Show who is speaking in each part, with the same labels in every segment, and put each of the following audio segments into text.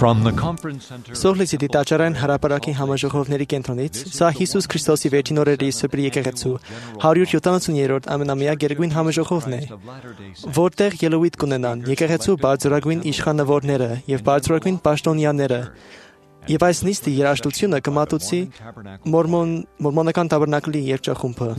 Speaker 1: Սողլիսի դիտաճարային հրապարակի համաժողովների կենտրոնից սա Հիսուս Քրիստոսի վերջին օրերի Սուրբ եկեղեցու 170-րդ ամենամյա գերագույն համաժողովն է, որտեղ ելույթ կունենան եկեղեցու բարձրագույն իշխանավորները եւ բարձրագույն պաշտոնյաները, եւ այս նիստի երաժշտությունը կմատուցի մորմոնական տաբերնակլի երգչախումբը։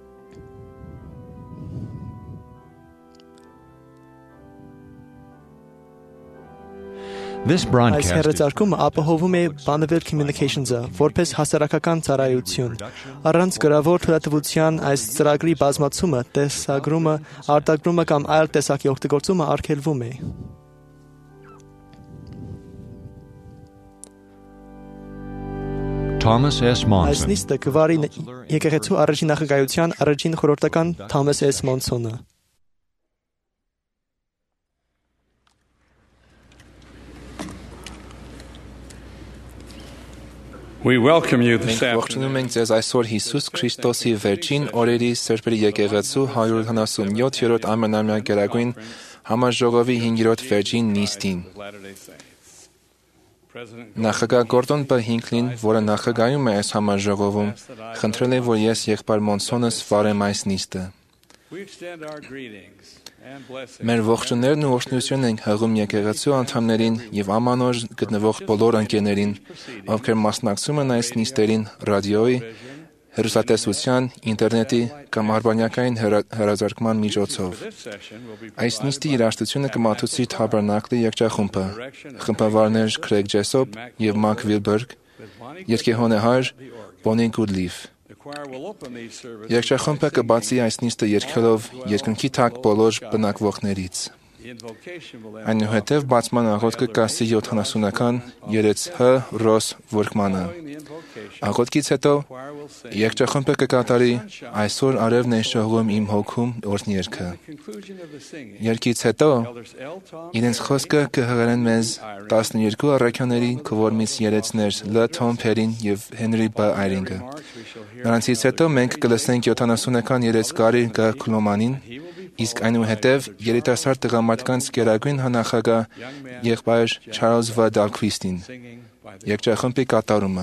Speaker 1: Այս հեռարձակումը ապահովում է Bonneville Communications-ը որպես հասարակական ծառայություն։ Առանց գրավոր թույլատվության այս ծրագրի բազմացումը, տեսագրումը, արտադրումը կամ այլ տեսակի օգտագործումը արգելվում է։ Այս նիստը կվարի եկեղեցու առաջին նախագահության առաջին խորհրդական Թոմաս S. Մոնսոնը։
Speaker 2: Մենք ողջունում ենք ձեզ այսօր Հիսուս Քրիստոսի վերջին օրերի Սրբերի եկեղեցու 177-րդ ամենամյա գերագույն համաժողովի 5-րդ վերջին նիստին։ Նախագահ Գորդոն B. Հինքլին, որը նախագահում է այս համաժողովում, խնդրել է, որ ես եղբայր Մոնսոնս վարեմ այս նիստը։ Մեր ողջուններն ու օրհնություն ենք հղում եկեղեցու անդամներին եւ ամանոր գտնվող բոլոր ընկերներին, ովքեր մասնակցում են այս նիստերին ռադիոյի, հեռուստատեսության, ինտերնետի կամ արբանյակային հեռարձակման միջոցով։ Այս նիստի երաժշտությունը կմատուցի Թաբերնակլի երգչախումբը, խմբավարներ Քրեգ Ջեսոպ եւ Մակ Վիլբերգ, երգեհոնեհար Բոնի Գուդլիֆ։ Երգչախումբը կբացի այս նիստը երգելով երկնքի տակ բոլոր բնակվողներից։ Այնուհետև բացման աղոթքը կասի 70-ական երեց Հ. Ռոս որկմանը։ Աղոթքից հետո երգչախումբը կկատարի «Այսօր արևն է շողում իմ հոգում» օրհներգը։ Երգից հետո իրենց խոսքը կհղերեն մեզ 12 առաքյալների կողմից երեցներ Լ. Թոմ Փերին եւ Հենրի B. Այրինգը։ Նրանցից հետո մենք կլսենք 70-ական երեց Գարի Գ. Քլոմանին, իսկ այնուհետև երիտասարդ տղամարդկանց գերագույն նախագահ եղբայր Չարլզ V. Դալքվիստին։ Երգչախմբի կատարումը։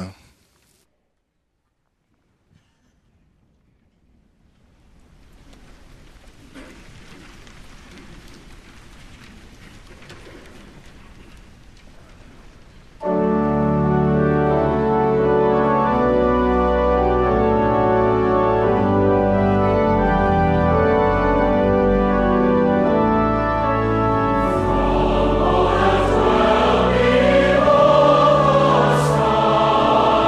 Speaker 3: Oh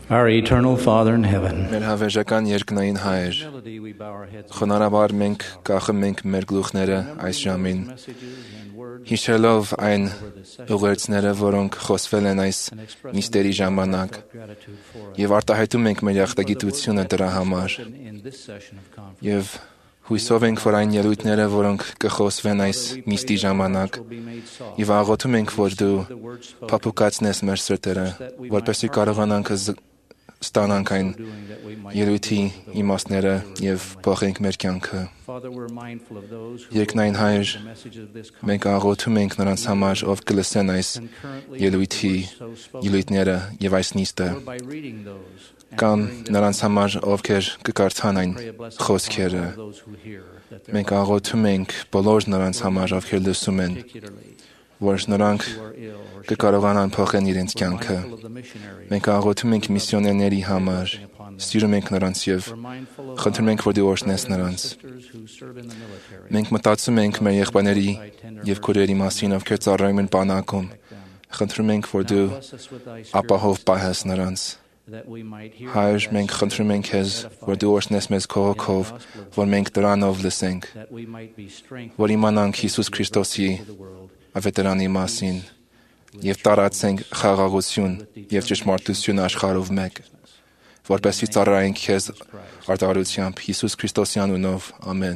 Speaker 3: Our eternal Father in heaven,
Speaker 2: Մեր հավերժական երկնային Հայր,
Speaker 3: humility we bow our heads
Speaker 2: խոնարհաբար մենք կախում ենք մեր գլուխները այս ժամին, հիշելով այն ուղերձները, որոնք խոսվել են այս նիստերի ժամանակ, եւ արտահայտում ենք մեր եղտագիտությունը դրա համար, եւ հույսով ենք, որ այն ելույթները, որոնք կխոսվեն այս նիստի ժամանակ, եւ աղոթում ենք, որ դու փափուկացնես մեր սրտերը, որպեսզի կարողանանք ստանանք այն ելույթի իմաստները եւ փոխենք մեր կյանքը։ Երկնային Հայր, մենք աղոթում ենք նրանց համար, ով կլսեն այս ելույթները եւ այս նիստը, կամ նրանց համար, ովքեր կկարդան այն խոսքերը։ Մենք աղոթում ենք բոլոր նրանց համար, ովքեր լսում են, որ նրանք կկարողանան փոխեն իրենց կյանքը։ Մենք աղոթում ենք միսիոներների համար, սիրում ենք նրանց եւ խնդրում ենք, որ դու օրհնես նրանց։ Մենք մտածում ենք մեր եղբայրների եւ քույրերի մասին, ովքեր ծառայում են բանակում։ Խնդրում ենք, որ դու ապահով պահես նրանց։ Հայր, մենք խնդրում ենք քեզ, որ դու օրհնես մեզ քո հոգով, որ մենք դրանով լսենք, որ իմանանք Հիսուս Քրիստոսի ավետարանի մասին եւ տարածենք խաղաղություն եւ ճշմարտություն աշխարհով մեկ, որպեսզի ծառայենք քեզ արտահայտությամբ Հիսուս Քրիստոսի անունով, ամեն։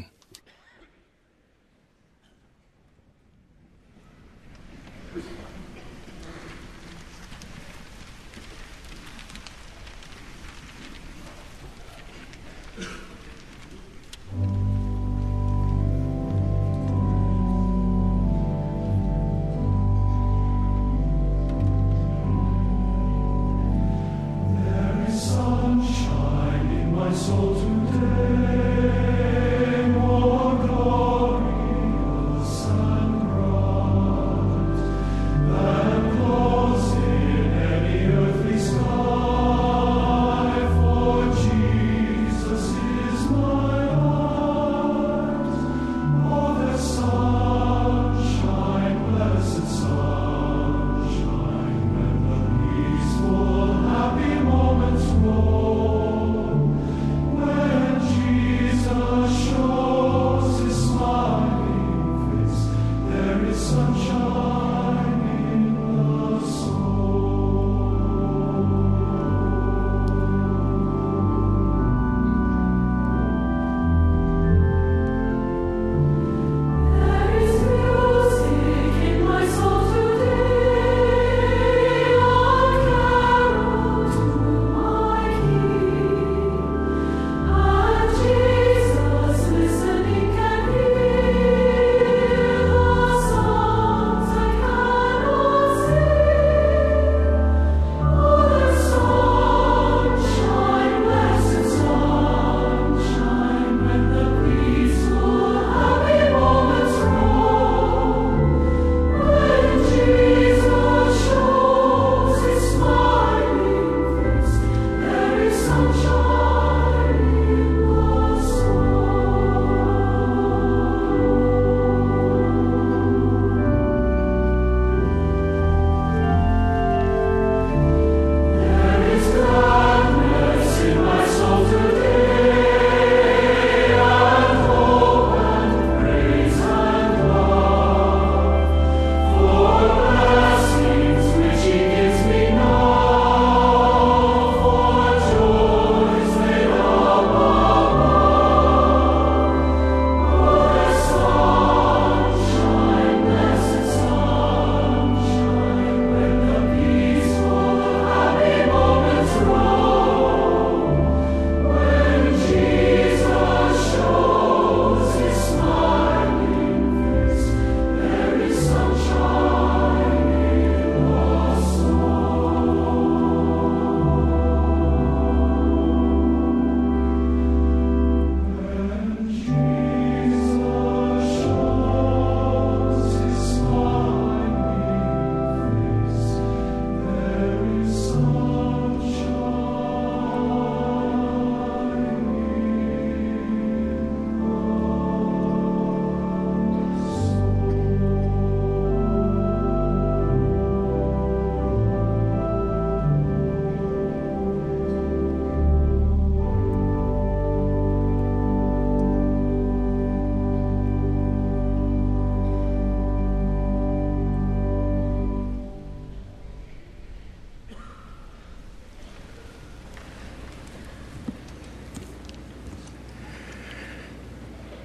Speaker 4: Sunshine in my soul today, more glorious and bright.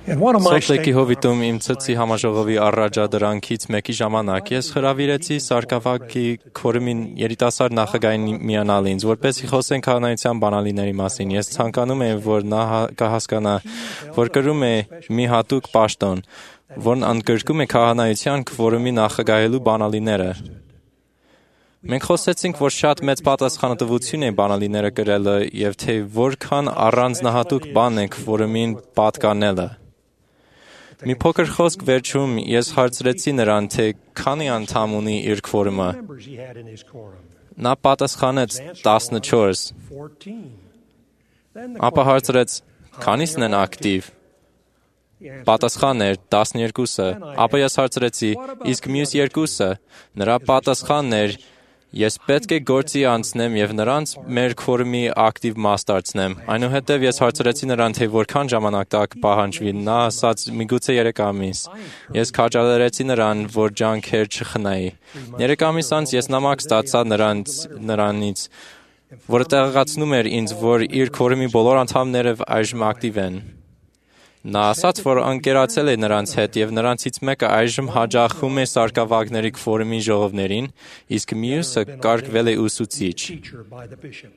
Speaker 4: In one of my
Speaker 5: Սոպտեկի
Speaker 4: statements,
Speaker 5: հովիտում իմ ցցի համաժողովի առաջադրանքից մեկի ժամանակ ես հրավիրեցի Սարգսակի քորմին երիտասարդ նախագահին միանալ ինձ, որպեսզի խոսենք քահանայության բանալիների մասին։ Ես ցանկանում եմ, որ նա կհասկանա, որ կրում է մի հատուկ պաշտոն, որն ընդգրկում է քահանայության քվորումի նախագահելու բանալիները։ Մենք խոսեցինք, որ շատ մեծ պատասխանատվություն է բանալիները կրելը եւ թե որքան առանձնահատուկ բան է քվորումին պատկանելը։ Մի փոքր խոսք վերջում ես հարցրեցի նրան, թե քանի անդամ ունի իր քվորումը։
Speaker 4: members he had in his quorum.
Speaker 5: Նա պատասխանեց 14։
Speaker 4: 14. Then the
Speaker 5: Ապա հարցրեց. քանիսն են ակտիվ։ Պատասխանն էր 12-ը։ Ապա ես հարցրեցի. իսկ մյուս երկուսը։ Նրա պատասխանն էր. ես պետք է գործի անցնեմ եւ նրանց մեր քորմի ակտիվ մաս դարձնեմ։ Այնուհետև ես հարցրեցի նրան, թե որքան ժամանակ տակ պահանջվի։ Նա ասաց՝ միգուցե 3 ամիս։ Ես քաջալերեցի նրան, որ ջանքեր չխնայի։ 3 ամիս անց ես նամակ ստացա նրանից, որը տեղեկացնում էր ինձ, որ իր քորմի բոլոր անդամները այժմ ակտիվ են։ Նա ասաց, որ ընկերացել է նրանց հետ եւ նրանցից մեկը այժմ հաջախում է սարկավագների քվորումի ժողովներին, իսկ մյուսը կարգվել է ուսուցիչ։
Speaker 4: teacher by the bishop.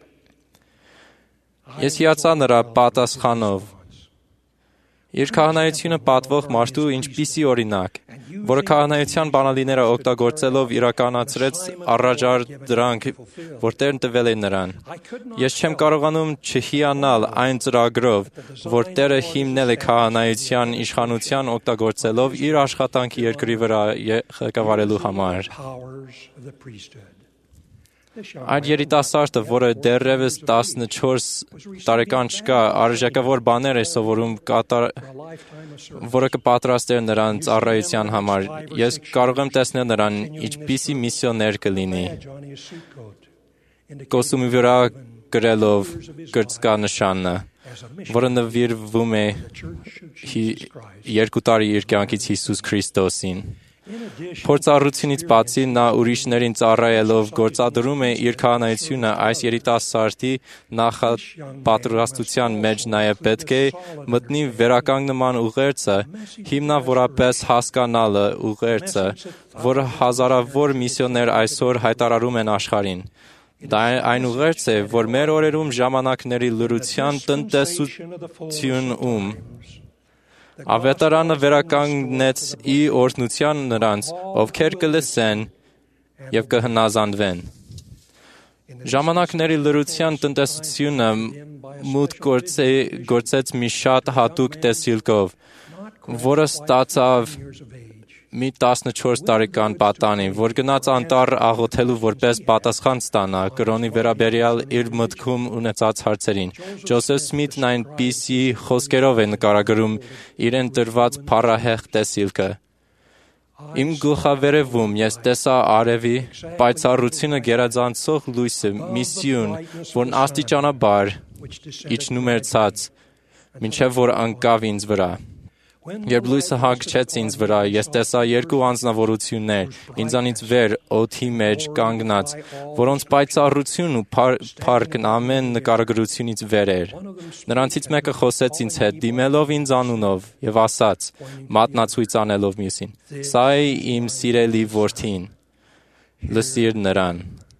Speaker 5: Ես հիացա նրա պատասխանով։ Իր քահանայությունը պատվող մարդու ինչպիսի օրինակ, որը քահանայության բանալիները օգտագործելով իրականացրեց առաջադրանք, որ Տերն տվել է նրան։ Ես չեմ կարողանում չհիանալ այն ծրագրով, որ Տերը հիմնել է քահանայության իշխանության օգտագործելով իր աշխատանքի երկրի վրա ղեկավարելու համար։
Speaker 4: Powers of the priesthood.
Speaker 5: Այդ երիտասարդը, որը դեռևս 14 տարեկան չկա, արժեքավոր բաներ է սովորում, որը կպատրաստեր նրան ծառայության համար։ Ես կարող եմ տեսնել նրան ինչպիսի միսիոներ կլինի։ Կոսումի վրա գրելով կրծքանշանը, որը նվիրվում է 2 տարի իր կյանքից Հիսուս Քրիստոսին։ Փորձառությունից բացի նա ուրիշներին ծառայելով գործադրում է իր քահանայությունը այս երիտասարդի նախապատրաստության մեջ նաև պետք է մտնի վերականգնման ուղերձը, հիմնավորապես հասկանալը ուղերձը, որը հազարավոր միսիոներ այսօր հայտարարում են աշխարհին։ Դա այն ուղերձ է, որ մեր օրերում ժամանակների լրության տնտեսությունում Ավետարանը վերականգնեց ի օրհնության նրանց, ովքեր կլսեն եւ կհնազանդվեն։ Ժամանակների լրության տնտեսությունը մուտք գործեց մի շատ հատուկ տեսիլքով, որը ստացավ մի 14 տարեկան պատանի, որ գնաց անտառ աղոթելու որպես պատասխան ստանա կրոնի վերաբերյալ իր մտքում ունեցած հարցերին։ Ջոսեֆ Սմիթն այնպիսի խոսքերով է նկարագրում իրեն տրված փառահեղ տեսիլքը. Իմ գլխավերևում ես տեսա արևի պայծառությունը գերազանցող լույսը, մի սյուն, որն աստիճանաբար իջնում էր ցած, մինչև որ ընկավ ինձ վրա։ Երբ լույսը հանգչեց ինձ վրա, ես տեսա 2 անձնավորություններ, ինձանից վեր, օդի մեջ կանգնած, որոնց պայծառությունն ու փառքն ամեն նկարագրությունից վեր էր։ Նրանցից մեկը խոսեց ինձ հետ, դիմելով ինձ անունով, եւ ասաց, մատնացույց անելով մյուսին. «Սա է իմ սիրելի որդին, լսիր նրան»։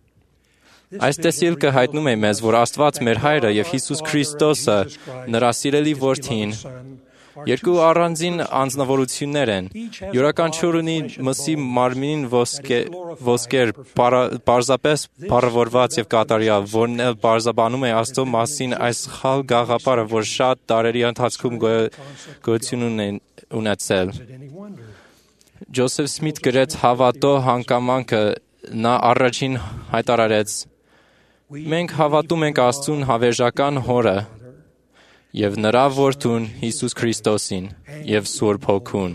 Speaker 5: Այս տեսիլքը հայտնում է մեզ, որ Աստված մեր Հայրը եւ Հիսուս Քրիստոսը, նրա սիրելի որդին, 2 առանձին անձնավորություններ են։ Յուրաքանչյուր ունի մսի մարմին ոսկեր, պարզապես փառավորված եւ կատարյալ, որն էլ պարզաբանում է Աստծո մասին այս սխալ գաղափարը, որ շատ տարերի ընթացքում գոյություն ունեցել։ Ջոսեֆ Սմիթ գրեց հավատո հանգամանքը, նա առաջին հայտարարեց. «Մենք հավատում ենք Աստծուն հավերժական Հորը եւ նրա որդուն Հիսուս Քրիստոսին եւ Սուրբ Հոգուն»։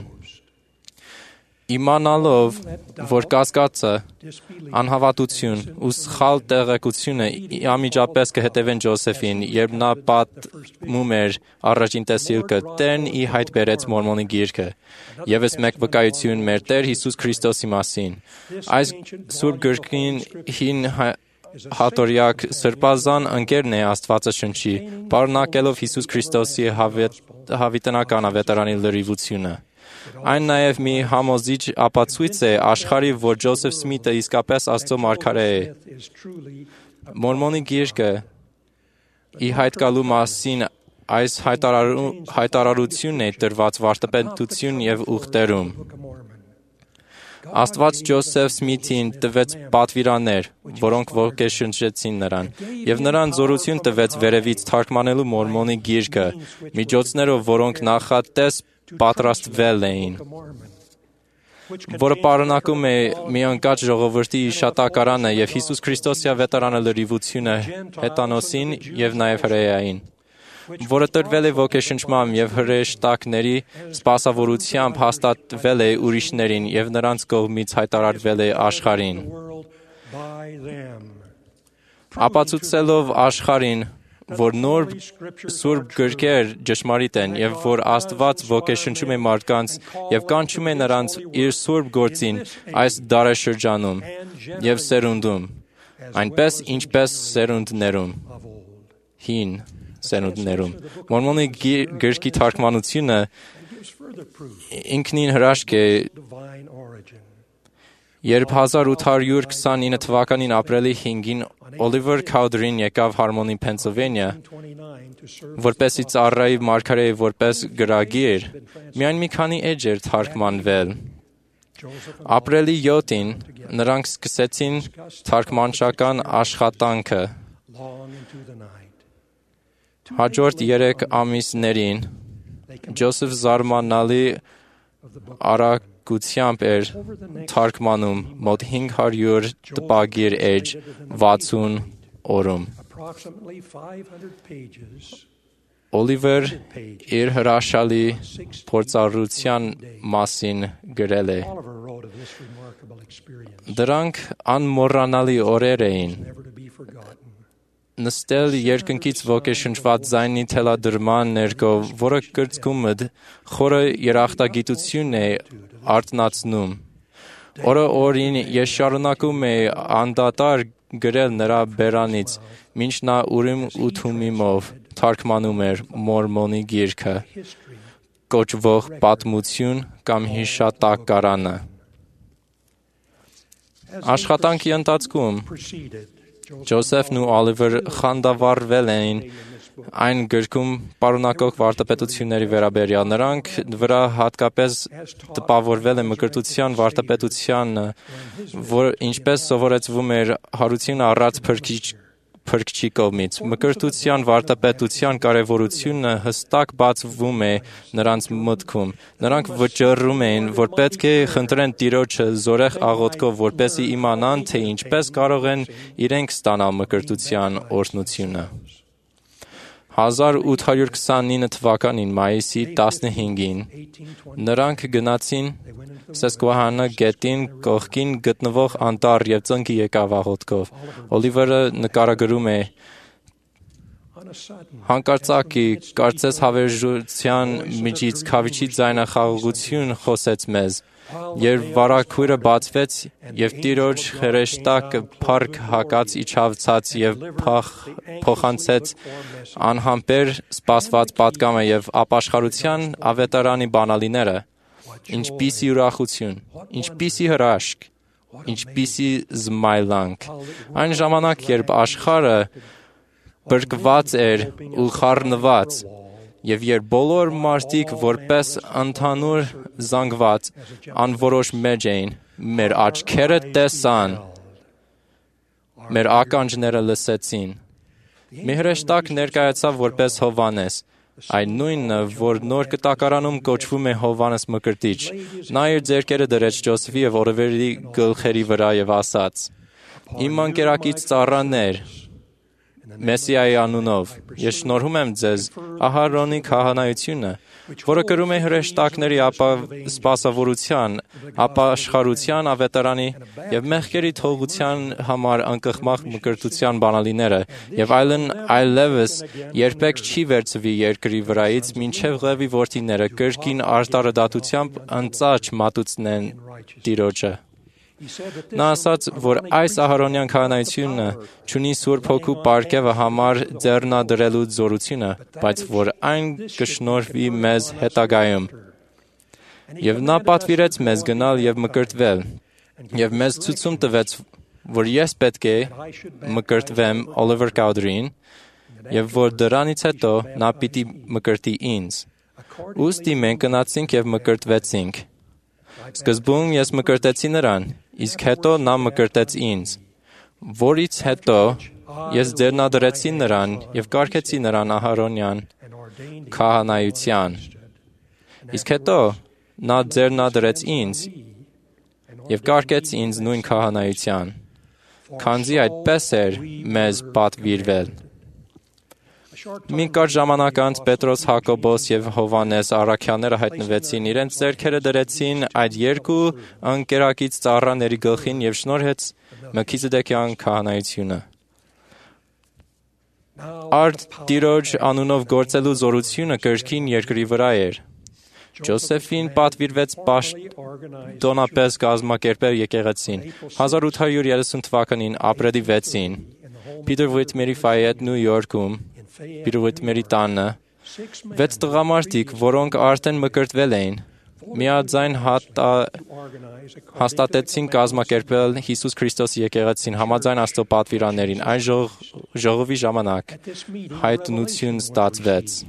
Speaker 5: Իմանալով, որ կասկածը, անհավատություն ու սխալ տեղեկությունը անմիջապես կհետևեն Ջոսեֆին, երբ նա պատմում էր առաջին տեսիլքը, Տերն ի հայտ բերեց Մորմոնի գիրքը, եւս մեկ վկայություն մեր Տեր Հիսուս Քրիստոսի մասին։ Այս Սուրբ գրքին հին հատորյակ սրբազան ընկերն է Աստվածաշնչի, պարունակելով Հիսուս Քրիստոսի հավիտենական ավետարանի լրիվությունը։ Այն նաև մի համոզիչ ապացույց է աշխարհի, որ Ջոզեֆ Սմիթը իսկապես Աստծո մարգարե է։ Մորմոնի գիրքը ի հայտ գալու մասին այս հայտարարությունն է տրված վարդապետություն եւ ուխտերում։ Աստված Ջոզեֆ Սմիթին տվեց պատվիրաններ, որոնք ոգեշնչեցին նրան, եւ նրան զորություն տվեց վերևից թարգմանելու Մորմոնի գիրքը, միջոցներով, որոնք նախատես պատրաստվել էին, որը պարունակում է մի ընկած ժողովրդի իշատակարանը եւ Հիսուս Քրիստոսի ավետարանը լրիվությունը հետանոսին եւ նաեւ հրեային, որը տրվել է ոգեշնչման եւ հրեշտակների սպասավորությամբ հաստատվել է ուրիշներին եւ նրանց կողմից հայտարարվել է աշխարհին, ապացուցելով աշխարհին, որ նոր սուրբ գրքեր ճշմարիտ են եւ որ Աստված ոգեշնչում է մարդկանց եւ կանչում է նրանց իր սուրբ գործին այս դարաշրջանում եւ սերունդում, այնպես ինչպես սերունդներում, հին սերունդներում։ Մորմոնի գրքի թարգմանությունը ինքնին հրաշք է, երբ 1829 թվականին ապրիլի 5-ին Օլիվեր Քաուդերին եկավ Հարմոնի, Փենսիլվանիա, որպեսզի ծառայի մարգարեի որպես գրագիր, միայն մի քանի էջ էր թարգմանվել։ Ապրիլի 7-ին նրանք սկսեցին թարգմանչական աշխատանքը։ Հաջորդ 3 ամիսներին Ջոզեֆ զարմանալի արագությամբ էր թարգմանում մոտ 500 տպագիր էջ 60 օրում։ Օլիվեր իր հրաշալի փորձառության մասին գրել է. Դրանք անմոռանալի օրեր էին։ Նստել երկնքից ոգեշնչված ձայնի թելադրման ներքո, որը կրծքումդ խորը երախտագիտություն է արթնացնում։ Օրը օրին ես շարունակում էի անդադար գրել նրա բերանից, մինչ նա Ուրիմ ու Թումիմով թարգմանում էր Մորմոնի գիրքը, կոչվող պատմություն կամ հիշատակարանը։ Աշխատանքի ընթացքում Ջոզեֆն ու Օլիվեր խանդավառվել էին այն գրքում պարունակող վարդապետությունների վերաբերյալ։ Նրանք վրա հատկապես տպավորվել է մկրտության վարդապետությանը, որ ինչպես սովորեցվում էր հարություն առած փրկչի կողմից։ Մկրտության վարդապետության կարևորությունը հստակ բացվում է նրանց մտքում։ Նրանք վճռում էին, որ պետք է խնդրեն Տիրոջը զորեղ աղոթքով, որպեսզի իմանան, թե ինչպես կարող են իրենք ստանալ մկրտության օրհնությունը։ 1829 թվականին մայիսի 15-ին նրանք գնացին Սեսկուահանա գետին կողքին գտնվող անտառ եւ ծնկի եկավ աղոթքով։ Օլիվերը նկարագրում է. Հանկարծակի կարծես հավերժության միջից քավիչի ձայնախաղաղություն խոսեց մեզ, երբ վարագույրը բացվեց եւ Տիրոջ հրեշտակը փառք հակած իջավ եւ փոխանցեց անհամբեր սպասված պատգամը եւ ապաշխարության ավետարանի բանալիները։ Ինչպիսի ուրախություն, ինչպիսի հրաշք, ինչպիսի զմայլանք։ Այն ժամանակ, երբ աշխարհը բրկված էր ու խառնված, եւ երբ բոլոր մարդիկ որպես ընդհանուր զանգված անորոշ մեջ էին, մեր աչքերը տեսան, մեր ականջները լսեցին։ Մի հրեշտակ ներկայացավ որպես Հովհաննես, այն նույնը, որ նոր կտակարանում կոչվում է Հովհաննես Մկրտիչ։ Նա իր ձեռքերը դրեց Ջոզեֆի եւ Օլիվերի գլխերի վրա եւ ասաց. Իմ ընկերակից ծառաներ, Մեսիայի անունով, ես շնորհում եմ ձեզ Ահարոնի քահանայությունը, որը կրում է հրեշտակների սպասավորության, ապաշխարության ավետարանի եւ մեղքերի թողության համար անկխմախ մկրտության բանալիները, եւ այլևս երբեք չի վերցվի երկրի վրայից, մինչեւ Ղևի որդիները կրկին արտարդատությամբ ընծաչ մատուցնեն Տիրոջը։ Նա ասաց, որ այս Ահարոնյան քահանայությունը չունի Սուրբ Հոգու պարգևը համար ձեռնադրելու զորությունը, բայց որ այն կշնորհվի մեզ հետագայում։ Եվ նա պատվիրեց մեզ գնալ եւ մկրտվել, եւ մեզ ցույցում տվեց, որ ես պետք է մկրտվեմ Օլիվեր Կաուդրին, եւ որ դրանից հետո նա պիտի մկրտի ինձ։ Ուստի մենք գնացինք եւ մկրտվեցինք։ Սկզբում ես մկրտեցի նրան, իսկ հետո նա մկրտեց ինձ, որից հետո ես ձեռնադրեցի նրան եւ կարգեցի նրան Ահարոնյան քահանայության։ Իսկ հետո նա ձեռնադրեց ինձ եւ կարգեց ինձ նույն քահանայության, քանզի այդպես էր մեզ պատվիրվել։ Մի կարճ ժամանակ անց Պետրոս, Հակոբոս եւ Հովհաննես առաքյալները հայտնվեցին, իրենց ձեռքերը դրեցին այդ երկու ընկերակից ծառաների գլխին եւ շնորհեց Մելքիզեդեկյան քահանայությունը։ Արդ Տիրոջ անունով գործելու զորությունը կրկին երկրի վրա էր։ Ջոսեֆին պատվիրվեց պաշտոնապես կազմակերպել եկեղեցին։ 1830 թվականին ապրիլի 6-ին Peter Whitmer-ի Fayette, Նյու Յորքում Peter Whitmer-ի տանը 6 տղամարդիկ, որոնք արդեն մկրտվել էին, միաձայն հաստատեցին կազմակերպել Հիսուս Քրիստոսի եկեղեցին համաձայն Աստծո պատվիրաններին։ Այն ժողովի ժամանակ հայտնություն ստացվեց։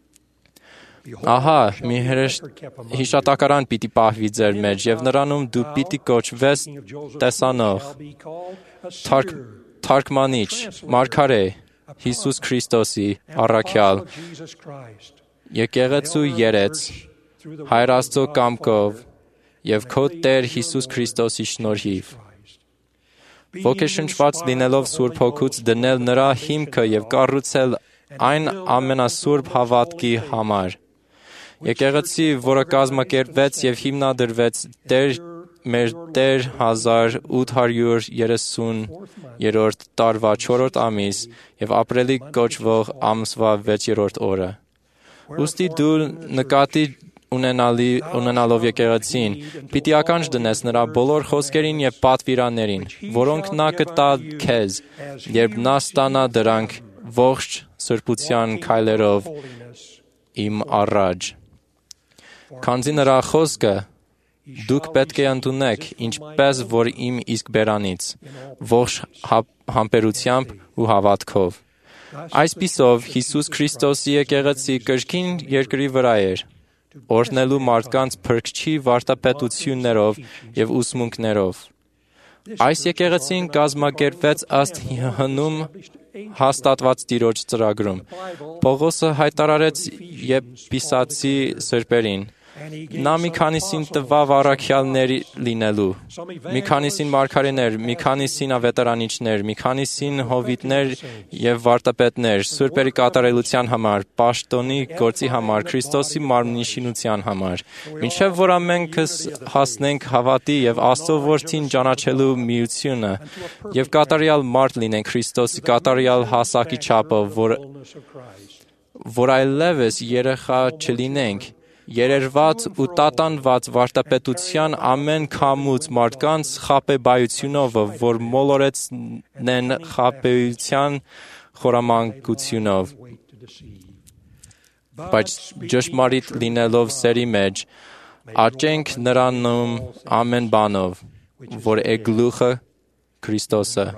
Speaker 5: Ահա, մի հիշատակարան պիտի պահվի ձեր մեջ, եւ նրանում դու պիտի կոչվես տեսանող, թարգմանիչ, մարգարե, Հիսուս Քրիստոսի առաքյալ, եկեղեցու երեց, Հայր Աստծո կամքով եւ քո Տեր Հիսուս Քրիստոսի շնորհիվ։ Ոգեշնչված լինելով Սուրբ Հոգուց դնել նրա հիմքը եւ կառուցել այն ամենասուրբ հավատքի համար։ Եկեղեցի, որը կազմակերպվեց եւ հիմնադրվեց մեր Տեր 1830 տարվա 4-րդ ամիս եւ ապրիլի կոչվող ամսվա 6-րդ օրը։ Ուստի դու նկատի ունենալով եկեղեցին, պիտի ականջ դնես նրա բոլոր խոսքերին եւ պատվիրաններին, որոնք նա կտա քեզ, երբ նա ստանա դրանք ողջ սրբության քայլերով իմ առաջ։ Քանզի նրա խոսքը դուք պետք է ընդունեք, ինչպես որ իմ իսկ բերանից, ողջ համբերությամբ ու հավատքով։ Այսպիսով Հիսուս Քրիստոսի եկեղեցի կրկին երկրի վրա էր, օրհնելու մարդկանց փրկչի վարդապետություններով եւ ուսմունքներով։ Այս եկեղեցին կազմակերպվեց ըստ հնում հաստատված Տիրոջ ծրագրում։ Պողոսը հայտարարեց Եփիսացի սրբերին։ Նա մի քանիսին տվավ առաքյալներ լինելու, մի քանիսին մարգարեներ, մի քանիսին ավետարանիչներ, մի քանիսին հովիտներ եւ վարդապետներ, սուրբերի կատարելության համար, պաշտոնի գործի համար, Քրիստոսի մարմնի շինության համար, մինչեւ որ ամենքս հասնենք հավատի եւ Աստծո որդին ճանաչելու միությունը եւ կատարյալ մարդ լինենք Քրիստոսի կատարյալ հասակի չափով, որ այլևս երեխա չլինենք, երերված ու տատանված վարդապետության ամեն քամուց մարդկանց խաբեբայությունով, որ մոլորեցնեն խաբեության խորամանկությունով, բայց ճշմարիտ լինելով սերի մեջ, աճենք նրանում ամեն բանով, որ է գլուխը Քրիստոսը։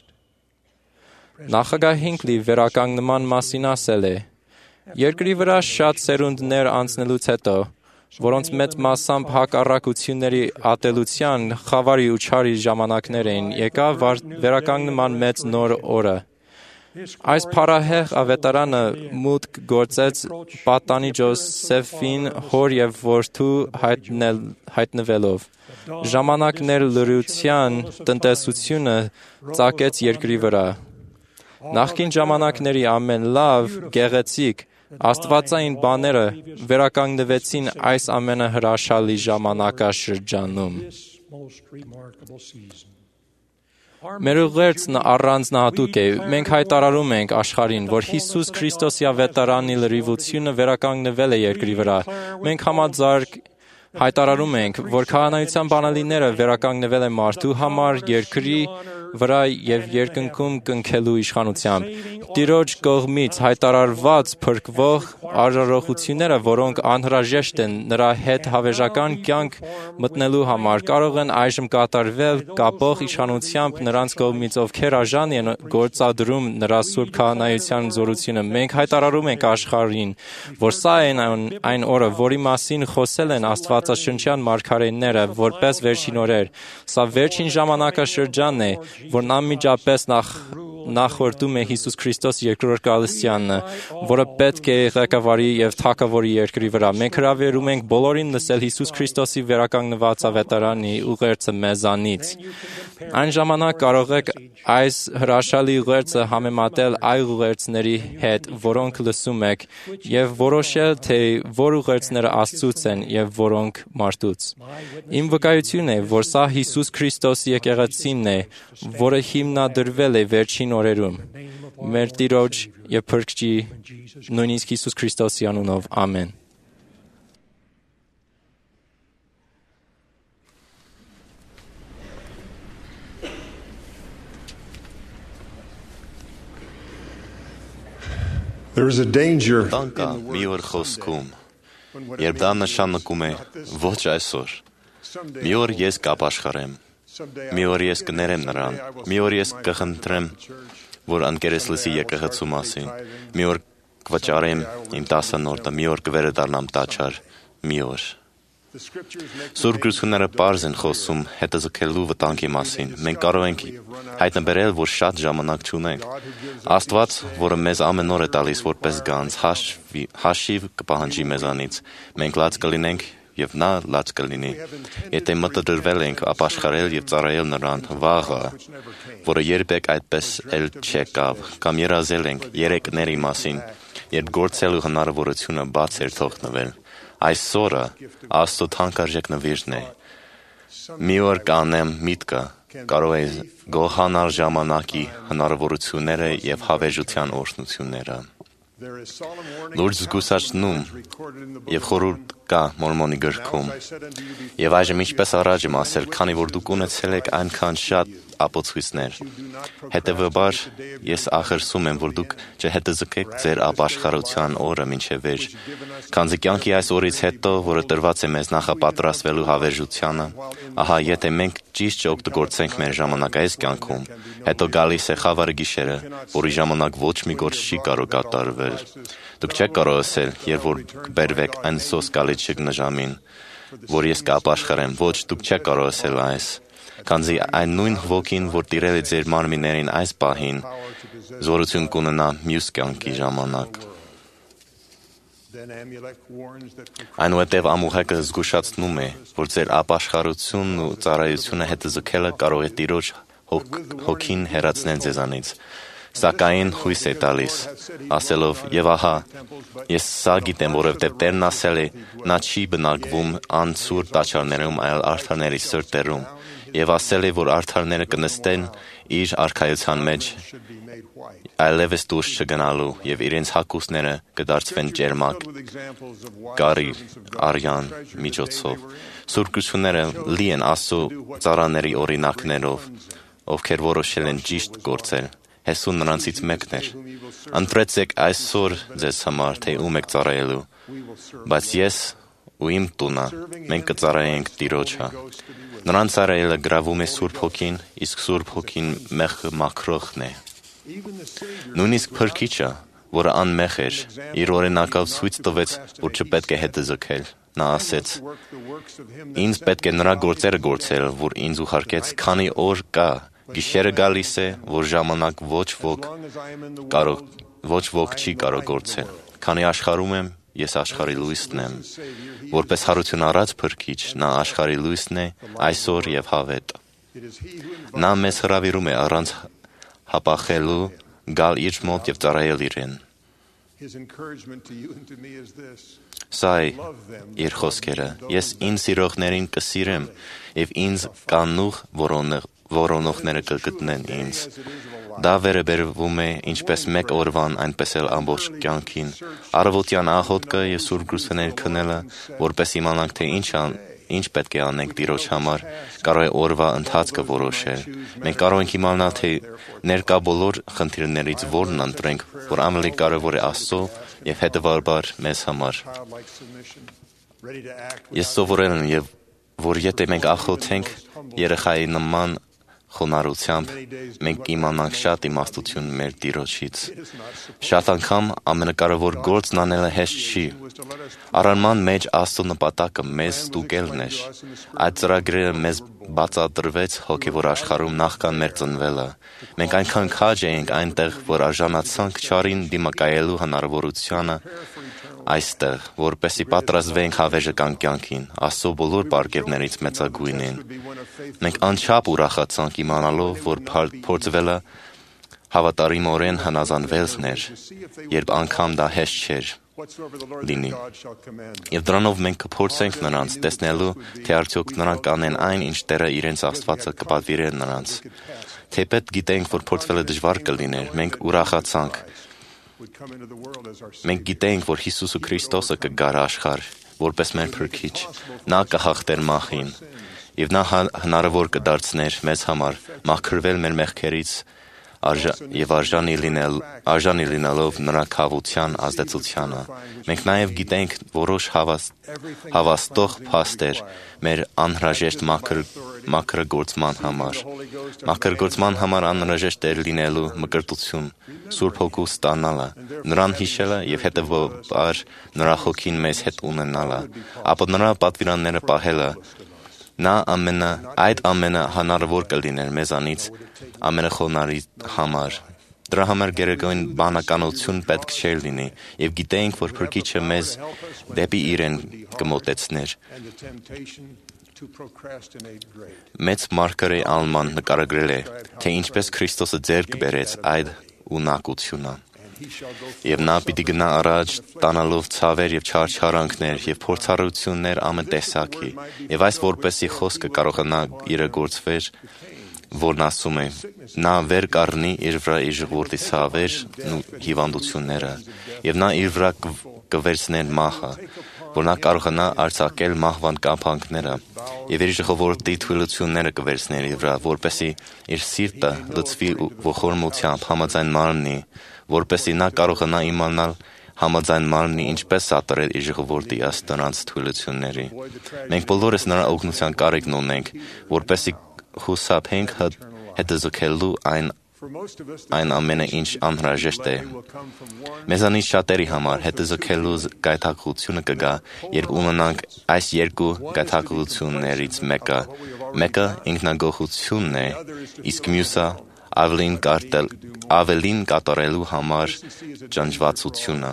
Speaker 5: Նախագահին վերականգնման մասին ասել է. Երկրի վրա շատ սերունդներ անցնելուց հետո, որոնց մեծ մասամբ հակառակությունների ատելության, խավարի ու չարի ժամանակներ էին, եկավ վերականգնման մեծ նոր օրը։ Այս փառահեղ ավետարանը մուտք գործեց պատանի Ջոսեֆին հոր եւ որդու հայտնվելով։ Ժամանակներ լրության տնտեսությունը ծագեց երկրի վրա։ Նախկին ժամանակների ամեն լավ, գեղեցիկ, աստվածային բաները վերականգնվեցին այս ամենահրաշալի ժամանակաշրջանում։ Մեր ուղերձն առանձնահատուկ է։ Մենք հայտարարում ենք աշխարհին, որ Հիսուս Քրիստոսի ավետարանի լրիվությունը վերականգնվել է երկրի վրա։ Մենք Հայտարարում ենք, որ քահանայության բանալիները վերականգնվել են մարդու համար երկրի վրա եւ երկնքում կնքելու իշխանությամբ։ Տիրոջ կողմից հայտարարված փրկվող արարողությունները, որոնք անհրաժեշտ են նրա հետ հավերժական կյանք մտնելու համար, կարող են այժմ կատարվել կապող իշխանությամբ նրանց կողմից, ովքեր արժան են գործադրում նրա սուրբ քահանայության զորությունը։ Մենք հայտարարում ենք աշխարհին, որ սա այն օրը, որի մասին խոսել են աստվածաշնչյան մարգարեները, որպես վերջին օրեր։ Սա վերջին ժամանակաշրջանն է, որն անմիջապես նախորդում է Հիսուս Քրիստոս երկրորդ գալստյանը, որը պետք է ղեկավարի եւ թագավորի երկրի վրա։ Մենք հրավիրում ենք բոլորին լսել Հիսուս Քրիստոսի վերականգնված ավետարանի ուղերձը մեզանից։ Այն ժամանակ կարող եք այս հրաշալի ուղերձը համեմատել այլ ուղերձների հետ, որոնք լսում եք, եւ որոշել, թե որ ուղերձները Աստծուց են եւ որոնք մարդուց։ Իմ վկայությունն է, որ սա Հիսուս Քրիստոսի եկեղեցին է, որը հիմնադրվել է վերջին օրերում։ Մեր Տիրոջ եւ Փրկչի նույնիսկ Հիսուս Քրիստոսի անունով, ամեն։
Speaker 6: Տան կա մի օր խոսքում, երբ դա նշանակում է ոչ այսօր։ Մի օր ես կապաշխարեմ, մի օր ես կներեմ նրան, մի օր ես կխնդրեմ, որ անկերես լսի եկեղեցու մասին, մի օր կվճարեմ իմ տասանորդը, մի օր կվերադառնամ տաճար, մի օր։ Սուրբ գրությունները պարզ են խոսում հետազոտելու վտանգի մասին։ Մենք կարող ենք հայտնաբերել, որ շատ ժամանակ չունենք։ Աստված, որը մեզ ամեն օր է տալիս որպես գանձ, հաշիվ կպահանջի մեզանից։ Մենք լաց կլինենք եւ նա լաց կլինի։ Եթե մտադրվել ենք ապաշխարել եւ ծառայել նրան վաղը, որը երբեք այդպես էլ չեկավ, կամ երազել ենք երեկների մասին, երբ գործելու հնարավորությունը բաց էր թողնվել։ Այսօրը Աստծո թանկարժեք նվիրն է։ Մի օր կանեմ միտքը, կարող է գոհանալ ժամանակի հնարավորությունները եւ հավերժության օրհնությունները։ Լուրջ զգուշացնում եւ խորհուրդ կա Մորմոնի գրքում։ Եվ այժմ ինչպես առաջ եմ ասել, քանի որ դուք ունեցել եք այնքան շատ ապացույցներ, հետեւաբար ես ախրսում եմ, որ դուք չհետազոտեք ձեր ապաշխարության օրը մինչև վերջ, քանզի կյանքի այս օրից հետո, որը տրված է մեզ նախապատրաստվելու հավերժությանը, ահա եթե մենք ճիշտ չօգտագործենք մեր ժամանակը այս կյանքում, հետո գալիս է խավարի գիշերը, որի ժամանակ ոչ մի գործ չի կարող կատարվել։ Դուք չեք կարող ասել, երբ որ կբերվեք այն սոսկալի չգնաժամին, որ ես կապաշխարեմ, ոչ, դուք չեք կարող ասել այս, քանզի այն նույն ոգին, որ տիրել է ձեր մարմիններին այս պահին, զորություն կունենա մյուս կյանքի ժամանակ։ Այնուհետև ամուհեկը զգուշացնում է, որ ձեր ապաշխարությունն ու ծառայությունը հետազոտելը կարող է Տիրոջ հոգին հեռացնել ձեզանից։ Սակայն հույս է տալիս, ասելով, եւ ահա, ես սա գիտեմ, որովհետև Տերն ասել է, նա չի բնակվում անցուրտ տաճարներում, այլ արդարների սրտերում, եւ ասել է, որ արդարները կնստեն իր արքայության մեջ, այլևս դուրս չգնալու, եւ իրենց հագուստները կդարձվեն ջերմակ, կարիր, արյան միջոցով։ Սուրբ գրությունները լի են Աստծո ծառաների օրինակներով, ովքեր որոշել են ճիշտ գործել։ Հեսուն նրանցից մեկն էր։ Ընտրեցեք այսօր ձեզ համար, թե ում եք ծառայելու, բայց ես ու իմ տունը մենք կծառայենք Տիրոջը։ Նրան ծառայելը գրավում է Սուրբ Հոգին, իսկ Սուրբ Հոգին մեղքը մաքրողն է։ Նույնիսկ Փրկիչը, որը անմեղ էր, իր օրինակով ցույց տվեց, որ չպետք է հետազոտել։ Նա ասեց. «Ինձ պետք է նրա գործերը գործել, որ ինձ ուղարկեց, քանի օր կա, գիշերը գալիս է, որ ժամանակ ոչ ոք չի կարող գործել։ Քանի աշխարհում եմ, ես աշխարհի լույսն եմ։ Որպես հարություն առած Փրկիչ, նա աշխարհի լույսն է, այսօր եւ հավետ։ Նա մեզ հրավիրում է առանց հապաղելու գալ իր մոտ եւ ծառայել իրեն։ Սա է իր խոսքերը. ես ինձ սիրողներին կսիրեմ եւ ինձ կանուղ որոնողները կգտնեն ինձ։ Դա վերաբերվում է ինչպես մեկ օրվան, այնպես էլ ամբողջ կյանքին։ Առավոտյան աղոթքը եւ սուրբ գրություններ քննելը, որպես իմանանք թե ինչ պետք է անենք Տիրոջ համար, կարող է օրվա ընթացքը որոշել։ Մենք կարող ենք իմանալ, թե ներկա բոլոր խնդիրներից որն ընտրենք, որ ավելի կարևոր է Աստծո եւ հետեւաբար մեզ համար։ Ես սովորել եմ, որ եթե մենք աղոթենք երեխայի նման խոնարհությամբ, մենք իմանանք շատ իմաստություն մեր Տիրոջից։ Շատ անգամ ամենակարևոր գործն անելը հեշտ չի։ Առարման մեջ Աստծո նպատակը մեզ ստուգելն էր։ Այդ ծրագրերը մեզ բացատրվեց հոգևոր աշխարհում նախքան մեր ծնվելը։ Մենք այնքան քաջ էինք այնտեղ, որ արժանացանք չարին դիմակայելու հնարավորությանը այստեղ, որպեսզի պատրաստվենք հավերժական կյանքին, Աստծո բոլոր պարգևներից մեծագույնին։ Մենք անչափ ուրախացանք իմանալով, որ փորձվելը հավատարիմորեն հնազանդվելն էր, երբ անգամ դա հեշտ չէր լինի։ Եվ դրանով մենք կփորձենք նրանց տեսնելու, թե արդյոք նրանք կանեն այն, ինչ Տերը իրենց Աստվածը կպատվիրե նրանց։ Թեպետ գիտենք, որ փորձվելը դժվար կլիներ, մենք ուրախացանք։ Մենք գիտենք, որ Հիսուսը Քրիստոսը կգար աշխարհ, որպես մեր փրկիչ, նա կհաղթեր մահին, եւ նա հնարավոր կդարձներ մեզ համար մաքրվել մեր մեղքերից եւ արժանի լինելով նրա քավության ազդեցությանը։ Մենք նաեւ գիտենք որոշ հավաստող փաստեր մեր անհրաժեշտ մաքրագործման համար։ Մաքրագործման համար անհրաժեշտ էր լինելու մկրտություն, Սուրբ Հոգու ստանալը, նրան հիշելը եւ հետեւաբար նրա հոգին մեզ հետ ունենալը, ապա նրա պատվիրանները պահելը։ Այդ ամենը հնարավոր կլիներ մեզանից ամենախոնարհի համար։ Դրա համար գերագույն բանականություն պետք չէր լինի, եւ գիտեինք, որ Փրկիչը մեզ դեպի իրեն կմոտեցներ։ Մեծ Մարգարեի Ալման նկարագրել է, թե ինչպես Քրիստոսը ձեռք բերեց այդ ունակությունը։ Եվ նա պիտի գնա առաջ տանալով ցավեր եւ չարչարանքներ եւ փորձառություններ ամեն տեսակի, եւ այս որպեսի խոսքը կարողանա իրագործվեր, որն ասում է. նա վեր կառնի իր վրա իր ժողովրդի ցավերն ու հիվանդությունները, եւ նա իր վրա կվերցներ մահը, որ նա կարողանա արձակել մահվան կապանքները, եւ իր ժողովրդի թույլությունները կվերցներ իր վրա, որպեսի իր սիրտը լցվի ողորմությամբ համաձայն մարմնի, որպեսի նա կարողանա իմանալ համաձայն մարմնի ինչպես սատարել իր ժողովրդի ըստ նրանց թույլությունների։ Մենք բոլորս նրա օգնության կարիքն ունենք, որպեսի խուսափենք հետզոքելու այն ամենը, ինչ անհրաժեշտ է։ Մեզանից շատերի համար հետզոքելու գայթակղությունը կգա, երբ ունենանք այս երկու գայթակղություններից մեկը ինքնագոհությունն է, իսկ մյուսը ավելին կատարելու համար ճնջվածությունը։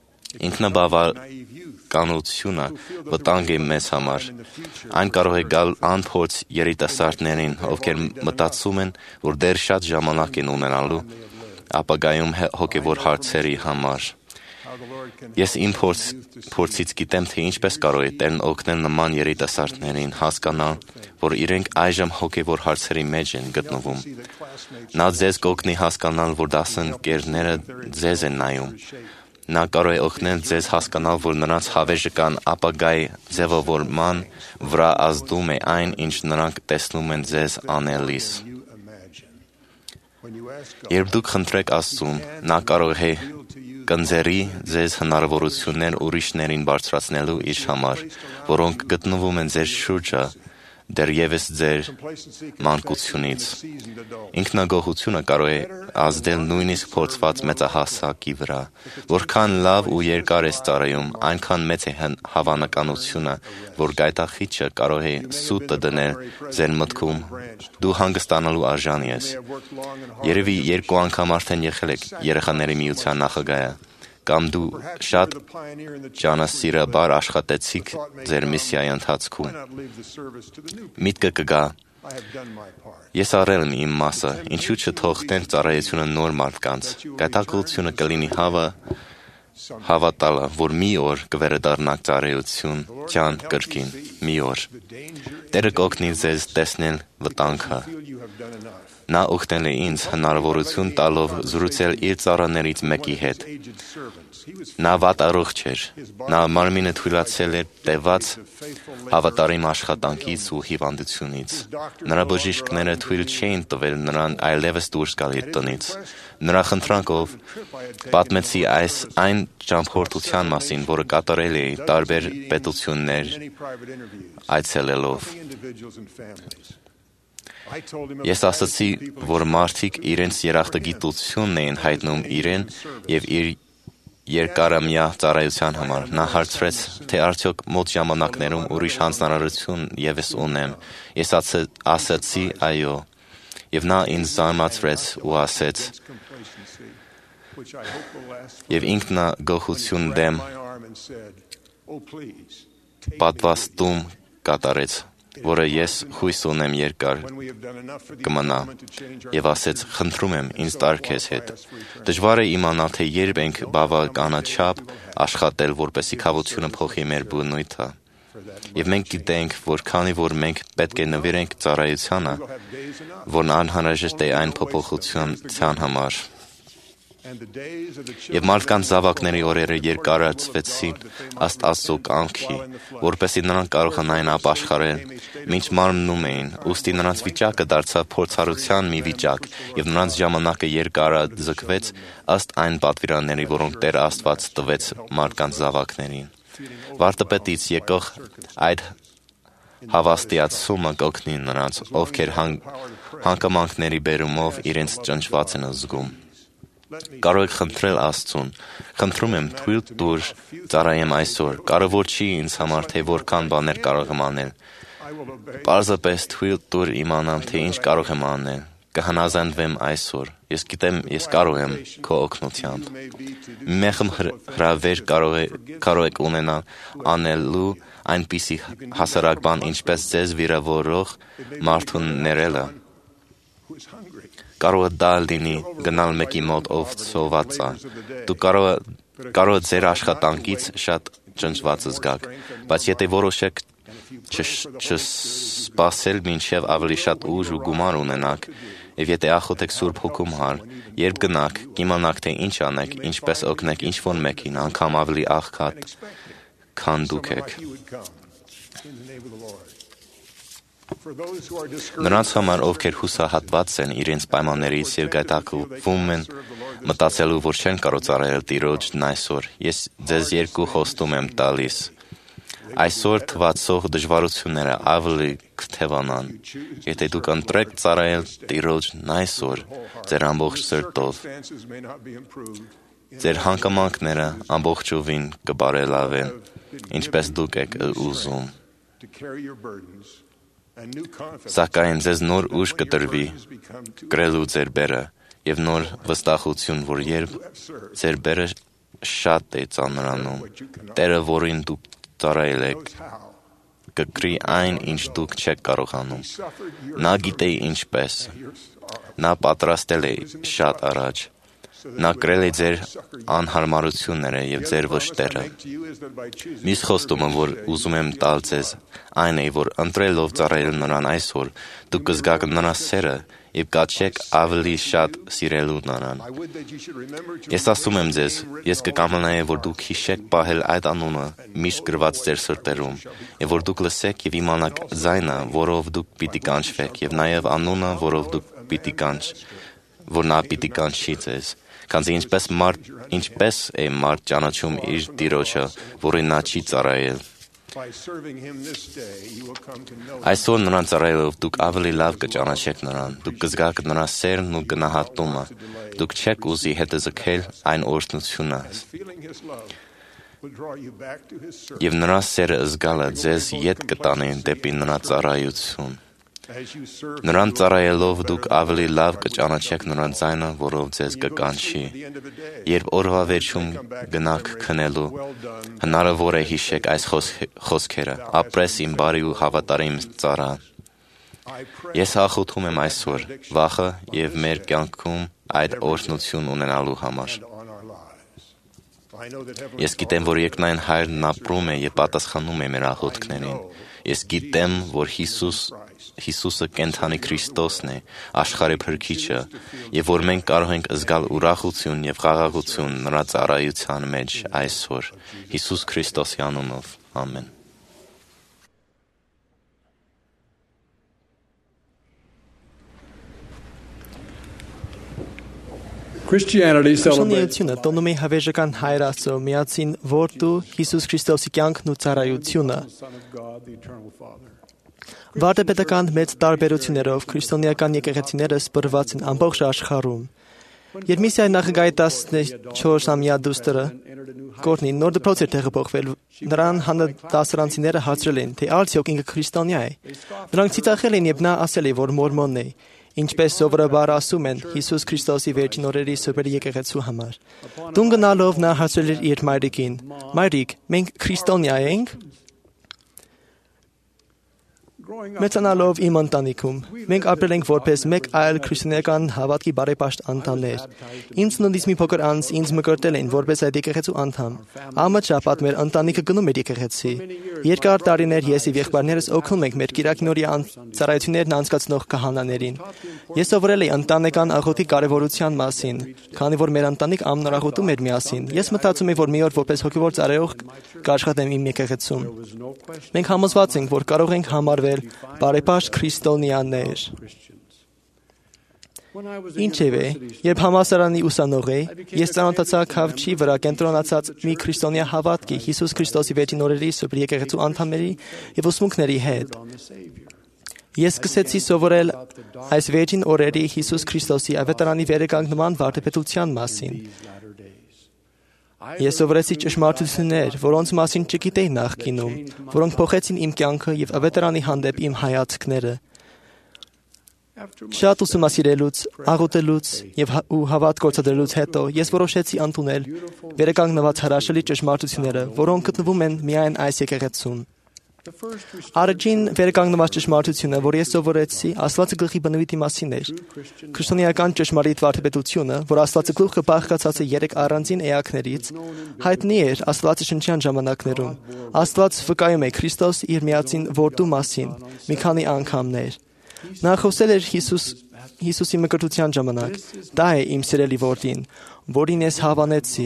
Speaker 6: Ինքնաբավականությունը վտանգ է մեզ համար։ Այն կարող է գալ անփորձ երիտասարդներին, ովքեր մտածում են, որ դեռ շատ ժամանակ են ունենալու ապագայում հոգևոր հարցերի համար։ Ես իմ փորձից գիտեմ, թե ինչպես կարող է Տերն օգնել նման երիտասարդներին հասկանալ, որ իրենք այժմ հոգևոր հարցերի մեջ են գտնվում։ Նա ձեզ կօգնի հասկանալ, որ դասընկերները ձեզ են նայում։ Նա կարող է օգնել ձեզ հասկանալ, որ նրանց հավերժական ապագայի ձևավորման վրա ազդում է այն, ինչ նրանք տեսնում են ձեզ անելիս։ Երբ դուք խնդրեք Աստծուն, նա կարող է կընձեռի ձեզ հնարավորություններ ուրիշներին բարձրացնելու իր համար, որոնք գտնվում են ձեր շուրջը դեռևս ձեր մանկությունից։ Ինքնագոհությունը կարող է ազդել նույնիսկ փորձված մեծահասակի վրա։ Որքան լավ ու երկար է ծառայում, այնքան մեծ է հավանականությունը, որ գայթակղիչը կարող է սուտը դնել ձեր մտքում, դու հանգստանալու արժանի ես։ Երևի 2 անգամ արդեն եղել եք երեխաների միության նախագահը, կամ դու շատ ջանասիրաբար աշխատեցիք ձեր միսիայի ընթացքում։ Միտքը կգա. ես արել եմ իմ մասը, ինչու չթողնենք ծառայությունը նոր մարդկանց։ Գայթակղությունը կլինի հավատալը, որ մի օր կվերադառնաք ծառայության կրկին, մի օր։ Տերը կօգնի ձեզ տեսնել վտանգը։ Նա օգնել է ինձ հնարավորություն տալով զրուցել իր ծառաներից մեկի հետ։ Նա վատառողջ էր։ Նա մարմինը թույլացել էր տևած հավատարիմ աշխատանքից ու հիվանդությունից։ Նրա բժիշկները թույլ չէին տվել նրան այլևս դուրս գալ իր տնից։ Նրա խնդրանքով պատմեցի այն ճամփորդության մասին, որը կատարել էի տարբեր պետություններ այցելելով։ Ես ասացի, որ մարդիկ իրենց երախտագիտությունն էին հայտնում իրեն և իր երկարամյա ծառայության համար։ Նա հարցրեց, թե արդյոք մոտ ժամանակներում ուրիշ հանձնարարություն ևս ունեմ։ Ես ասացի այո, և նա ինձ զարմացրեց ու ասեց, և ինքնագոհություն դեմ պատվաստում կատարեց, որը ես հույս ունեմ երկար կմնա, և ասեց, խնդրում եմ, ինձ տար քեզ հետ։ Դժվար է իմանալ, թե երբ ենք բավականաչափ աշխատել, որպեսզի քավությունը փոխի մեր բնույթը։ Եվ մենք գիտենք, որ քանի որ մենք պետք է նվիրենք ծառայությանը, որն անհրաժեշտ է այն փոփոխության համար։ Եվ մարդկանց զավակների օրերը երկարացվեցին ըստ Աստծո կամքի, որպեսզի նրանք կարողանային ապաշխարել, մինչ մարմնում էին, ուստի նրանց վիճակը դարձավ փորձառության մի վիճակ, և նրանց ժամանակը երկարաձգվեց ըստ այն պատվիրանների, որոնք Տեր Աստված տվեց մարդկանց զավակներին։ Վարդապետից եկող այդ հավաստիացումը կօգնի նրանց, ովքեր հանգամանքների բերումով իրենց ճնշված են զգում։ Կարող եք խնդրել Աստծուն, խնդրում եմ թույլ տուր ծառայեմ այսօր, կարևոր չի ինձ համար, թե որքան բաներ կարող եմ անել, պարզապես թույլ տուր իմանամ, թե ինչ կարող եմ անել, կհնազանդվեմ այսօր, ես գիտեմ, ես կարող եմ քո օգնությամբ։ Մեղմ հրավեր կարող եք ունենալ անելու այնպիսի հասարակ բան, ինչպես ձեզ վիրավորող մարդուն ներելը։ Կարող է դա լինի գնալ մեկի մոտ, ով սոված է։ Դուք կարող եք ձեր աշխատանքից շատ ճնշված զգաք, բայց եթե որոշեք չսպասել մինչև ավելի շատ ուժ ու գումար ունենաք, և եթե ախոթեք Սուրբ Հոգու համար, երբ գնաք, կիմանաք, թե ինչ անեք, ինչպես օգնեք ինչ-որ մեկին, անգամ ավելի աղքատ, քան դուք եք։ Նրանց համար, ովքեր հուսահատված են իրենց պայմաններից և գայթակղվում են մտածելու, որ չեն կարող ծառայել Տիրոջն այսօր, ես ձեզ երկու խոստում եմ տալիս։ Այսօր թվացող դժվարությունները ավելի կթևանան, եթե դուք ընտրեք ծառայել Տիրոջն այսօր ձեր ամբողջ սրտով։ Ձեր հանգամանքները ամբողջովին կբարելավեն, ինչպես դուք եք ուզում։ Սակայն ձեզ նոր ուժ կտրվի կրելու ձեր բերը և նոր վստահություն, որ երբ ձեր բերը շատ է ծանրանում, Տերը, որին դուք ծառայել եք, կկրի այն, ինչ դուք չեք կարողանում։ Նա գիտե ինչպես։ Նա պատրաստել է շատ առաջ։ Նա կրել է ձեր անհարմարությունները և ձեր վշտերը։ Մյուս խոստումը, որ ուզում եմ տալ ձեզ, այն է, որ ընտրելով ծառայել նրան այսօր, դուք կզգաք նրա սերը և կաչեք ավելի շատ սիրելու նրան։ Ես ասում եմ ձեզ, ես կկամենայի, որ դուք հիշեք պահել այդ անունը միշտ գրված ձեր սրտերում, և որ դուք լսեք և իմանաք ձայնը, որով դուք պիտի կանչվեք, և նաև անունը, որով դուք որ նա պիտի կանչի ձեզ։ Քանզի ինչպես է մարդ ճանաչում իր Տիրոջը, որին նա չի ծառայել։ Այսօր նրան ծառայելով դուք ավելի լավ կճանաչեք նրան, դուք կզգաք նրա սերն ու գնահատումը, դուք չեք ուզի հետզգել այն օրհնությունը, և նրա սերը զգալը ձեզ ետ կտանի դեպի նրա ծառայություն։ Նրան ծառայելով դուք ավելի լավ կճանաչեք նրա ձայնը, որով ձեզ կկանչի։ Երբ օրվա վերջում գնաք քնելու, հնարավոր է հիշեք այս խոսքերը. ապրես իմ բարի ու հավատարիմ ծառա։ Ես աղոթում եմ այսօր վախը և մեր կյանքում այդ օրհնություն ունենալու համար։ Ես գիտեմ, որ երկնային Հայրն ապրում է և պատասխանում է մեր աղոթքներին, Ես գիտեմ, որ Հիսուսը կենթանի Քրիստոսն է, աշխարհի փրկիչը, եւ որ մենք կարող ենք զգալ ուրախություն եւ խաղաղություն նրա ծառայության մեջ այսօր։ Հիսուս Քրիստոսի անունով։ Ամեն։
Speaker 1: Քրիստոնեությունը տոնում է հավերժական Հայր Աստծո միածին Որդու Հիսուս Քրիստոսի կյանքն ու ծառայությունը։ Վարդապետական մեծ տարբերություններով քրիստոնեական եկեղեցիները սփռված են ամբողջ աշխարհում։ Երբ Միսիայի նախագահի 14-ամյա դուստրը Կորնին նոր դպրոց էր տեղափոխվել, նրան դասարանցիները հարցրել են, թե արդյոք ինքը քրիստոնյա է։ Նրանք ծիծաղել են, երբ նա ասել է, որ մորմոն է։ Ինչպես սովորաբար ասում են Հիսուս Քրիստոսի վերջին օրերի սուպեր եկեղեցու համար։ Տուն գնալով նա հարցրել էր իր մայրիկին. «Մայրիկ, մենք քրիստոնյա ենք»։ Մեծանալով իմ ընտանիքում, մենք ապրել ենք որպես մեկ այլ քրիստոնեական հավատքի բարեպաշտ անդամներ։ Ինձ նույնիսկ մի փոքր անց ինձ մկրտել են որպես այդ եկեղեցու անդամ։ Ամը շաբաթ մեր ընտանիքը գնում էր եկեղեցի։ Երկար տարիներ ես եւ եղբայրներս օգնում ենք մեր կիրակնորի ծառայություններն անցկացնող քահանաներին։ Ես սովորել եմ ընտանեկան աղոթի կարևորության մասին, քանի որ մեր ընտանիք ամնորաղոտում էր միասին։ Ես մտածում եմ, որ մի օր որպես հոգևոր ծառայող կաշխատեմ իմ եկեղեցում։ Մենք համոզված ենք, որ կարող ենք համարվել բարեպաշտ քրիստոնյաներ։ Ինչևէ, երբ համալսարանի ուսանող էի, ես ծանոթացա քավչի վրա կենտրոնացած մի քրիստոնյա հավատքի Հիսուս Քրիստոսի վերջին օրերի սուպեր եկեղեցու անդամների եւ ուսմունքների հետ։ Ես սկսեցի սովորել այս վերջին օրերի Հիսուս Քրիստոսի ավետարանի վերականգնման վարդապետության մասին։ Ես սովորեցի ճշմարտություններ, որոնց մասին չգիտեի նախկինում, որոնք փոխեցին իմ կյանքը եւ ավետարանի հանդեպ իմ հայացքները։ Շատ ուսումնասիրելուց, աղոթելուց եւ հավատ գործադրելուց հետո ես որոշեցի ընդունել վերականգնված հրաշալի ճշմարտությունները, որոնք գտնվում են միայն այս եկեղեցում։ Առաջին վերականգնված ճշմարտությունը, որ ես սովորեցի, Աստվածը գլխի բնույթի մասին էր։ Քրիստոնեական ճշմարիտ վարդապետությունը, որ Աստվածը գլուխը բաղկացած է 3 առանձին էակներից, հայտնի էր Աստվածաշնչյան ժամանակներում։ Աստված վկայում է Քրիստոս իր միածին Որդու մասին մի քանի անգամներ։ Նա խոսել էր Հիսուսի մկրտության ժամանակ. «Դա է իմ սիրելի Որդին, որին ես հավանեցի»։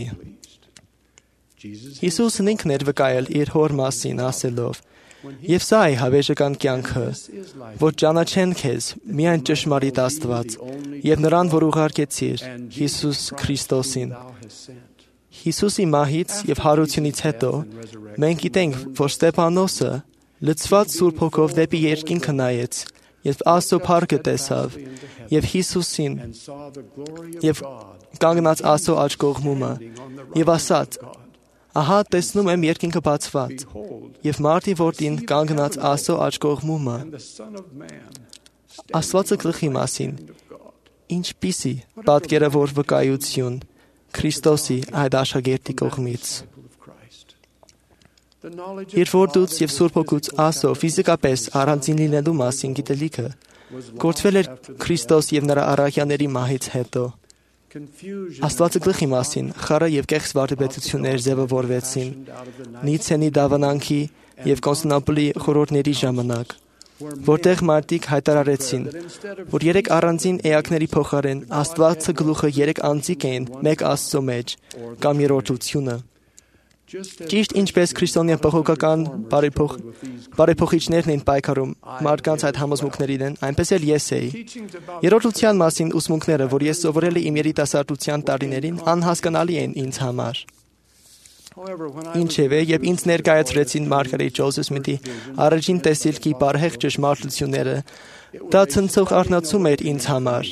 Speaker 1: Հիսուսն ինքն էր վկայել իր հոր մասին ասելով. «Եվ սա է հավերժական կյանքը, որ ճանաչեն քեզ միայն ճշմարիտ Աստված եւ նրան, որ ուղարկեցիր, Հիսուս Քրիստոսին»։ Հիսուսի մահից եւ հարությունից հետո մենք գիտենք, որ Ստեփանոսը լցված Սուրբ Հոգով դեպի երկինքը նայեց եւ Աստծո փառքը տեսավ եւ Հիսուսին եւ կանգնած Աստծո աջ կողմումը եւ ասաց. «Ահա տեսնում եմ երկինքը բացված եւ Մարդի Որդին կանգնած Աստծո աջ կողմումը»։ Աստվածը գլխի մասին ինչպիսի պատկերավոր վկայություն Քրիստոսի այդ աշակերտի կողմից։ Իր Որդուց եւ Սուրբ Հոգուց Աստծո ֆիզիկապես առանձին լինելու մասին գիտելիքը գործվել էր Քրիստոս եւ նրա առաքյաների մահից հետո։ Աստվածը գլխի մասին խառը եւ կեղծ վարդապետություններ ձևավորվեցին Նիցենի դավանանքի եւ Կոնստանտինոպոլի խորհուրդների ժամանակ, որտեղ մարդիկ հայտարարեցին, որ 3 առանձին էակների փոխարեն Աստվածը գլուխը 3 անձիկ են մեկ Աստծո մեջ կամ երրորդությունը։ Ճիշտ ինչպես քրիստոնյա բողոքական բարեփոխիչներն են պայքարում մարդկանց այդ համոզմունքներին են, այնպես էլ ես էի։ Երրորդության մասին ուսմունքները, որ ես սովորել եմ իմ երիտասարդության տարիներին, անհասկանալի են ինձ համար։ Ինչևէ, երբ ինձ ներկայացրեցին Մարգարետ Ջոզեֆ Սմիթի առաջին տեսիլքի բարեհեղ ճշմարտությունները, դա ցնցող արթնացում էր ինձ համար,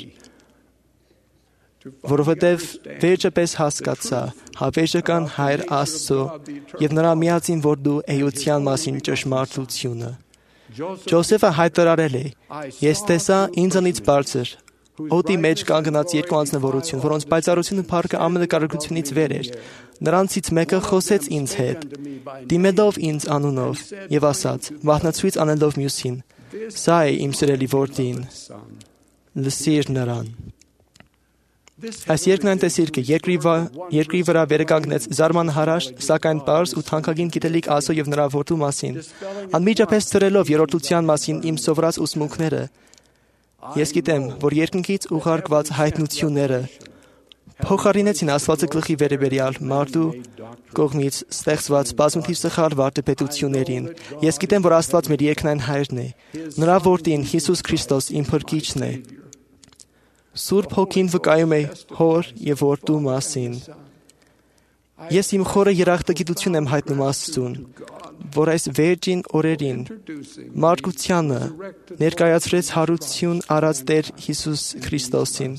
Speaker 1: որովհետև վերջապես հասկացա հավերժական Հայր Աստծո եւ նրա միածին Որդու էության մասին ճշմարտությունը։ Ջոզեֆը հայտարարել է. «Ես տեսա ինձանից բարձր օդի մեջ կանգնած 2 անձնավորություն, որոնց պայծառությունը փառքը ամենակարողությունից վեր էր։ Նրանցից մեկը խոսեց ինձ հետ, դիմելով ինձ անունով եւ ասաց. «Վախնացույց անելով մյուսին. Սա է իմ սիրելի Որդին, լսիր նրան»։ Այս երկն այն տեսիրքը երկրի վրա վերականգնեց զարմանահարաշ, սակայն պարզ ու թանկագին գիտելիք Աստծո եւ նրա որդու մասին, անմիջապես ծրելով երրորդության մասին իմ սովորած ուսմունքները։ Ես գիտեմ, որ երկնքից ուղարկված հայտնությունները փոխարինեցին Աստվածի գլխի վերաբերյալ մարդու կողմից ստեղծված բազմաթիվ սխալ վարդապետություններին։ Ես գիտեմ, որ Աստված մեր երկնային Հայրն է, նրա որդին Հիսուս Քրիստոս իմ փրկիչն է։ Սուրբ Հոգին վկայում է Հոր եւ Որդու մասին։ Ես իմ խորը երախտագիտություն եմ հայտնում Աստծուն, որ այս վերջին օրերին մարդկությանը ներկայացրեց հարություն արած Տեր Հիսուս Քրիստոսին։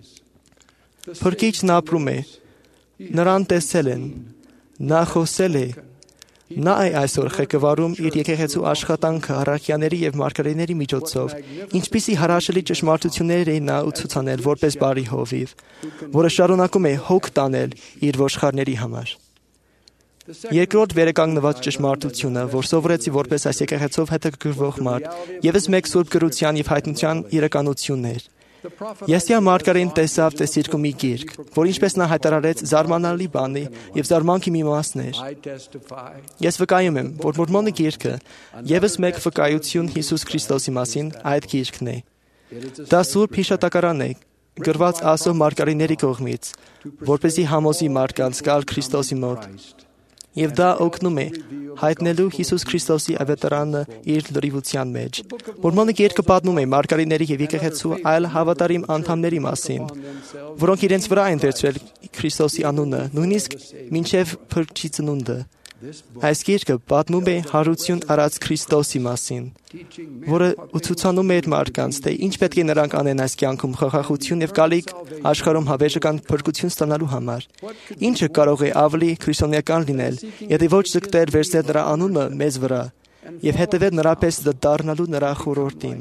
Speaker 1: Փրկիչն ապրում է, նրան տեսել են, նա խոսել է, նա այսօր ղեկավարում իր եկեղեցու աշխատանքը առաքյաների եւ մարգարեների միջոցով, ինչպիսի հրաշալի ճշմարտություններ է նա ուսուցանել որպես բարի հովիվ, որը շարունակում է հոգ տանել իր ոչխարների համար։ Երկրորդ վերականգնված ճշմարտությունը, որ սովորեցի որպես այս եկեղեցով հետաքրքրվող մարդ, եւս մեկ սուրբ գրության եւ հայտնության իրականությունն էր։ Եսիա մարգարեն տեսավ տեսիրքը մի գիրք, որ ինչպես նա հայտարարեց զարմանալի բանի եւ զարմանքի մի մասն էր։ Ես վկայում եմ, որ Մորմոնի գիրքը եւս մեկ վկայություն Հիսուս Քրիստոսի մասին այդ գիրքն է։ Դա սուրբ հիշատակարան է, գրված Աստծո մարգարեների կողմից, որպեսզի համոզի մարդկանց գալ Քրիստոսի մոտ։ Եվ դա օգնում է հայտնելու Հիսուս Քրիստոսի ավետարանը իր լրիվության մեջ։ Մորմոնի գիրքը պատմում է մարգարեների եւ եկեղեցու այլ հավատարիմ անդամների մասին, որոնք իրենց վրա են վերցրել Քրիստոսի անունը, նույնիսկ մինչև փրկչի ծնունդը։ Այս գիրքը պատմում է հարություն արած Քրիստոսի մասին, որը ուսուցանում է մարդկանց, թե ինչ պետք է նրանք անեն այս կյանքում խաղաղություն եւ գալիք աշխարհում հավերժական փրկություն ստանալու համար։ Ինչը կարող է ավելի քրիստոնեական լինել, եթե ոչ ձգտել վերցնել նրա անունը մեզ վրա եւ հետեւել նրա պես դառնալու նրա խորհրդին։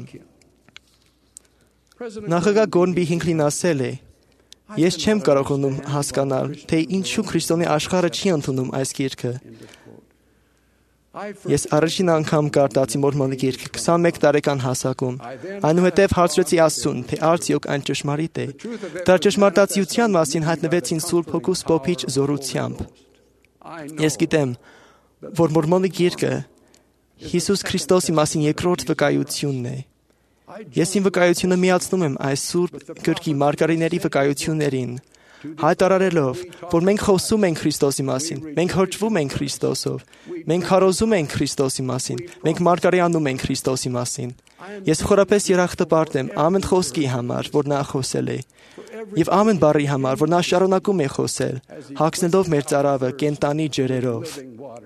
Speaker 1: Նախագահ Գորնբի Հինքլին ասել է. Ես չեմ կարողանում հասկանալ, թե ինչու քրիստոնյա աշխարհը չի ընդունում այս գիրքը։ Ես առաջին անգամ կարդացի Մորմոնի գիրքը 21 տարեկան հասակում։ Այնուհետև հարցրեցի Աստծուն, թե արդյոք այն ճշմարիտ է։ Դրա ճշմարտացիության մասին հայտնվեցին Սուրբ Հոգուս փոփիչ զորությամբ։ Ես գիտեմ, որ Մորմոնի գիրքը Հիսուս Քրիստոսի մասին երկրորդ վկայությունն է։ Ես իմ վկայությունը միացնում եմ այս սուրբ գրքի մարգարեների վկայություններին, հայտարարելով, որ մենք խոսում ենք Քրիստոսի մասին, մենք հրճվում ենք Քրիստոսով, մենք քարոզում ենք Քրիստոսի մասին, մենք մարգարեանում ենք Քրիստոսի մասին։ Ես խորապես երախտապարտ եմ ամեն խոսքի համար, որ նա խոսել է, եւ ամեն բառի համար, որ նա շարունակում է խոսել, հագցնելով մեր ծարավը կենտանի ջրերով։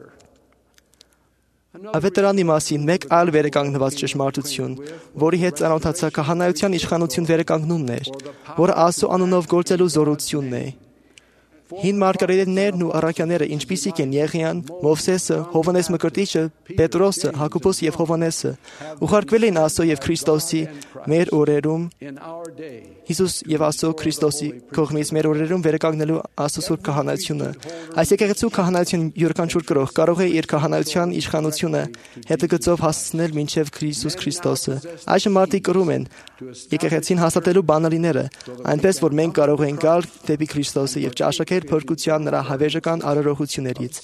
Speaker 1: Ավետարանի մասին մեկ այլ վերականգնված ճշմարտություն, որի հետ ծանոթացա քահանայության իշխանություն վերականգնումն էր, որը Աստծո անունով գործելու զորությունն է։ Հին մարգարեներն ու առաքյաները, ինչպիսիք են Եղիան, Մովսեսը, Հովհաննես Մկրտիչը, Պետրոսը, Հակոբոս եւ Հովհաննեսը, ուղարկվել են Աստծո եւ Քրիստոսի մեր օրերում, Հիսուս եւ Աստծո Քրիստոսի կողմից մեր օրերում վերականգնելու Աստծո սուրբ քահանայությունը։ Այս եկեղեցու քահանայության յուրաքանչյուր գրող կարող է իր քահանայության իշխանությունը հետագծով հասցնել մինչև Հիսուս Քրիստոսը։ Այժմ մարդիկ կրում են եկեղեցին հաստատելու բանալիները, այնպես որ մենք կարող ենք գալ դեպի Քրիստոսը եւ ճաշակել փրկության նրա հավերժական արարողություններից։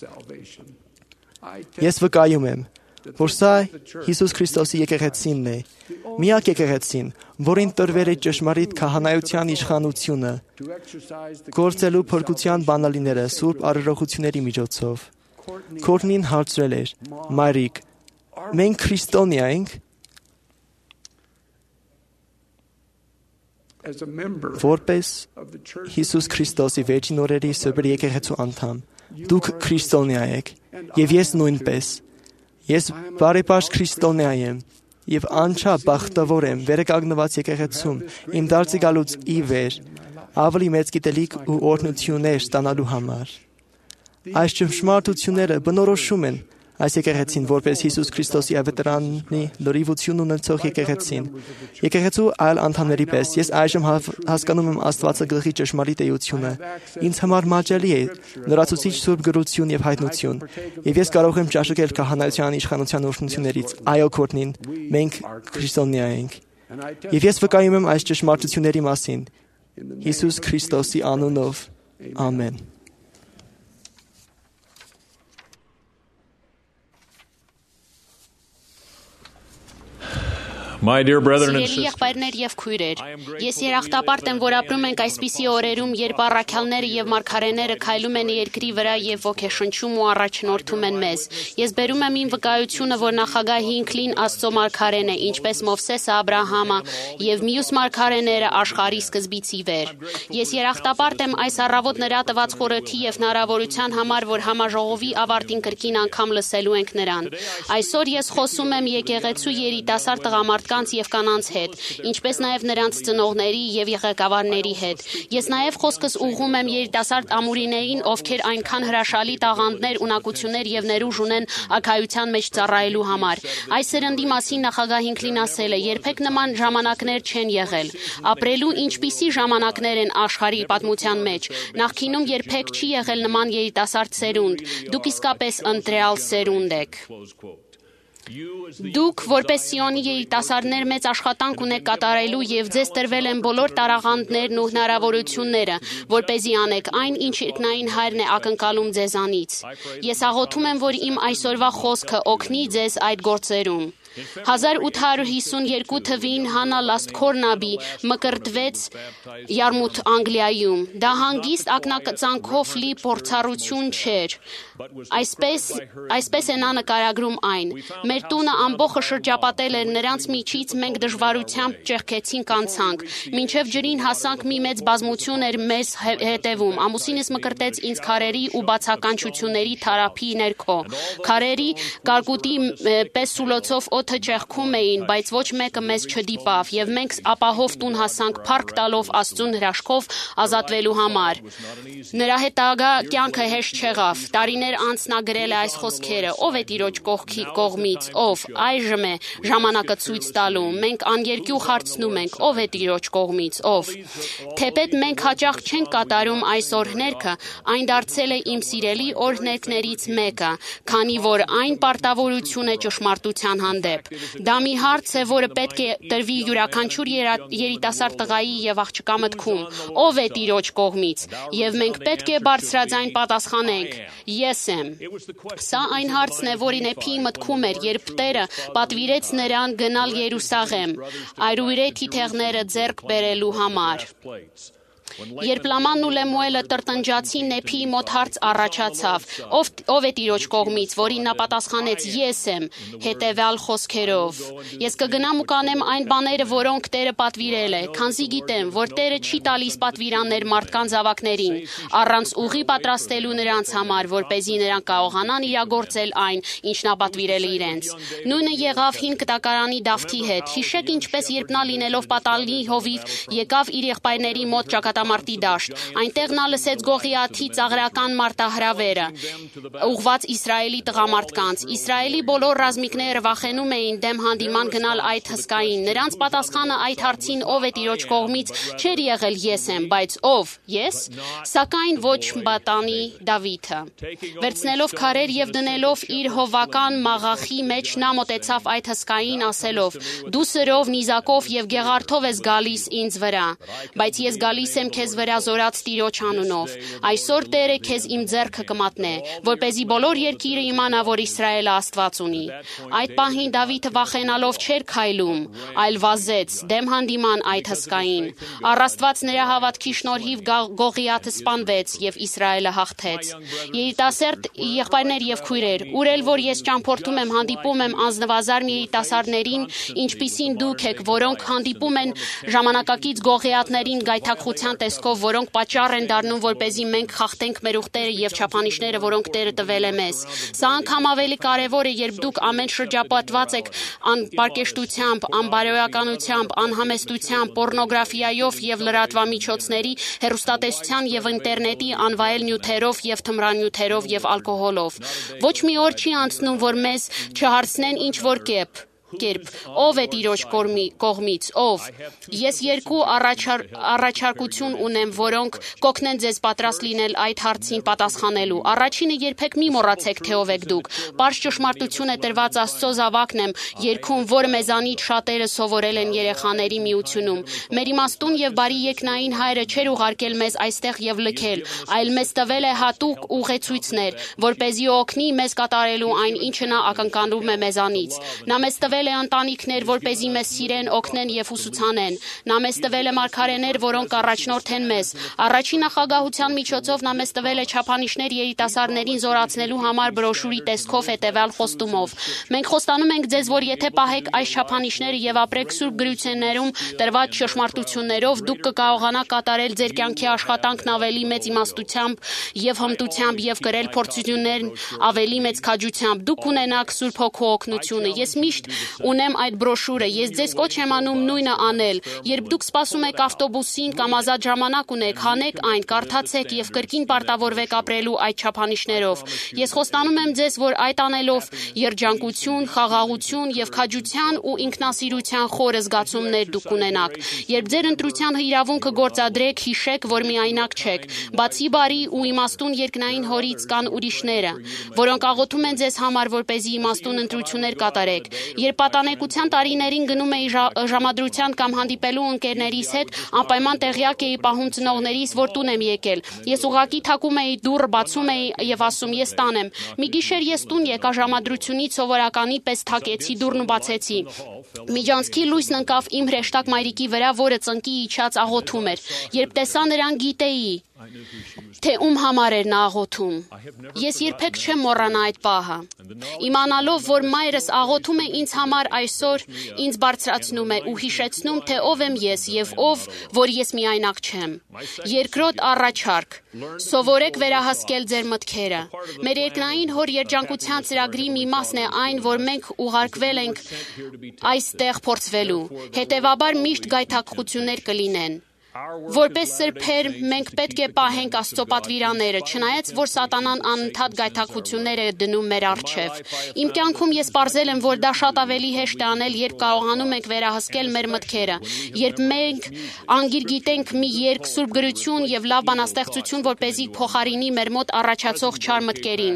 Speaker 1: Ես վկայում եմ, որ սա Հիսուս Քրիստոսի եկեղեցին է, միակ եկեղեցին, որին տրվել է ճշմարիտ քահանայության իշխանությունը, գործելու փրկության բանալիները սուրբ արարողությունների միջոցով։ Քորնին հարցրել էր. «Մայրիկ, մենք քրիստոնյա ենք»։ Որպես Հիսուս Քրիստոսի վերջին օրերի սրբերի եկեղեցու անդամ, դուք քրիստոնյա եք, եւ ես նույնպես։ Ես բարեպաշտ քրիստոնյա եմ եւ անչափ բախտավոր եմ վերականգնված եկեղեցում իմ դարձի գալուց ի վեր ավելի մեծ գիտելիք ու օրհնություններ ստանալու համար։ Այս ճշմարտությունները բնորոշում են այս եկեղեցին որպես Հիսուս Քրիստոսի ավետարանի լրիվություն ունեցող եկեղեցին։ Եկեղեցու այլ անդամների պես ես այժմ հասկանում եմ Աստվածի գլխի ճշմարիտ էությունը։ Ինձ համար մաճելի է լրացուցիչ սուրբ գրություն եւ հայտնություն, եւ ես կարող եմ ճաշակել քահանայության իշխանության օրհնություններից։ Այո, Քորտնին, մենք քրիստոնյա ենք։ Եվ ես վկայում եմ այս ճշմարտությունների մասին։ Հիսուս Քրիստոսի անունով։ Ամեն։
Speaker 7: My dear brethren and
Speaker 8: Սիրելի
Speaker 7: sisters,
Speaker 8: եղբայրներ եւ քույրեր, ես երախտապարտ եմ, որ ապրում ենք այսպիսի օրերում, երբ առաքյալները եւ մարգարեները քայլում են երկրի վրա եւ ոգեշնչում ու առաջնորդում են մեզ։ Ես բերում եմ իմ վկայությունը, որ նախագահ Հինքլին Աստծո մարգարեն է, ինչպես Մովսեսը, Աբրահամը եւ մյուս մարգարեները աշխարհի սկզբից ի վեր։ Ես երախտապարտ եմ այս առավոտ նրա տված խորհրդի եւ հնարավորության համար, որ համաժողովի ավարտին կրկին անգամ լսելու ենք նրան։ Այսօր ես խոսում եմ եկեղեցու երիտասարդ տղամարդկանց եւ կանանց հետ, ինչպես նաեւ նրանց ծնողների եւ ղեկավարների հետ։ Ես նաեւ խոսքս ուղղում եմ երիտասարդ ամուրիներին, ովքեր այնքան հրաշալի տաղանդներ, ունակություններ եւ ներուժ ունեն ակայության մեջ ծառայելու համար։ Այս սերնդի մասին նախագահ Հինքլին ասել է. երբեք նման ժամանակներ չեն եղել։ Ապրելու ինչպիսի ժամանակներ են աշխարհի պատմության մեջ։ Նախկինում երբեք չի եղել նման երիտասարդ սերունդ։ Դուք իսկապես ընտրյալ սերունդ եք։ Դուք, որպես Սիոնի երիտասարդներ, մեծ աշխատանք ունեք կատարելու եւ ձեզ տրվել են բոլոր տարաղանդներն ու հնարավորությունները, որպեսզի անեք այն, ինչ երկնային Հայրն է ակնկալում ձեզանից։ Ես աղոթում եմ, որ իմ այսօրվա խոսքը օգնի ձեզ այդ գործերում։ 1852 թվին Հանա Լաստքորնաբի մկրտվեց Յարմութ, Անգլիայում։ Դա հանգիստ ակնածանքով լի փորձառություն չէր։ Այսպես է նա նկարագրում այն։ Մեր տունը ամբողջը շրջապատել էր նրանց միջից, մենք դժվարությամբ ճեղքեցինք անցանք։ Մինչև ջրին հասանք, մի մեծ բազմություն էր մեզ հետևում։ Ամուսինս մկրտեց ինձ քարերի ու բացականչությունների թարափի ներքո։ Քարերի կարկուտի պես սուլոցով օդը ճեղքում էին, բայց ոչ մեկը մեզ չդիպավ, եւ մենք ապահով տուն հասանք փառք տալով Աստծուն հրաշքով ազատվելու համար։ Նրա հետագա կյանքը հեշտ չեղավ։ Տարիներ անց նա գրել է այս խոսքերը. ով է Տիրոջ կողմից, ով այժմ է ժամանակը ցույց տալու։ Մենք աներկյուղ հարցնում ենք, ով է Տիրոջ կողմից, ով։ Թեպետ մենք հաճախ չենք կատարում այս օրհներքը, այն դարձել է իմ սիրելի օրհներքներից մեկը, քանի որ այն պարտավորություն է ճշմարտության հանդեպ։ Դա մի հարց է, որը պետք է տրվի յուրաքանչյուր երիտասարդ տղայի եւ աղջկա մտքում։ Ով է Տիրոջ կողմից։ Եվ մենք պետք է բարձրաձայն պատասխանենք. Ես եմ։ Սա այն հարցն է, որին Էփիի մտքում էր, երբ Տերը պատվիրեց նրան գնալ Երուսաղեմ, այրույրե թիթեղները ձեռք բերելու համար։ Երբ Լամանն ու Լեմուելը տրտնջացին, Էփիի մոտ հարց առաջացավ. ով է Տիրոջ կողմից, որին նա պատասխանեց. ես եմ, հետևյալ խոսքերով. ես կգնամ ու կանեմ այն բաները, որոնք Տերը պատվիրել է, քանզի գիտեմ, որ Տերը չի տալիս պատվիրաններ մարդկանց զավակներին, առանց ուղի պատրաստելու նրանց համար, որպեսզի նրանք կարողանան իրագործել այն, ինչ նա պատվիրել է իրենց։ Նույնը եղավ հին կտակարանի Դավթի հետ։ Հիշեք, ինչպես երբ նա լինելով պատալի հովիվ եկավ իր եղբայրների մոտ ճակատամարտի դաշտ։ Այնտեղ նա լսեց Գողիաթի ծաղրական մարտահրավերը, ուղղված Իսրայելի տղամարդկանց։ Իսրայելի բոլոր ռազմիկները վախենում էին դեմ հանդիման գնալ այդ հսկային։ Նրանց պատասխանը այդ հարցին ով է Տիրոջ կողմից չէր եղել ես եմ, բայց ով, ես, սակայն ոչ պատանի Դավիթը։ Վերցնելով քարեր եւ դնելով իր հովական մաղախի մեջ նա մոտեցավ այդ հսկային ասելով. դու սրով, նիզակով եւ գեղարդով ես գալիս ինձ վրա, բայց ես գալիս եմ քեզ վրա զորած Տիրոջ անունով։ Այսօր Տերը քեզ իմ ձեռքը կմատնե, որպեսզի բոլոր երկիրը իմանա, որ Իսրայելը Աստված ունի։ Այդ պահին Դավիթը վախենալով չէր քայլում, այլ վազեց դեմ հանդիման այդ հսկային։ Առաստված նրա հավատքի շնորհիվ Գողիաթը սպանվեց եւ Իսրայելը հաղթեց։ Երիտասարդ եղբայրներ եւ քույրեր, ուր էլ որ ես ճամփորդում եմ, հանդիպում եմ անձնվազարն երիտասարդներին, ինչպիսին դուք եք, որոնք հանդիպում են ժամանակակից Գողիաթներին գայթակղության տեսքով, որոնք պատճառ են դառնում, որպեսզի մենք խախտենք մեր ուխտերը եւ չափանիշները, որոնք Տերը տվել է մեզ։ Սա անգամ ավելի կարեւոր է, երբ դուք ամեն շրջապատված եք անպարկեշտությամբ, անբարոյականությամբ, անհամեստությամբ, պոռնոգրաֆիայով եւ լրատվամիջոցների, հեռուստատեսության եւ ինտերնետի անվայել նյութերով եւ թմրանյութերով եւ ալկոհոլով։ Ոչ մի օր չի անցնում, որ մեզ չհարցնեն ինչ որ կերպ. կերպ. ով է Տիրոջ կողմից, ով։ Ես երկու առաջարկություն ունեմ, որոնք կօգնեն ձեզ պատրաստ լինել այդ հարցին պատասխանելու։ Առաջինը երբեք մի մոռացեք, թե ով եք դուք։ Պարզ ճշմարտություն է տրված Աստծո զավակն եմ երգում, որ մեզանից շատերը սովորել են երեխաների միությունում։ Մեր իմաստուն եւ բարի երկնային Հայրը չէր ուղարկել մեզ այստեղ եւ լքել, այլ մեզ տվել է հատուկ ուղեցույցներ, որպեսզի օգնի մեզ կատարելու այն, ինչը նա ակնկալում է մեզանից։ Նա մեզ տվել է ընտանիքներ, որպեսզի մեզ սիրեն, օգնեն եւ ուսուցանեն։ Նա մեզ տվել է մարգարեներ, որոնք առաջնորդեն մեզ։ Առաջին նախագահության միջոցով նա մեզ տվել է չափանիշներ երիտասարդներին զորացնելու համար բրոշուրի տեսքով հետեւյալ խոստումով. մենք խոստանում ենք ձեզ, որ եթե պահեք այս չափանիշները եւ ապրեք Սուրբ գրություններում տրված ճշմարտություններով, դուք կկարողանաք կատարել ձեր կյանքի աշխատանքն ավելի մեծ իմաստությամբ եւ հմտությամբ եւ կրել փորձություններն ավելի մեծ քաջությամբ։ Դուք ունենաք Սուրբ Հոգու օգնությունը։ Ես միշտ ունեմ այդ բրոշուրը։ Ես ձեզ կոչ եմ անում նույնը անել։ Երբ դուք սպասում եք ավտոբուսին կամ ազատ ժամանակ ունեք, հանեք այն, կարդացեք եւ կրկին պարտավորվեք ապրելու այդ չափանիշներով։ Ես խոստանում եմ ձեզ, որ այդ անելով երջանկություն, խաղաղություն եւ քաջության ու ինքնասիրության խորը զգացումներ դուք ունենաք։ Երբ ձեր ընտրության իրավունքը գործադրեք, հիշեք, որ միայնակ չեք։ Բացի բարի ու իմաստուն երկնային Հորից կան ուրիշները, որոնք աղոթում են ձեզ համար, որպեսզի իմաստուն ընտրություններ կատարեք։ Երբ պատանեկության տարիներին գնում էի ժամադրության կամ հանդիպելու ընկերներիս հետ, անպայման տեղյակ էի պահում ծնողներիս, որ տուն եմ եկել։ Ես ուղղակի թակում էի դուռը, բացում էի եւ ասում ես տան եմ։ Մի գիշեր ես տուն եկա ժամադրությունից սովորականի պես թակեցի դուռն ու բացեցի։ Միջանցքի լույսն ընկավ իմ հրեշտակ մայրիկի վրա, որը ծնկի իջած աղոթում էր։ Երբ տեսա նրան, գիտեի, թե ում համար էր նա աղոթում։ Ես երբեք չեմ մոռանա այդ պահը։ Իմանալով, որ մայրս աղոթում է ինձ համար այսօր, ինձ բարձրացնում է ու հիշեցնում, թե ով եմ ես եւ ով, որ ես միայնակ չեմ։ Երկրորդ առաջարկ. սովորեք վերահսկել ձեր մտքերը։ Մեր երկնային Հոր երջանկության ծրագրի մի մասն է այն, որ մենք ուղարկվել ենք այստեղ փորձվելու։ Հետևաբար միշտ գայթակղություններ կլինեն։ Որպես սրբեր մենք պետք է պահենք Աստծո պատվիրանները, չնայած որ սատանան անընդհատ գայթակղություններ է դնում մեր առջև։ Իմ կյանքում ես պարզել եմ, որ դա շատ ավելի հեշտ է անել, երբ կարողանում ենք վերահսկել մեր մտքերը, երբ մենք անգիր գիտենք մի երգ, Սուրբ գրություն եւ լավ բանաստեղծություն, որպեսզի փոխարինի մեր մոտ առաջացող չար մտքերին։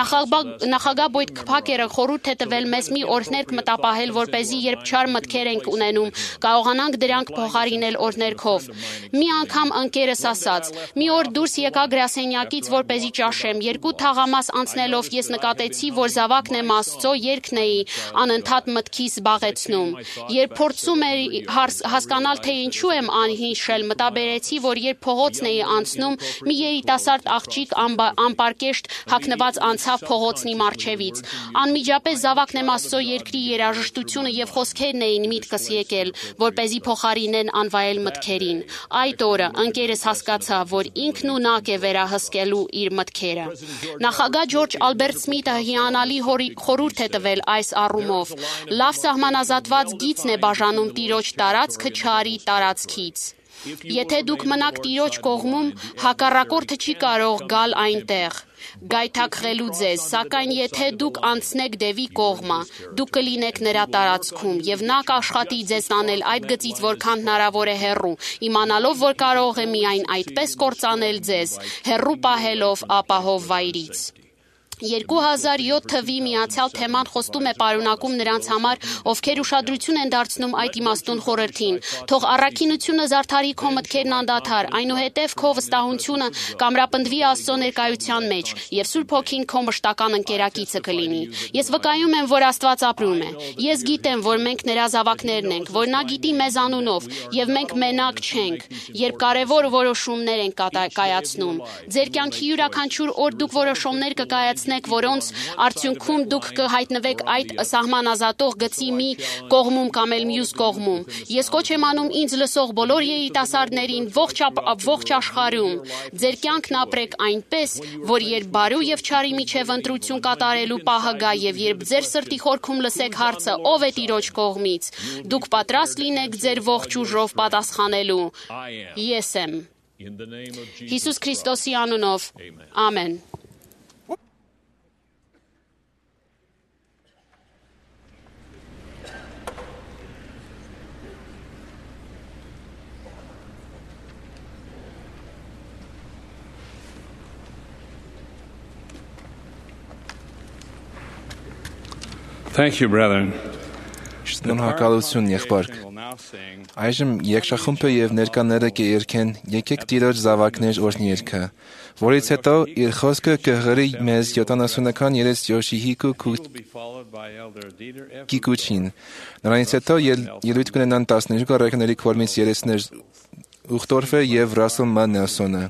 Speaker 8: Նախագահ Բոյդ Քփակերը խորհուրդ է տվել մեզ մի օրհներգ մտապահել, որպեսզի երբ չար մտքեր ենք ունենում, կարողանանք դրանք փոխարինել օրհներգով։ Մի անգամ ընկերս ասաց. մի օր դուրս եկա գրասենյակից, որպեսզի ճաշեմ։ Երկու թաղամաս անցնելով ես նկատեցի, որ զավակն եմ Աստծո, երգն էի անընդհատ մտքիս զբաղեցնում։ Երբ փորձում էի հասկանալ, թե ինչու եմ անհիշել, մտաբերեցի, որ երբ փողոցն էի անցնում, մի երիտասարդ աղջիկ անպարկեշտ հագնված անցավ փողոցն իմ առջևից։ Անմիջապես զավակն եմ Աստծո երկրի երաժշտությունը եւ խոսքերն էին միտքս եկել, որպեսզի փոխարինեն անվայել մտքերին։ Այդ օրը ընկերս հասկացավ, որ ինքն ունակ է վերահսկելու իր մտքերը։ Նախագահ Ջորջ Ալբերտ Սմիթը հիանալի խորհուրդ է տվել այս առումով. լավ սահմանազատված գիծն է բաժանում Տիրոջ տարածքը չարի տարածքից։ Եթե դուք մնաք Տիրոջ կողմում, հակառակորդը չի կարող գալ այնտեղ, գայթակղելու ձեզ, սակայն եթե դուք անցնեք Դևի կողմը, դուք կլինեք նրա տարածքում եւ նա կաշխատի ձեզ տանել այդ գծից որքան հնարավոր է հեռու, իմանալով, որ կարող է միայն այդպես կործանել ձեզ, հեռու պահելով ապահով վայրից։ 2007 թվի միացյալ թեման խոստում է պարունակում նրանց համար, ովքեր ուշադրություն են դարձնում այդ իմաստուն խորհրդին։ Թող առաքինությունը զարդարի քո մտքերն անդադար, այնուհետև քո վստահությունը կամրապնդվի Աստծո ներկայության մեջ եւ Սուրբ Հոգին քո մշտական ընկերակիցը կլինի։ Ես վկայում եմ, որ Աստված ապրում է։ Ես գիտեմ, որ մենք նրա զավակներն ենք, որ նա գիտի մեզ անունով եւ մենք մենակ չենք, երբ կարեւոր որոշումներ ենք կայացնում։ Ձեր կյանքի յուրաքանչյուր օր դուք որոշումներ կկայացնեք, որոնց արդյունքում դուք կհայտնվեք այդ սահմանազատող գծի մի կողմում կամ էլ մյուս կողմում։ Ես կոչ եմ անում ինձ լսող բոլոր երիտասարդներին ողջ աշխարհում, ձեր կյանքն ապրեք այնպես, որ երբ բարու եւ չարի միջև ընտրություն կատարելու պահը գա եւ երբ ձեր սրտի խորքում լսեք հարցը ով է Տիրոջ կողմից, դուք պատրաստ լինեք ձեր ողջ ուժով պատասխանելու. Ես եմ։ Հիսուս Քրիստոսի անունով։ Ամեն։
Speaker 7: Thank you, brethren.
Speaker 2: Շնորհակալություն, եղբայրք։ Այժմ երկշախումբը եւ ներկաները կերկեն եկեք Տիրոջ զավակներ օրհներքը, որից հետո իր խոսքը կհղրի մեզ 70-ական երեսյոշիհիկու կիկուչին։ Նրանից հետո ելույթ կունենան 12 առաքների կողմից երեսներ Ուխտորֆը եւ Ռասել Մ. Նելսոնը։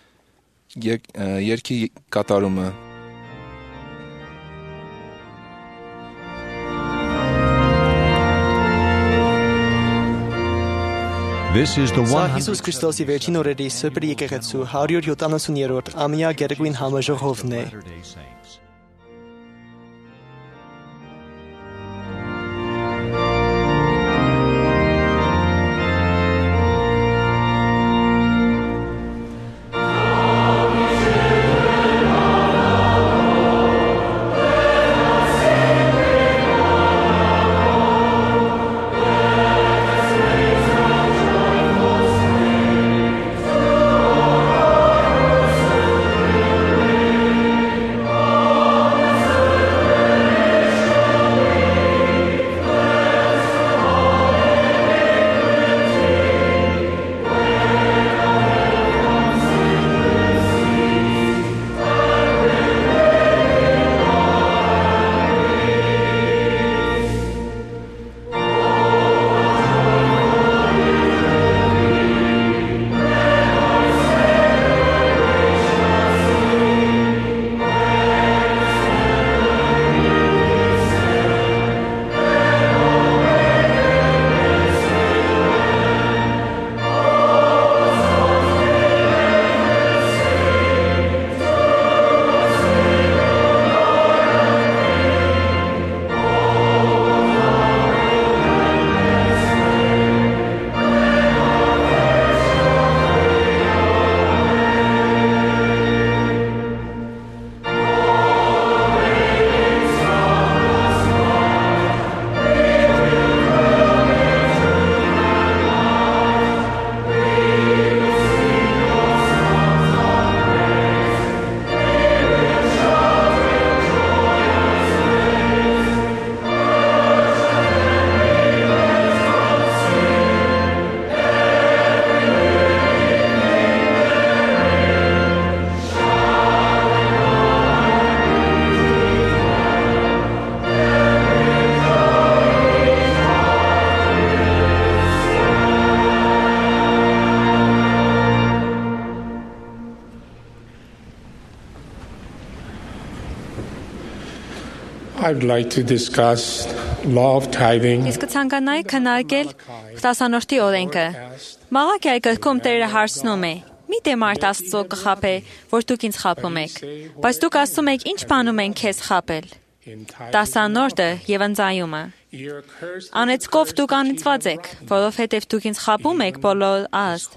Speaker 2: Երկի կատարումը։
Speaker 1: Սա Հիսուս Քրիստոսի վերջին օրերի Սրբի եկեղեցու 170-րդ ամյա գերագույն համաժողովն է։
Speaker 9: I'd like to discuss law of tithing.
Speaker 10: Իսկ ցանկանայի քննարկել 10-րդի օրենքը։ Մաղաքիայի գրքում Տերը հարցնում է. «Մի դե մարդ Աստծո կխաբե, որ դուք ինձ խաբում եք, բայց դուք ասում եք, ինչ բանում են քեզ խաբել»։ 10-րդը եւ ընծայումը։ Անեծկով դուք անիծված եք, որովհետեւ դուք ինձ խաբում եք բոլոր ազգ։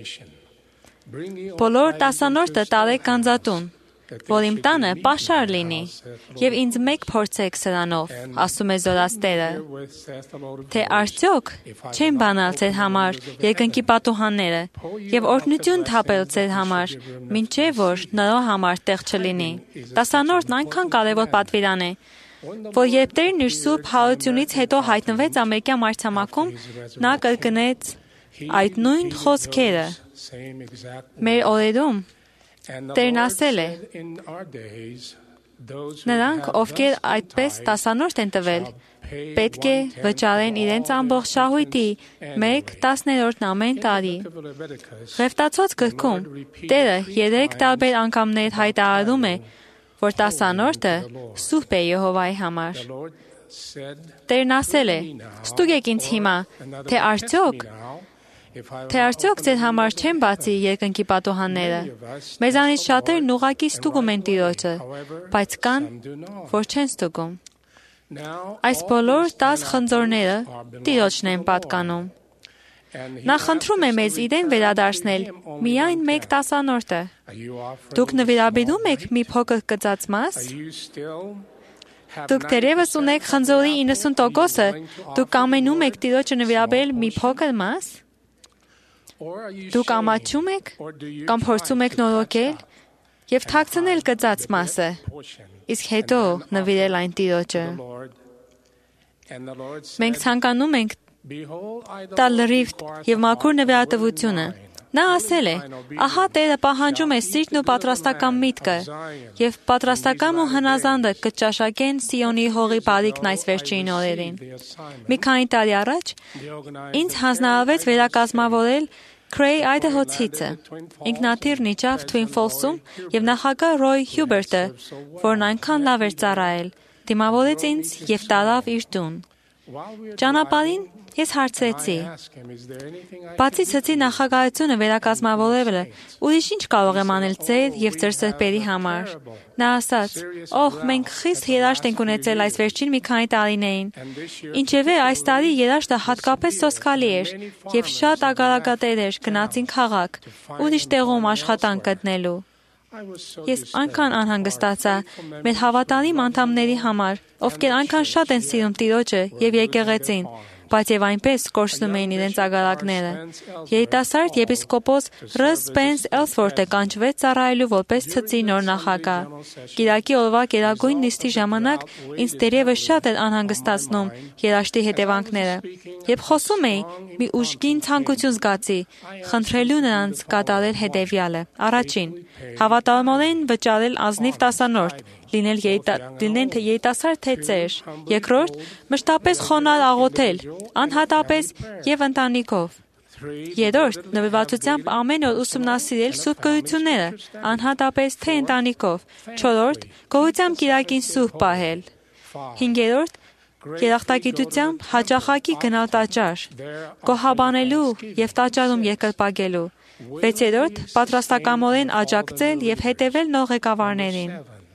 Speaker 10: Բոլոր 10-րդը տարեք գանձատուն, որ իմ տանը պաշար լինի, եւ ինձ մեկ փորձեք սրանով, ասում է զորաստերը, թե արդյոք չեն բանալ ձեր համար երկնքի պատուհանները եւ օրհնություն թափել ձեր համար, մինչեւ որ նրա համար տեղ չլինի։ 10-րդն այնքան կարևոր պատվիրան է, որ երբ Տերն իր սուրբ հարությունից հետո հայտնվեց ամերիկյան մայրցամաքում, նա կրկնեց այդ նույն խոսքերը։ Մեր օրերում Տերն ասել է. նրանք, ովքեր այդպես 10-րդ են տվել, պետք է վճարեն իրենց ամբողջ շահույթի 1/10 ամեն տարի։ Ղևտացոց գրքում Տերը 3 տարբեր անգամներ հայտարարում է, որ 10-րդը սուրբ է Եհովայի համար։ Տերն ասել է. «Ստուգեք ինձ հիմա, թե արդյոք ձեր համար չեն բացի երկնքի պատուհանները։ Մեզանից շատերն ուղղակի ստուգում են Տիրոջը, բայց կան, որ չեն ստուգում։ Այս բոլոր 10 խնձորները Տիրոջն են պատկանում։ Նա խնդրում է մեզ իրեն վերադարձնել միայն 1/10-ը։ Դուք նվիրաբերում եք մի փոքր կծած մաս։ Դուք դեռևս ունեք խնձորի 90%-ը, դուք կամենում եք Տիրոջը նվիրաբերել մի փոքր մաս։ Դուք ամաչում եք կամ փորձում եք նորոգել եւ թաքցնել կծած մասը, իսկ հետո նվիրել այն Տիրոջը։ Մենք ցանկանում ենք տալ լրիվ եւ մաքուր նվիրատվությունը։ Նա ասել է. «Ահա Տերը պահանջում է սիրտն ու պատրաստական միտքը, եւ պատրաստական ու հնազանդը կճաշակեն Սիոնի հողի բալիկն այս վերջին օրերին»։ Մի քանի տարի առաջ ինձ հանձնարարվեց վերակազմավորել Cray Idaho ցիցը։ Ինքնաթիռն իջավ Twin Falls-ում եւ նախագահ Ռոյ Հյուբերտը, որն այնքան լավ էր ծառայել, դիմավորեց ինձ եւ տարավ իր տուն։ Ճանապարհին ես հարցրեցի. «Բացի ցցի նախագահությունը վերակազմավորելը, ուրիշ ինչ կարող եմ անել ձեր եւ ձեր սրբերի համար»։ Նա ասաց. «Օհ, մենք խիստ երաշտ ենք ունեցել այս վերջին մի քանի տարիներին։ Ինչևէ, այս տարի երաշտը հատկապես սոսկալի էր եւ շատ ագարակատերեր գնացին քաղաք, ուրիշ տեղում աշխատանք գտնելու»։ Ես այնքան անհանգստացա մեր հավատալիմ անդամների համար, ովքեր այնքան շատ են սիրում Տիրոջը եւ եկեղեցին, բայց եւ այնպես կորցնում էին իրենց ագարակները։ Երիտասարդ եպիսկոպոս Ռ. Սպենս Էլսվորթը կանչվեց ծառայելու որպես ցցի նոր նախագահ։ Կիրակի օրվա գերագույն նիստի ժամանակ ինձ դերևս շատ էր անհանգստացնում երաշտի հետևանքները։ Երբ խոսում էի, մի ուժգին ցանկություն զգացի, խնդրելու նրանց կատարել հետևյալը. առաջին, հավատարմորեն վճարել ազնիվ տասանորդ, լինեն թե երիտասարդ թե ծեր։ Երկրորդ, մշտապես խոնարհ աղոթել, անհատապես եւ ընտանիքով։ Երրորդ, նվիրվածությամբ ամեն օր ուսումնասիրել սուրբ գրությունները, անհատապես թե ընտանիքով։ Չորրորդ, գոհությամբ կիրակին սուրբ պահել։ Հինգերորդ, երախտագիտությամբ հաճախակի գնալ տաճար, գոհաբանելու եւ տաճարում երկրպագելու։ Վեցերորդ, պատրաստակամորեն աջակցել եւ հետևել նոր ղեկավարներին։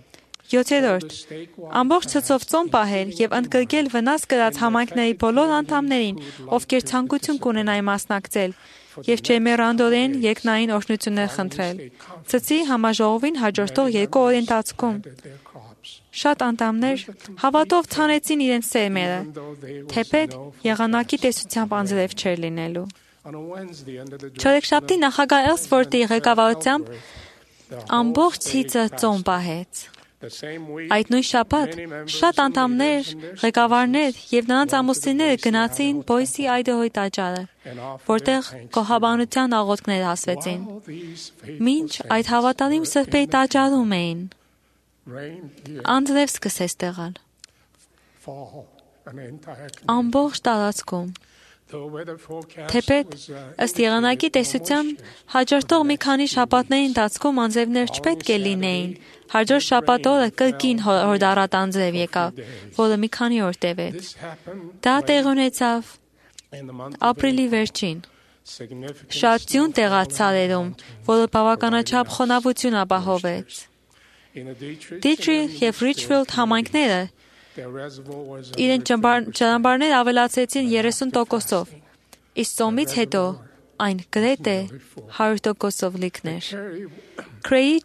Speaker 10: 7. Ամբողջ ցծով ծոմ պահել եւ ընդգրկել վնաս կրած համայնքների բոլոր անդամներին, ովքեր ցանկություն կունենային մասնակցել, եւ չեմերանդորեն երկնային օրհնություններ խնդրել։ Ցծի համաժողովին հաջորդող 2 օրի ընթացքում շատ անդամներ հավատով ցանեցին իրենց սերմերը, թեպետ եղանակի տեսությամբ անձրև չէր լինելու։ Չորեքշաբթի նախագահ Էլսվորթի ղեկավարությամբ ամբողջ ցիցը ծոմ պահեց։ Այդ նույն շաբաթ շատ անդամներ, ղեկավարներ եւ նրանց ամուսինները գնացին Բոյսի Այդահոյի տաճարը, որտեղ գոհաբանության աղոթքներ ասվեցին։ Մինչ այդ հավատալիմ սրբերի տաճարում էին, անձրև սկսեց տեղալ։ Ամբողջ տարածքում։ Թեպետ ըստ եղանակի տեսության հաջորդող մի քանի շաբաթների ընթացքում անձրևներ չպետք է լինեին։ Հաջորդ շաբաթ օրը կրկին հորդառատ անձրև եկավ, որը մի քանի օր տևեց։ Դա տեղ ունեցավ ապրիլի վերջին։ Շատ ձյուն տեղաց սարերում, որը բավականաչափ խոնավություն ապահովեց։ Դիթրիխ եւ Ռիչֆիլդ համայնքները իրենց ճանապարհներ ավելացրեցին 30%-ով, իսկ ծոմից հետո այն գրեթե 100%-ով լիքներ։ Քրեյի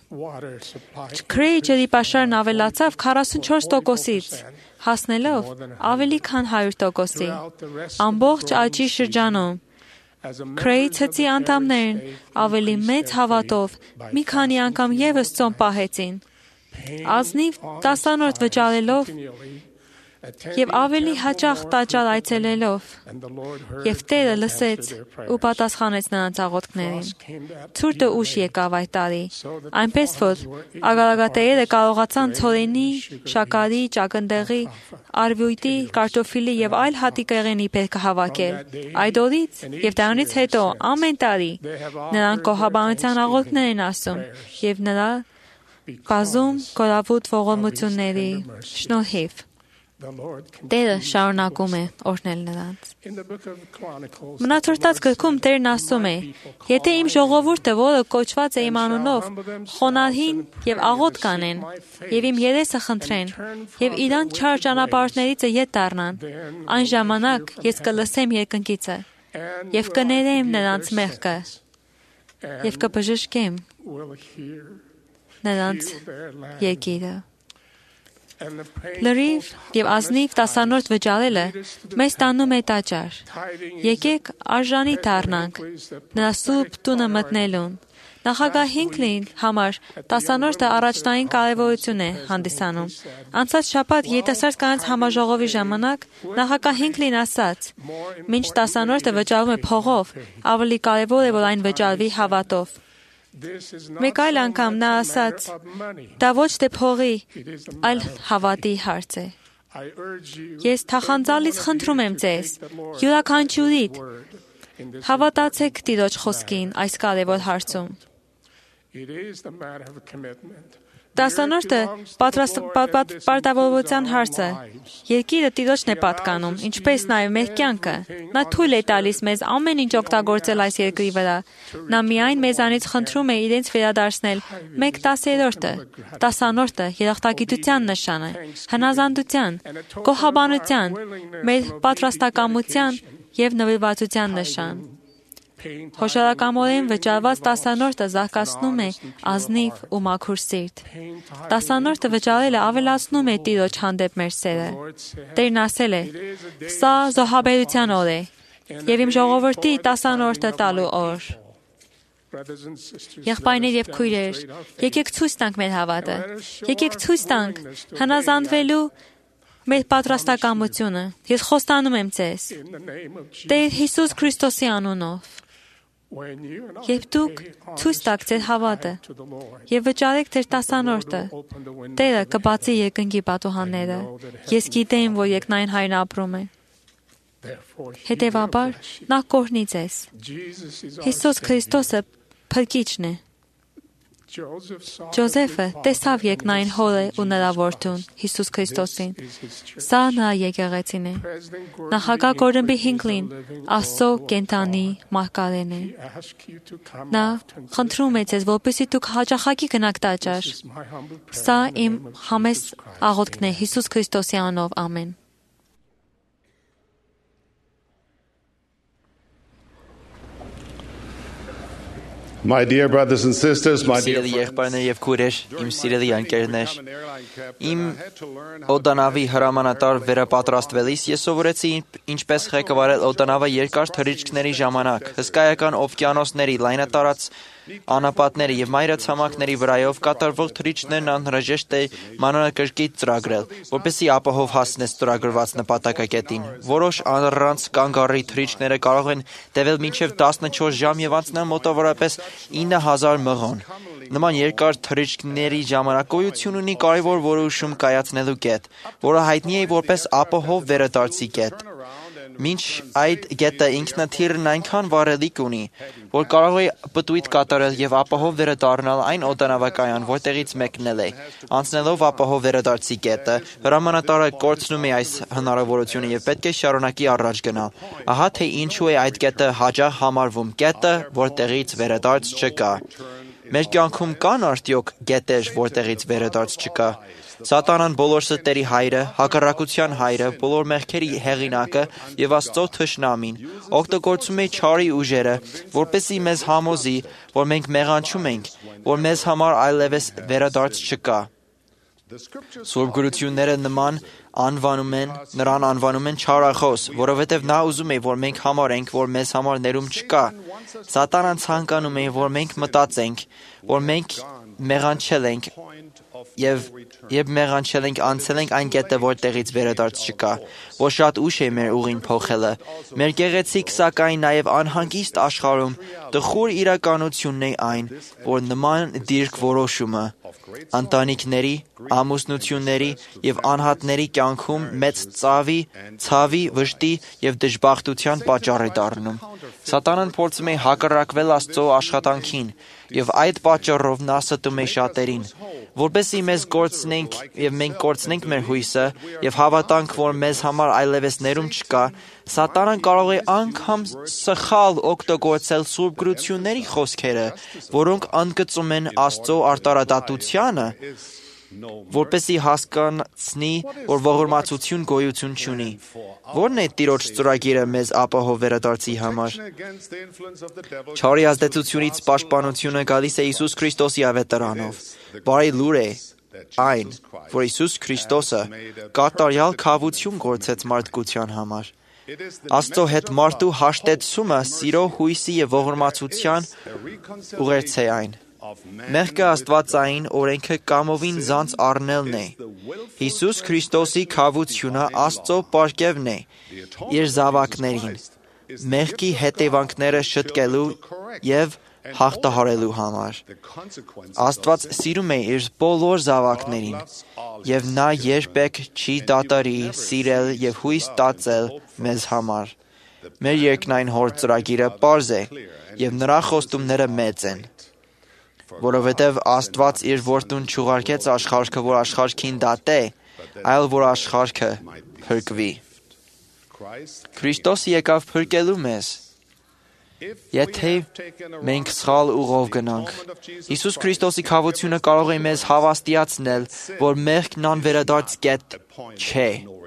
Speaker 10: ջրի պաշարն ավելացավ 44%-ից, հասնելով ավելի քան 100%-ի։ Ամբողջ աճի շրջանում Քրեյի ցցի անդամներն ավելի մեծ հավատով մի քանի անգամ եւս ծոմ պահեցին, ազնիվ տասանորդ վճարելով եւ ավելի հաճախ տաճար այցելելով, եւ Տերը լսեց ու պատասխանեց նրանց աղոթքներին։ Ցուրտը ուշ եկավ այդ տարի, այնպես որ ագարակատերերը կարողացան ցորենի, շաքարի, ճակնդեղի, արվույտի, կարտոֆիլի եւ այլ հատիկեղենի բերք հավաքել։ Այդ օրից եւ դրանից հետո ամեն տարի նրանք գոհաբանության աղոթքներ են ասում եւ նրա բազում կորավուտ ողորմությունների շնորհիվ Տերը շարունակում է օրհնել նրանց։ Մնացորդած գրքում Տերն ասում է. «Եթե իմ ժողովուրդը, որը կոչված է իմ անունով, խոնարհին եւ աղոթ կանեն, եւ իմ երեսը խնդրեն, եւ իրան չար ճանապարհներից ետ դառնան, այն ժամանակ ես կլսեմ երկնքիցը եւ կներեմ նրանց մեղքը եւ կբժշկեմ նրանց երկիրը»։ Լրիվ եւ ազնիվ տասանորդ վճարելը մեզ տանում է տաճար։ Եկեք արժանի դառնանք նրա սուրբ տունը մտնելուն, Նախագահ Հինքլին համար տասանորդը առաջնային կարևորություն է հանդիսանում։ Անցած շաբաթ երիտասարդ կանանց համաժողովի ժամանակ նախագահ Հինքլին ասաց. «Մինչ տասանորդը վճարում է փողով, ավելի կարևոր է, որ այն վճարվի հավատով»։ Մեկ այլ անգամ նա ասաց. «Դա ոչ թե փողի, այլ հավատի հարց է»։ Ես թախանձալից խնդրում եմ ձեզ, յուրաքանչյուրիդ, հավատացեք Տիրոջ խոսքին այս կարևոր հարցում։ Տասանորդը պարտավորության հարցը։ Երկիրը Տիրոջն է պատկանում, ինչպես նաև մեր կյանքը։ Նա թույլ է տալիս մեզ ամեն ինչ օգտագործել այս երկրի վրա։ Նա միայն մեզանից խնդրում է իրենց վերադարձնել 1/10-ը, տասանորդը երախտագիտության նշան է, հնազանդության, գոհաբանության, մեր պատրաստակամության և նվիրվածության նշան։ Խոշորակամորեն վճարված տասանորդը զարգացնում է ազնիվ ու մաքուր սիրտ։ Տասանորդը վճարելը ավելացնում է Տիրոջ հանդեպ մեր սերը։ Տերն ասել է. «Սա զոհաբերության օր է, և իմ ժողովրդի տասանորդը տալու օր»։ Եղբայրներ և քույրեր, եկեք ցույց տանք մեր հավատը։ Եկեք ցույց տանք հնազանդվելու մեր պատրաստակամությունը։ Ես խոստանում եմ ձեզ Տեր Հիսուս Քրիստոսի անունով, երբ դուք ցույց տաք ձեր հավատը և վճարեք ձեր տասանորդը, Տերը կբացի երկնքի պատուհանները։ Ես գիտեմ, որ երկնային Հայրն ապրում է։ Հետևաբար, նա կօրհնի ձեզ։ Հիսուս Քրիստոսը փրկիչն է։ Ջոզեֆը տեսավ երկնային Հորը ու նրա որդուն, Հիսուս Քրիստոսին։ Սա նրա եկեղեցին է։ Նախագահ Գորդոն B. Հինքլին Աստծո կենդանի մարգարեն է։ Նա խնդրում է ձեզ, որպեսզի դուք հաճախակի գնաք տաճար։ Սա իմ համեստ աղոթքն է Հիսուս Քրիստոսի անունով, ամեն։
Speaker 7: My dear brothers and sisters, my dear
Speaker 11: Սիրելի եղբայրներ եւ քույրեր, իմ սիրելի ընկերներ, իմ օդանավի հրամանատար վերապատրաստվելիս ես սովորեցի ինչպես ղեկավարել օդանավը երկար թռիչքների ժամանակ, հսկայական օվկիանոսների, լայնատարած անապատների եւ մայրացամաքների վրայով կատարվող թռիչքներն անհրաժեշտ է մանրակրկիտ ծրագրել, որպեսզի ապահով հասնես ծրագրված նպատակակետին։ Որոշ առանց կանգառի թռիչքները կարող են տևել մինչև 14 ժամ եւ անցնել մոտավորապես 9000 մղոն։ Նման երկար թռիչքների ժամանակ գոյություն ունի կարևոր որոշում կայացնելու կետ, որը հայտնի է որպես ապահով վերադարձի կետ։ Մինչ այդ գետը ինքնաթիռն այնքան վառելիք ունի, որ կարող է պտույտ կատարել եւ ապահով վերադառնալ այն օդանավակայան, որտեղից մեկնել է։ Անցնելով ապահով վերադարձի կետը, հրամանատարը կորցնում է այս հնարավորությունը եւ պետք է շարունակի առաջ գնալ։ Ահա թե ինչու է այդ կետը հաճախ համարվում կետը, որտեղից վերադարձ չկա։ Մեր կյանքում կան արդյոք գետեր, որտեղից վերադարձ չկա։ Սատանան բոլոր ստերի հայրը, հակառակության հայրը, բոլոր մեղքերի հեղինակը եւ Աստծո թշնամին օգտագործում է չարի ուժերը, որպեսզի մեզ համոզի, որ մենք մեղանչում ենք, որ մեզ համար այլևս վերադարձ չկա։ Սուրբ գրությունները նրան անվանում են չարախոս, որովհետև նա ուզում է, որ մենք համարենք, որ մեզ համար ներում չկա։ Սատանան ցանկանում է, որ մենք մտածենք, որ մենք մեղանչել ենք եւ մեղանչել ենք, անցել ենք այն կետը, որտեղից վերադարձ չկա, որ շատ ուշ է մեր ուղին փոխելը։ Մեր գեղեցիկ, սակայն նաեւ անհանգիստ աշխարհում տխուր իրականությունն է այն, որ նման դիրք որոշումը ընտանիքների, ամուսնությունների եւ անհատների կյանքում մեծ ցավի, վշտի եւ դժբախտության պատճառ է դառնում։ Սատանան փորձում է հակառակվել Աստծո աշխատանքին եւ այդ պատճառով նա ստում է շատերին, որպեսզի մեզ կորցնենք եւ մենք կորցնենք մեր հույսը եւ հավատանք, որ մեզ համար այլևս ներում չկա։ Սատանան կարող է անգամ սխալ օգտագործել Սուրբ գրությունների խոսքերը, որոնք ընդգծում են Աստծո արտարադատությանը, որպեսզի հասկանցնի, որ ողորմածություն գոյություն չունի։ Որն է Տիրոջ ծրագիրը մեզ ապահով վերադարձի համար։ Չարի ազդեցությունից պաշտպանությունը գալիս է Հիսուս Քրիստոսի ավետարանով։ Բարի լուր է այն, որ Հիսուս Քրիստոսը կատարյալ քավություն գործեց մարդկության համար։ Աստծո հետ մարդու հաշտեցումը սիրո, հույսի եւ ողորմածության ուղերձ է այն։ Մեղքը աստվածային օրենքը կամովին զանց առնելն է։ Հիսուս Քրիստոսի քավությունը Աստծո պարգևն է իր զավակներին, մեղքի հետևանքները շտկելու եւ հաղթահարելու համար։ Աստված սիրում է իր բոլոր զավակներին, եւ նա երբեք չի դադարի սիրել եւ հույս տածել մեզ համար։ Մեր երկնային Հոր ծրագիրը պարզ է, եւ նրա խոստումները մեծ են, որովհետեւ Աստված իր որդուն չուղարկեց աշխարհքը, որ աշխարհքին դատե, այլ որ աշխարհքը փրկվի։ Քրիստոս եկավ փրկելու մեզ։ Եթե մենք սխալ ուղով գնանք, Հիսուս Քրիստոսի քավությունը կարող է մեզ հավաստիացնել, որ մեղքն անվերադարձ կետ չէ։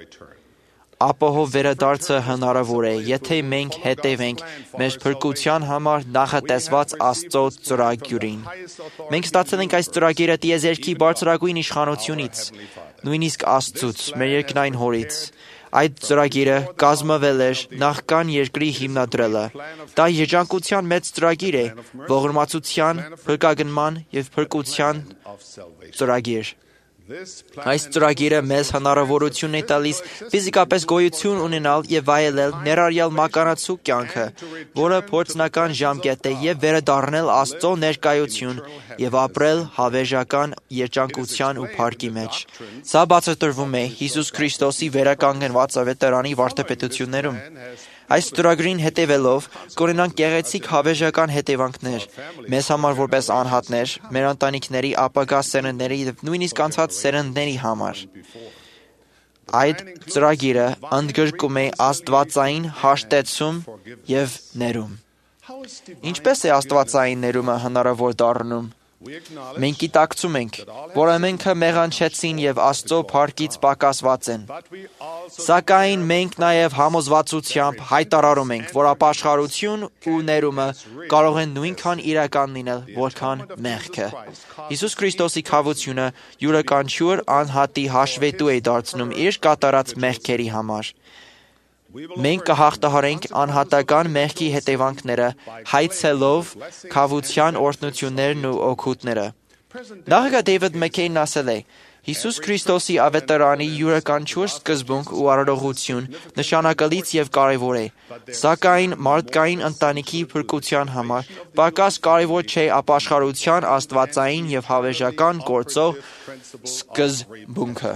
Speaker 11: Ապահով վերադարձը հնարավոր է, եթե մենք հետևենք մեր փրկության համար նախատեսված Աստծո ծրագիրին։ Մենք ստացել ենք այս ծրագիրը տիեզերքի բարձրագույն իշխանությունից, նույնիսկ Աստծուց, մեր երկնային Հորից։ Այդ ծրագիրը կազմվել էր նախքան երկրի հիմնադրելը։ Դա երջանկության մեծ ծրագիր է, ողորմածության, փրկագնման եւ փրկության ծրագիր։ Այս ծրագիրը մեզ հնարավորություն է տալիս ֆիզիկապես գոյություն ունենալ եւ վայելել ներառյալ մականացու կյանքը, որը փորձնական ժամկետ է, եւ վերադառնել Աստծո ներկայություն եւ ապրել հավերժական երջանկության ու փառքի մեջ։ Սա բացատրվում է Հիսուս Քրիստոսի վերականգնված ավետարանի վարդապետություններում։ Այս ծրագրին հետևելով կունենանք գեղեցիկ հավերժական հետևանքներ մեզ համար որպես անհատներ, մեր ընտանիքների, ապագա սերնդների եւ նույնիսկ անցած սերնդների համար։ Այդ ծրագիրը ընդգրկում է աստվածային հաշտեցում եւ ներում։ Ինչպես է աստվածային ներումը հնարավոր դառնում։ Մենք գիտակցում ենք, որ ամենքը մեղանչեցին եւ Աստծո փառքից պակասված են։ Սակայն մենք նաեւ համոզվածությամբ հայտարարում ենք, որ ապաշխարություն ու ներումը կարող են նույնքան իրական լինել, որքան մեղքը։ Հիսուս Քրիստոսի քավությունը յուրաքանչյուր անհատի հաշվետու է դարձնում իր կատարած մեղքերի համար։ Մենք կհաղթահարենք անհատական մեղքի հետևանքները, հայցելով քավության օրհնություններն ու օգուտները։ Նախագահ Դեյվիդ Մաքքեյնն ասել է. Հիսուս Քրիստոսի ավետարանի յուրաքանչյուր սկզբունք ու արարողություն նշանակալից եւ կարեւոր է, սակայն մարդկային ընտանիքի փրկության համար պակաս կարեւոր չէ ապաշխարության աստվածային եւ հավերժական գործող սկզբունքը։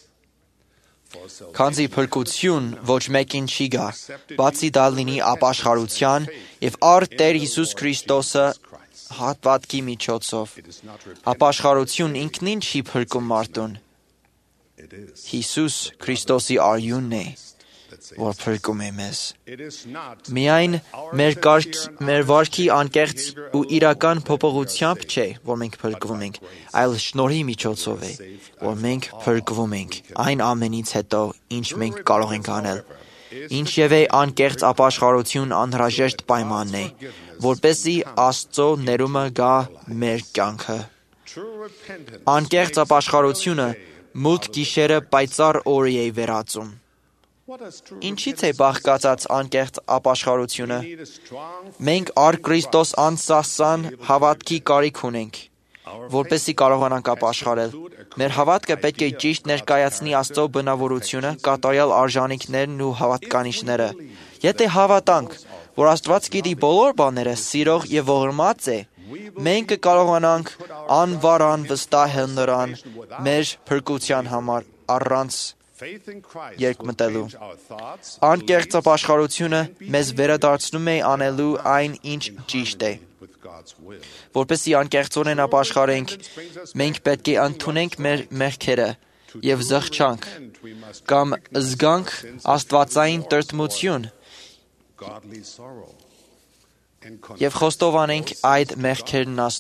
Speaker 11: Քանզի փրկություն ոչ մեկին չի գա, բացի դա լինի ապաշխարության եւ առ Տեր Հիսուս Քրիստոսը հատվածքի միջոցով։ Ապաշխարություն ինքնին չի փրկում մարդուն։ Հիսուս Քրիստոսի արյունն է, որ փրկում է մեզ։ Միայն մեր վարքի անկեղծ ու իրական փոփոխությամբ չէ, որ մենք փրկվում ենք, այլ շնորհի միջոցով է, որ մենք փրկվում ենք այն ամենից հետո, ինչ մենք կարող ենք անել։ Ինչևէ անկեղծ ապաշխարություն անհրաժեշտ պայմանն է, որպեսզի Աստծո ներումը գա մեր կյանքը։ Անկեղծ ապաշխարությունը մութ գիշերը պայծառ օրի է վերածում։ Ինչից է բաղկացած անկեղծ ապաշխարությունը։ Մենք առ Քրիստոս անսասան հավատքի կարիք ունենք, որպեսզի կարողանանք ապաշխարել։ Մեր հավատքը պետք է ճիշտ ներկայացնի Աստծո բնավորությունը, կատարյալ արժանինքներն ու հավատկանիշները։ Եթե հավատանք, որ Աստված գիտի բոլոր բաները, սիրող եւ ողորմած է, մենք կկարողանանք անվարան վստահել նրան մեր փրկության համար առանց երկմտելու։ Անկեղծ ապաշխարությունը մեզ վերադարձնում է անելու այն, ինչ ճիշտ է։ Որպեսզի անկեղծորեն ապաշխարենք, մենք պետք է ընդունենք մեր մեղքերը եւ զղջանք կամ զգանք աստվածային տրտմություն եւ խոստովանենք այդ մեղքերն Աստծուն։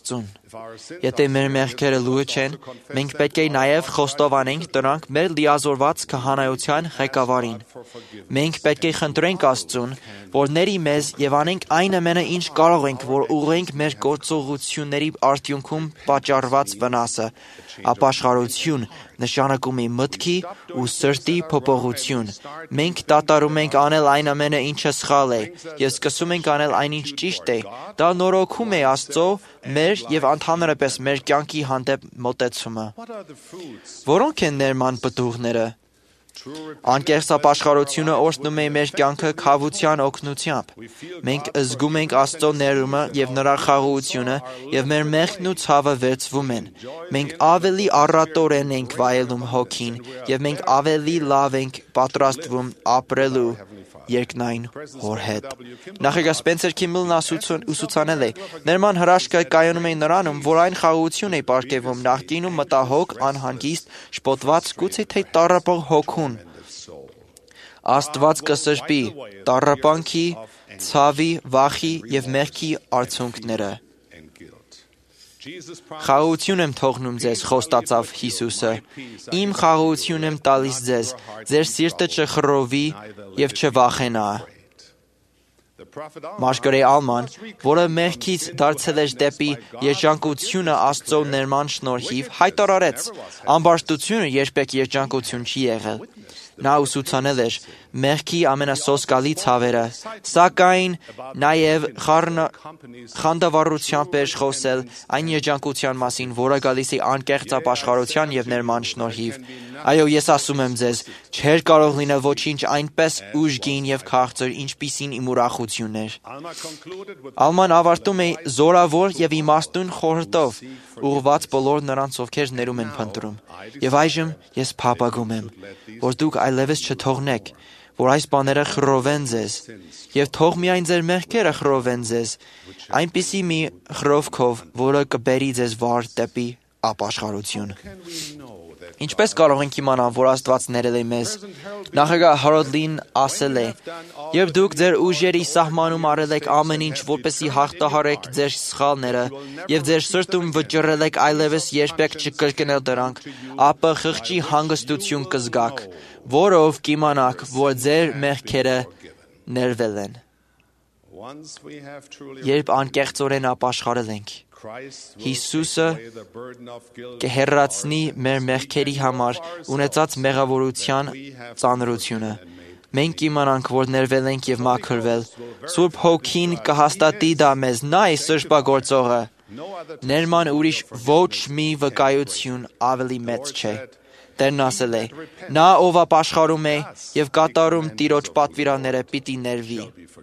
Speaker 11: Եթե մեր մեղքերը լուր չեն, մենք պետք է նաև խոստովանենք դրանք մեր լիազորված քահանայության ղեկավարին։ Մենք պետք է խնդրենք Աստծուն, որ ների մեզ եւ անենք այն ամենը, ինչ կարող ենք, որ ուղղենք մեր գործողությունների արդյունքում պատճառված վնասը։ Ապաշխարություն նշանակում է մտքի ու սրտի փոփոխություն։ Մենք դադարում ենք անել այն ամենը, ինչը սխալ է, եւ սկսում ենք անել այն, ինչ ճիշտ է։ Դա նորոգում է Աստծո մեր եւ ընդհանրապես մեր կյանքի հանդեպ մոտեցումը։ Որոնք են ներման պտուղները։ Անկեղծ ապաշխարությունը օրհնում է մեր կյանքը քավության օգնությամբ։ Մենք զգում ենք Աստծո ներումը եւ նրա խաղաղությունը եւ մեր մեղքն ու ցավը վերցվում են։ Մենք ավելի առատորեն ենք վայելում հոգին եւ մենք ավելի լավ ենք պատրաստվում ապրելու երկնային հոր հետ։ Նախագահ Սպենսեր Քիմբլն ուսուցանել է. ներման հրաշքը կայանում է նրանում, որ այն խաղաղություն է պարգևում նախկինում մտահոգ, անհանգիստ, շփոթված, գուցե թե տառապող հոգուն։ Աստված կսրբի տառապանքի, ցավի, վախի եւ մեղքի արցունքները։ Խաղաղություն եմ թողնում ձեզ, խոստացավ Հիսուսը։ Իմ խաղաղություն եմ տալիս ձեզ, ձեր սիրտը չխռովի եւ չվախենա։ Մարգարե Ալման, որը մեղքից դարձել էր դեպի երջանկությունը Աստծո ներման շնորհիվ, հայտարարեց. ամբարտությունը երբեք երջանկություն չի եղել։ Նա ուսուցանել էր մեղքի ամենասոսկալի ցավերը, սակայն նաև խանդավառությամբ էր խոսել այն երջանկության մասին, որը գալիս է անկեղծ ապաշխարության եւ ներման շնորհիվ։ Այո, ես ասում եմ ձեզ, չէր կարող լինել ոչինչ այնպես ուժգին եւ քաղցր, ինչպիսին իմ ուրախությունն էր։ Ալման ավարտում է զորավոր եւ իմաստուն խորհրդով, ուղղված բոլոր նրանց, ովքեր ներում են փնտրում։ Եվ այժմ ես փափագում եմ, որ դուք այլևս չթողնեք, որ այս բաները խռովեն ձեզ, եւ թող միայն ձեր մեղքերը խռովեն ձեզ, այնպիսի մի խռովքով, որը կբերի ձեզ վար դեպի ապաշխարություն։ Ինչպես կարող ենք իմանալ, որ Աստված ներել է մեզ։ Նախագահ Հարոլդին ասել է. Երբ դուք ձեր ուժերի սահմանում արել եք ամեն ինչ, որպեսզի հաղթահարեք ձեր սխալները, եւ ձեր սրտում վճռել եք այլևս երբեք չկրկնել դրանք, ապա խղճի հանգստություն կզգաք, որով կիմանաք, որ ձեր մեղքերը ներվել են։ Երբ անկեղծորեն ապաշխարել ենք, Հիսուսը կհեռացնի մեր մեղքերի համար ունեցած մեղավորության ծանրությունը։ Մենք իմանանք, որ ներվել ենք եւ մաքրվել։ Սուրբ Հոգին կհաստատի դա մեզ, նա է սրբագործողը։ Ներման ուրիշ ոչ մի վկայություն ավելի մեծ չէ։ Տերն ասել է. նա ով ապաշխարում է եւ կատարում Տիրոջ պատվիրանները պիտի ներվի։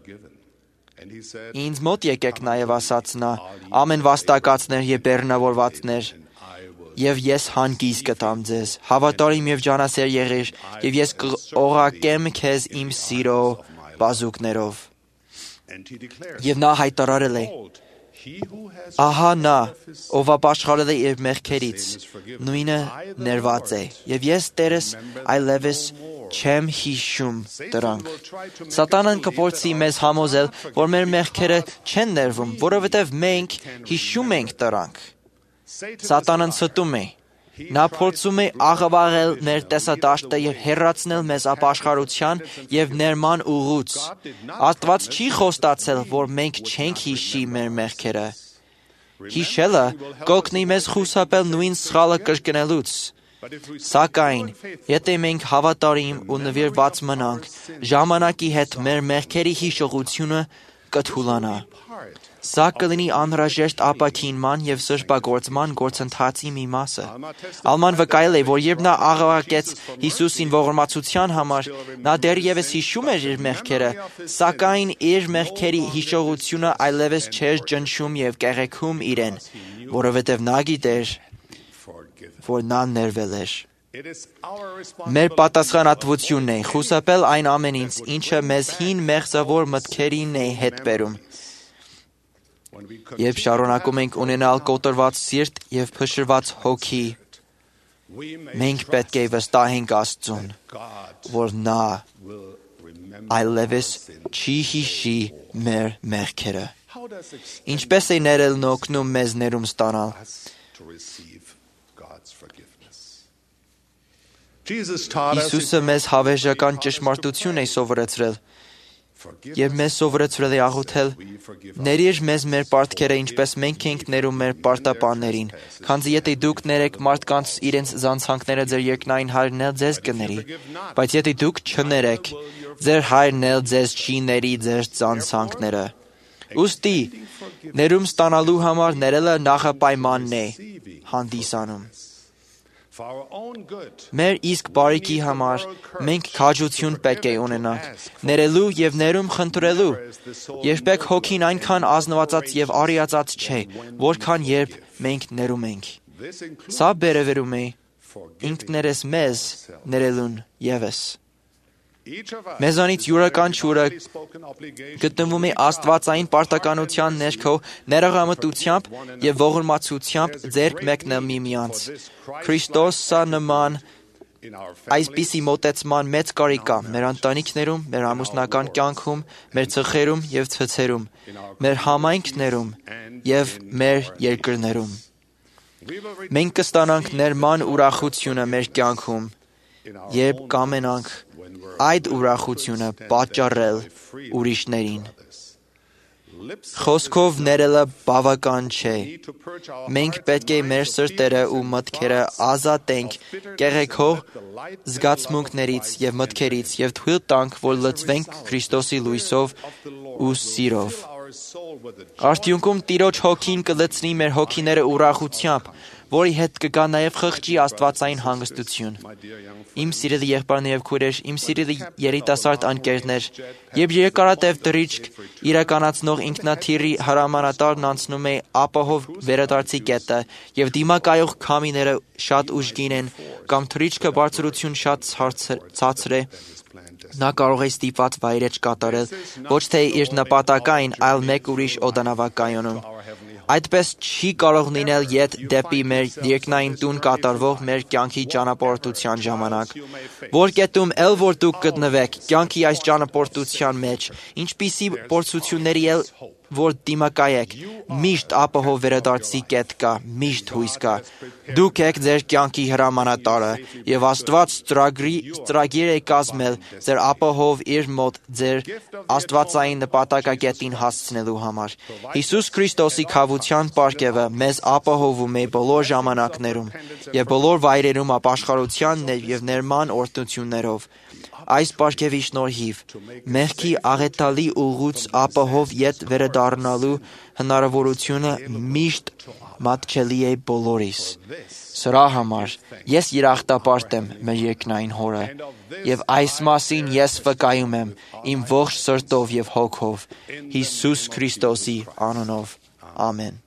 Speaker 11: Ինձ մոտ եկեք նաև ասաց նա, ամեն վաստակածներ եւ բեռնավորվածներ, եւ ես հանգիստ կտամ ձեզ, հավատարիմ եւ ջանասեր եղիր, եւ ես կօղակեմ քեզ իմ սիրո բազուկներով։ Եվ նա հայտարարել է. ահա նա, ով ապաշխարել է իր մեղքերից, նույնը ներված է, եւ ես Տերս այլևս չեմ հիշում դրանք։ Սատանան կփորձի մեզ համոզել, որ մեր մեղքերը չեն ներվում, որովհետև մենք հիշում ենք դրանք։ Սատանան ստում է։ Նա փորձում է աղավաղել մեր տեսադաշտը եւ հեռացնել մեզ ապաշխարության եւ ներման ուղուց։ Աստված չի խոստացել, որ մենք չենք հիշի մեր մեղքերը։ Հիշելը կօգնի մեզ խուսափել նույն սխալը կրկնելուց։ Սակայն, եթե մենք հավատարիմ ու նվիրված մնանք, ժամանակի հետ մեր մեղքերի հիշողությունը կթուլանա։ Սա կլինի անհրաժեշտ ապաքինման եւ սրբագործման գործընթացի մի մասը։ Ալման վկայել է, որ երբ նա աղաղակեց Հիսուսին ողորմածության համար, նա դեռևս հիշում էր իր մեղքերը, սակայն իր մեղքերի հիշողությունը այլևս չէր ճնշում եւ կեղեքում իրեն, որովհետեւ նա գիտեր, որ նա ներվել էր։ Մեր պատասխանատվությունն է խուսափել այն ամենից, ինչը մեզ հին մեղսավոր մտքերին է հետ բերում։ Երբ շարունակում ենք ունենալ կոտրված սիրտ եւ փշրված հոգի, մենք պետք է վստահենք Աստծուն, որ նա այլևս չի հիշի մեր մեղքերը։ Ինչպես է ներելն օգնում մեզ ներում ստանալ։ Հիսուսը մեզ հավերժական ճշմարտություն է սովորեցրել եւ մեզ սովորեցրել է աղոթել. «Ներիր մեզ մեր պարտքերը, ինչպես մենք ենք ներում մեր պարտապաններին, քանզի եթե դուք ներեք մարդկանց իրենց զանցանքները, ձեր երկնային Հայրն էլ ձեզ կների, բայց եթե դուք չներեք, ձեր Հայրն էլ ձեզ չի ների ձեր զանցանքները»։ Ուստի ներում ստանալու համար ներելը նախապայմանն է հանդիսանում։ Մեր իսկ բարիքի համար մենք քաջություն պետք է ունենանք, ներելու եւ ներում խնդրելու։ Երբեք հոգին այնքան ազնվածած եւ արիացած չէ, որքան երբ մենք ներում ենք։ Սա բերևերում է ինքներս մեզ ներելուն եւս։ Մեզանից յուրաքանչյուրը գտնվում է աստվածային պարտականության ներքո ներողամտությամբ եւ ողորմածությամբ ձեռք մեկնել միմյանց։ Քրիստոսը նման այսպիսի մոտեցման մեծ կարիք կա մեր ընտանիքներում, մեր ամուսնական կյանքում, մեր ծխերում եւ ցցերում, մեր համայնքներում եւ մեր երկրներում։ Մենք կստանանք ներման ուրախությունը մեր կյանքում, երբ կամենանք այդ ուրախությունը պատճառել ուրիշներին։ Խոսքով ներելը բավական չէ։ Մենք պետք է մեր սրտերը ու մտքերը ազատենք կեղեքող զգացմունքներից եւ մտքերից եւ թույլ տանք, որ լցվենք Քրիստոսի լույսով ու սիրով։ Արդյունքում Տիրոջ հոգին կլցնի մեր հոգիները ուրախությամբ, որի հետ կգա նաև խղճի աստվածային հանգստություն։ Իմ սիրելի եղբայրներ եւ քույրեր, իմ սիրելի երիտասարդ ընկերներ, երբ երկարատև դրիճք իրականացնող ինքնաթիռի հրամանատարն անցնում է ապահով վերադարձի կետը եւ դիմակայող քամիները շատ ուժգին են կամ թռիչքը բարձրություն շատ ցածր է, նա կարող է ստիպված վայրեջ կատարել ոչ թե իր նպատակային, այլ մեկ ուրիշ օդանավակայանում։ Այդպես չի կարող լինել ետ դեպի մեր երկնային տուն կատարվող մեր կյանքի ճանապարհորդության ժամանակ։ Որ կետում էլ որ դուք գտնվեք կյանքի այս ճանապարհորդության մեջ, ինչպիսի փորձությունների էլ որ դիմակայեք, միշտ ապահով վերադարձի կետ կա, միշտ հույս կա։ Դուք եք ձեր կյանքի հրամանատարը եւ Աստված ծրագիր է կազմել ձեր ապահով իր մոտ ձեր աստվածային նպատակակետին հասցնելու համար։ Հիսուս Քրիստոսի քավության պարգևը մեզ ապահովում է բոլոր ժամանակներում եւ բոլոր վայրերում ապաշխարության եւ ներման օրհնություններով։ Այս պարգևի շնորհիվ մեղքի աղետալի ուղուց ապահով ետ վերադառնալու հնարավորությունը միշտ մատչելի է բոլորիս։ Սրա համար ես երախտապարտ եմ մեր երկնային Հորը եւ այս մասին ես վկայում եմ իմ ողջ սրտով եւ հոգով Հիսուս Քրիստոսի անունով։ Ամեն։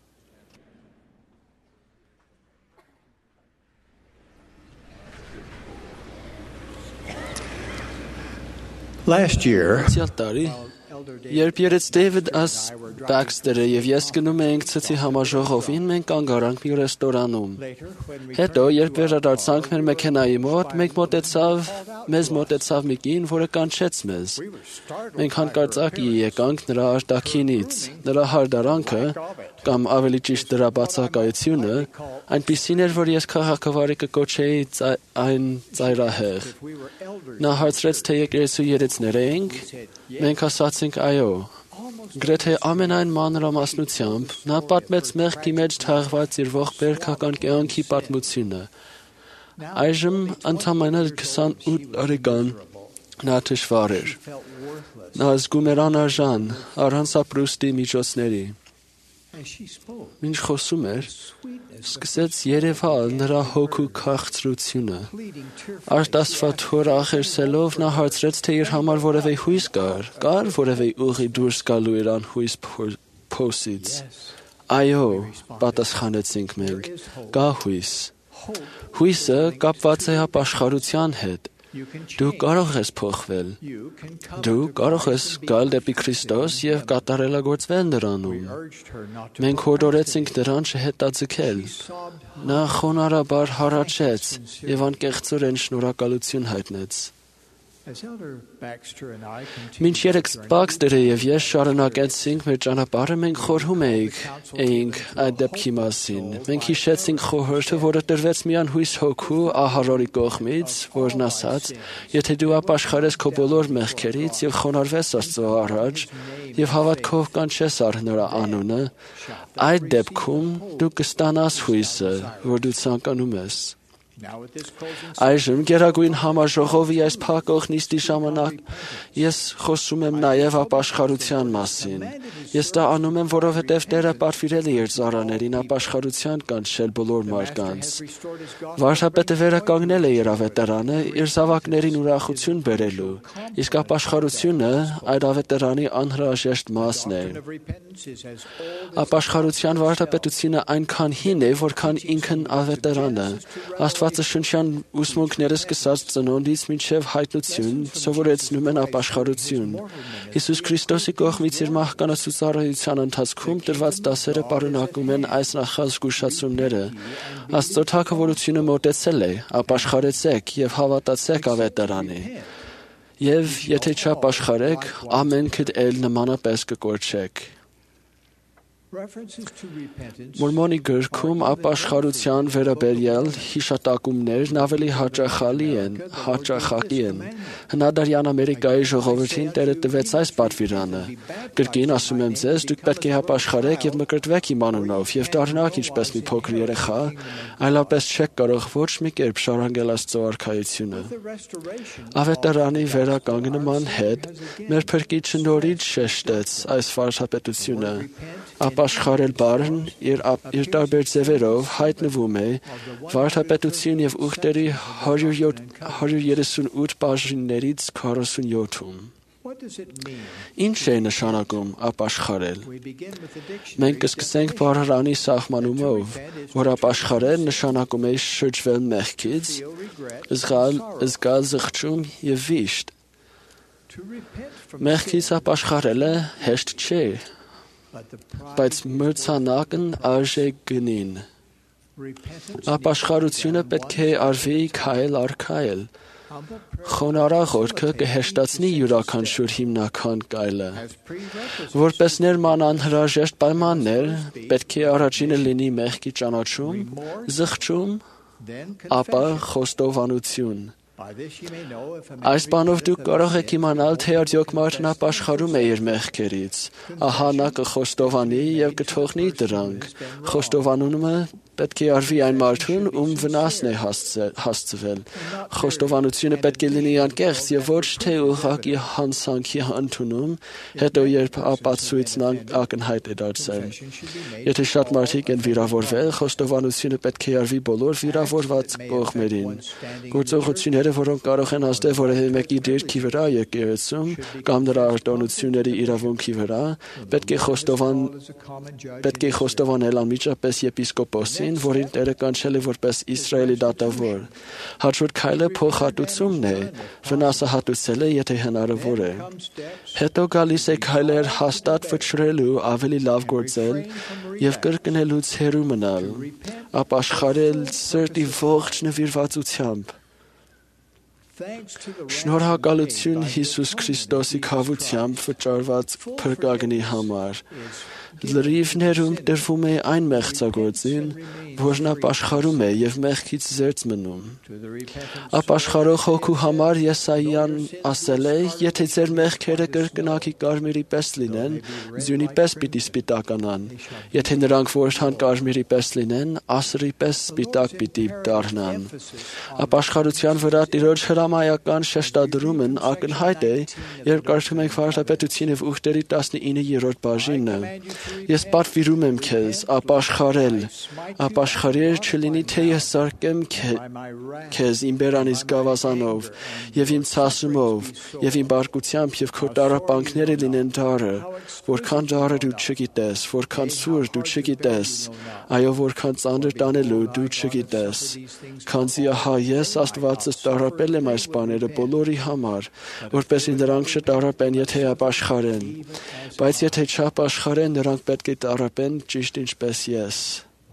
Speaker 4: Last year,
Speaker 12: երբ երեց Դեյվիդ Աս Բաքստերը եւ ես գնում էինք ցցի համաժողովին, մենք կանգ առանք մի ռեստորանում։ Հետո, երբ վերադարձանք մեր մեքենայի մոտ, մեզ մոտեցավ մի կին, որը կանչեց մեզ։ Մենք հանկարծակի եկանք նրա արտաքինից։ Նրա հարդարանքը, կամ ավելի ճիշտ դրա բացակայությունը, այնպիսին էր, որ ես քաղաքավարի կկոչեի այն ծայրահեղ։ Նա հարցրեց, թե եկեղեցու երեցներ էինք։ Մենք ասացինք այո։ Գրեթե ամենայն մանրամասնությամբ նա պատմեց մեղքի մեջ թաղված իր ողջ բերքական կյանքի պատմությունը։ Այժմ ընդամենը 28 տարեկան նա թշվառ էր։ Նա զգում էր անարժան, առանց ապրուստի միջոցների։ Մինչ խոսում էր, սկսեց երևալ նրա հոգու քաղցրությունը։ Արտասվաթոր ախերսելով նա հարցրեց, թե իր համար որևէ հույս կար որևէ ուղի դուրս գալու իր անհույս փոսից։ Այո, պատասխանեցինք մենք, կա հույս։ Հույսը կապված է ապաշխարության հետ։ Դու կարող ես փոխվել։ Դու կարող ես գալ դեպի Քրիստոս եւ կատարելագործվել նրանում։ Մենք հորդորեցինք նրան չհետաձգել։ Նա խոնարհաբար հառաչեց եւ անկեղծորեն շնորհակալություն հայտնեց։ Մինչ երեք Բաքստերը եւ ես շարունակեցինք մեր ճանապարհը, մենք խորհում էինք այդ դեպքի մասին։ Մենք հիշեցինք խորհուրդը, որը տրվեց մի անհույս հոգու Ահարոնի կողմից, որն ասաց. «Եթե դու ապաշխարես քո բոլոր մեղքերից եւ խոնարհվես Աստծո առաջ եւ հավատքով կանչես նրա անունը, այդ դեպքում դու կստանաս հույսը, որ դու ցանկանում ես»։ Այժմ Գերագույն համաժողովի այս փակող նիստի ժամանակ ես խոսում եմ նաև ապաշխարության մասին։ Ես դա անում եմ, որովհետև Տերը պատվիրել է իր ծառաներին ապաշխարության կանչել բոլոր մարդկանց։ Վարդապետը վերականգնել է իր ավետարանը իր զավակներին ուրախություն բերելու, իսկ ապաշխարությունը այդ ավետարանի անհրաժեշտ մասն է։ Ապաշխարության վարդապետությունը այնքան հին է, որքան ինքն ավետարանը։ Աստվածաշնչյան ուսմունքները սկսած ծնոնդից մինչև հայտնություն սովորեցնում են ապաշխարություն։ Հիսուս Քրիստոսի կողմից իր մահկանացու ծառայության ընթացքում տրված դասերը պարունակում են այս նախազգուշացումները։ Աստծո թագավորությունը մոտեցել է, ապաշխարեցեք եւ հավատացեք ավետարանի։ Եվ եթե չապաշխարեք, ամենքդ էլ նմանապես կկորչեք։ Մորմոնի գրքում ապաշխարության վերաբերյալ հիշատակումներն ավելի հաճախակի են։ Հնադարյան Ամերիկայի ժողովրդին Տերը տվեց այս պատվիրանը. «Կրկին ասում եմ ձեզ, դուք պետք է ապաշխարեք եւ մկրտվեք իմ անունով եւ դառնաք ինչպես մի փոքր երեխա, այլապես չեք կարող ոչ մի կերպ շարունակել Աստծո արքայությունը»։ Ավետարանի վերականգնման հետ մեր Փրկիչը նորից շեշտեց այս վարդապետությունը։ Ապաշխարել բառն իր տարբեր ձևերով հայտնվում է վարդապետություն եւ ուխտերի 138 բաժիններից 47-ում։ Ինչ է նշանակում ապաշխարել։ Մենք կսկսենք բառարանի սահմանումով, որ ապաշխարել նշանակում է շրջվել մեղքից, զգալ զղջում եւ վիշտ։ Մեղքից ապաշխարելը հեշտ չէ, բայց մրցանակն արժե գնին։ Ապաշխարությունը պետք է արվի քայլ առ քայլ։ Խոնարհախորքը կհեշտացնի յուրաքանչյուր հիմնական քայլը։ Որպես ներման անհրաժեշտ պայմաններ պետք է առաջինը լինի մեղքի ճանաչում, զղջում, ապա խոստովանություն։ Այս բանով դուք կարող եք իմանալ, թե արդյոք մարդն ապաշխարում է իր մեղքերից։ Ահա նա կխոստովանի եւ կթողնի դրանք։ Խոստովանումը պետք է արվի այն մարդուն, ում վնասն է հասցվել։ Խոստովանությունը պետք է լինի անկեղծ եւ ոչ թե ուղղակի հանցանքի ընդունում, հետո երբ ապացույցն ակնհայտ է դարձել։ Եթե շատ մարդիկ են վիրավորվել, խոստովանությունը պետք է արվի բոլոր վիրավորված կողմերին։ Գործողությունները, որոնք կարող են ազդել որևէ մեկի դիրքի վրա եկեղեցում կամ նրա արտոնությունների իրավունքի վրա, պետք է խոստովանել անմիջապես եպիսկոպոսին, որին Տերը կանչել է որպես Իսրայելի դատավոր։ Հաջորդ քայլը փոխհատուցումն է, վնասը հատուցելը, եթե հնարավոր է։ Հետո գալիս է քայլեր հաստատ վճռելու, ավելի լավ գործել եւ կրկնելուց հեռու մնալ, ապաշխարել սրտի ողջ նվիրվածությամբ։ Շնորհակալություն Հիսուս Քրիստոսի քավությամբ վճարված փրկագնի համար։ Լրիվներում տրվում է այն մեղծագործին, որն ապաշխարում է եւ մեղքից զերծ մնում։ Ապաշխարող հոգու համար Եսայիան ասել է. «Եթե ձեր մեղքերը կրկնակի կարմիրի պես լինեն, ձյունի պես պիտի սպիտականան։ Եթե նրանք որթան կարմիրի պես լինեն, ասրի պես սպիտակ պիտի դառնան»։ Ապաշխարության վրա Տիրոջ հրամայական շեշտադրումն ակնհայտ է, երբ կարդում ենք վարդապետություն եւ ուխտերի 19-րդ բաժինը։ Ես պատվիրում եմ քեզ ապաշխարել, ապաշխարիր չլինի թե ես սարկեմ քեզ իմ բերանից գավազանով եւ իմ ցասումով եւ իմ բարկությամբ եւ քո տարապանքները լինեն դառը, որքան դառը դու չգիտես, որքան սուր դու չգիտես, այո որքան ծանր տանելու դու չգիտես։ Քանզի ահա ես Աստվածս տարապել եմ այս բաները բոլորի համար, որպեսզի նրանք չտարապեն, եթե ապաշխարեն, բայց եթե չապաշխարեն, նրանք պետք է տարապեն ճիշտ ինչպես ես։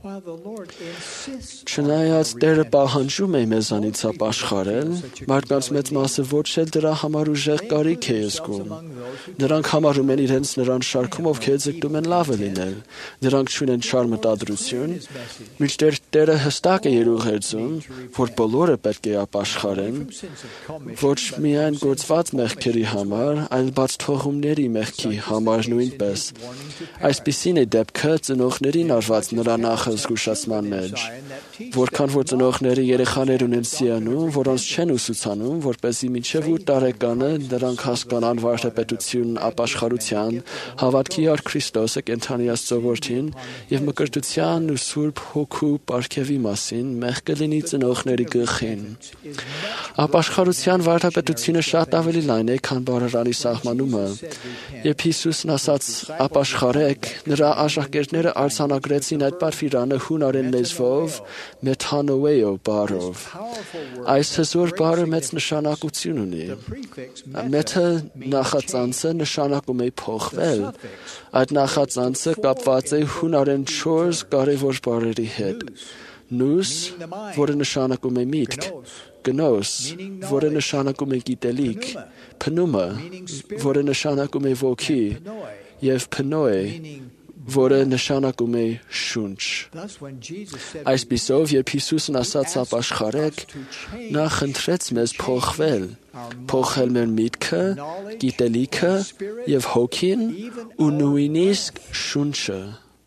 Speaker 12: Չնայած Տերը պահանջում է մեզանից ապաշխարել, մարդկանց մեծ մասը ոչ էլ դրա համար ուժեղ կարիք է զգում։ Նրանք համարում են իրենց նրան շարքում, ովքեր ձգտում են լավը լինել։ Նրանք չունեն չար մտադրություն, մինչդեռ Տերը հստակ է երուղերձում, որ բոլորը պետք է ապաշխարեն, ոչ միայն գործված մեղքերի համար, այլ բաց թողումների մեղքի համար նույնպես։ Այսպիսին է դեպքը ծնողներին արված նրա նախազգուշացման մեջ, որքան որ ծնողները երեխաներ ունեն սիանում, որոնց չեն ուսուցանում, որպեսզի մինչև 8 տարեկանը նրանք հասկանան վարդապետություն, ապաշխարության, հավատքի առ Քրիստոսը կենդանի Աստծո որդին եւ մկրտության ու Սուրբ Հոգու պարգևի մասին, մեղքը լինի ծնողների գլխին։ Ապաշխարության վարդապետությունը շատ ավելի լայն է, քան բառարանի սահմանումը։ Երբ Հիսուսն ասաց ապաշխարեք, նրա աշակերտները արձանագրեցին այդ բառը հունարեն լեզվով մեթանոեո բառով։ Այս հզոր բառը մեծ նշանակություն ունի։ Մեթը նախածանցը նշանակում է փոխվել։ Այդ նախածանցը կապված է հունարեն 4 կարևոր բառերի հետ։ Նուս, որը նշանակում է միտք, գնոս, որը նշանակում է գիտելիք, փնումը, որը նշանակում է ոգի, եւ փնոե, որը նշանակում է շունչ։ Այսպիսով, երբ Հիսուսն ասաց ապաշխարեք, նա խնդրեց մեզ փոխել մեր միտքը, գիտելիքը եւ հոգին ու նույնիսկ շունչը։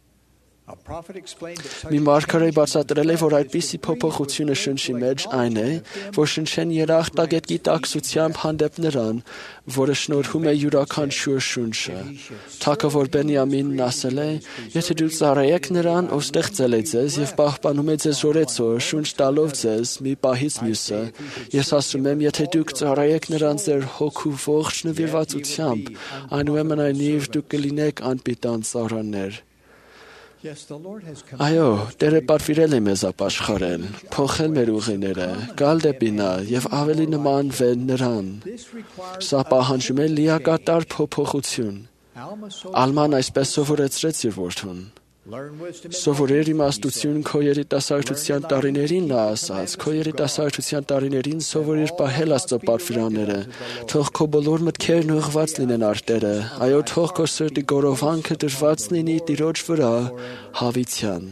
Speaker 12: Մի մարգարե բացատրել է, որ այդպիսի փոփոխությունը շնչի մեջ այն է, որ շնչեն երախտագետ գիտակցությամբ հանդեպ նրան, որը շնորհում է յուրաքանչյուր շունչը։ Թագավոր Բենյամինն ասել է. «Եթե դուք ծառայեք նրան, ով ստեղծել է ձեզ եւ պահպանում է ձեզ օրեցօր, շունչ տալով ձեզ մի պահից մյուսը, ես ասում եմ, եթե դուք ծառայեք նրան ձեր հոգու ողջ նվիրվածությամբ, այնուամենայնիվ դուք կլինեք անպիտան ծառաներ»։ Այո, Տերը պատվիրել է մեզ ապաշխարել, փոխել մեր ուղիները, գալ դեպի նա եւ ավելի նմանվել նրան։ Սա պահանջում է լիակատար փոփոխություն։ Ալման այսպես սովորեցրեց իր որդուն. «Սովորեր իմաստություն քո երիտասարդության տարիներին», նա ասաց, «քո երիտասարդության տարիներին սովորիր պահել Աստծո պատվիրանները, թող քո բոլոր մտքերն ուղղված լինեն առ Տերը, այո, թող քո սրտի գորովանքը դրված լինի Տիրոջ վրա հավիտյան»։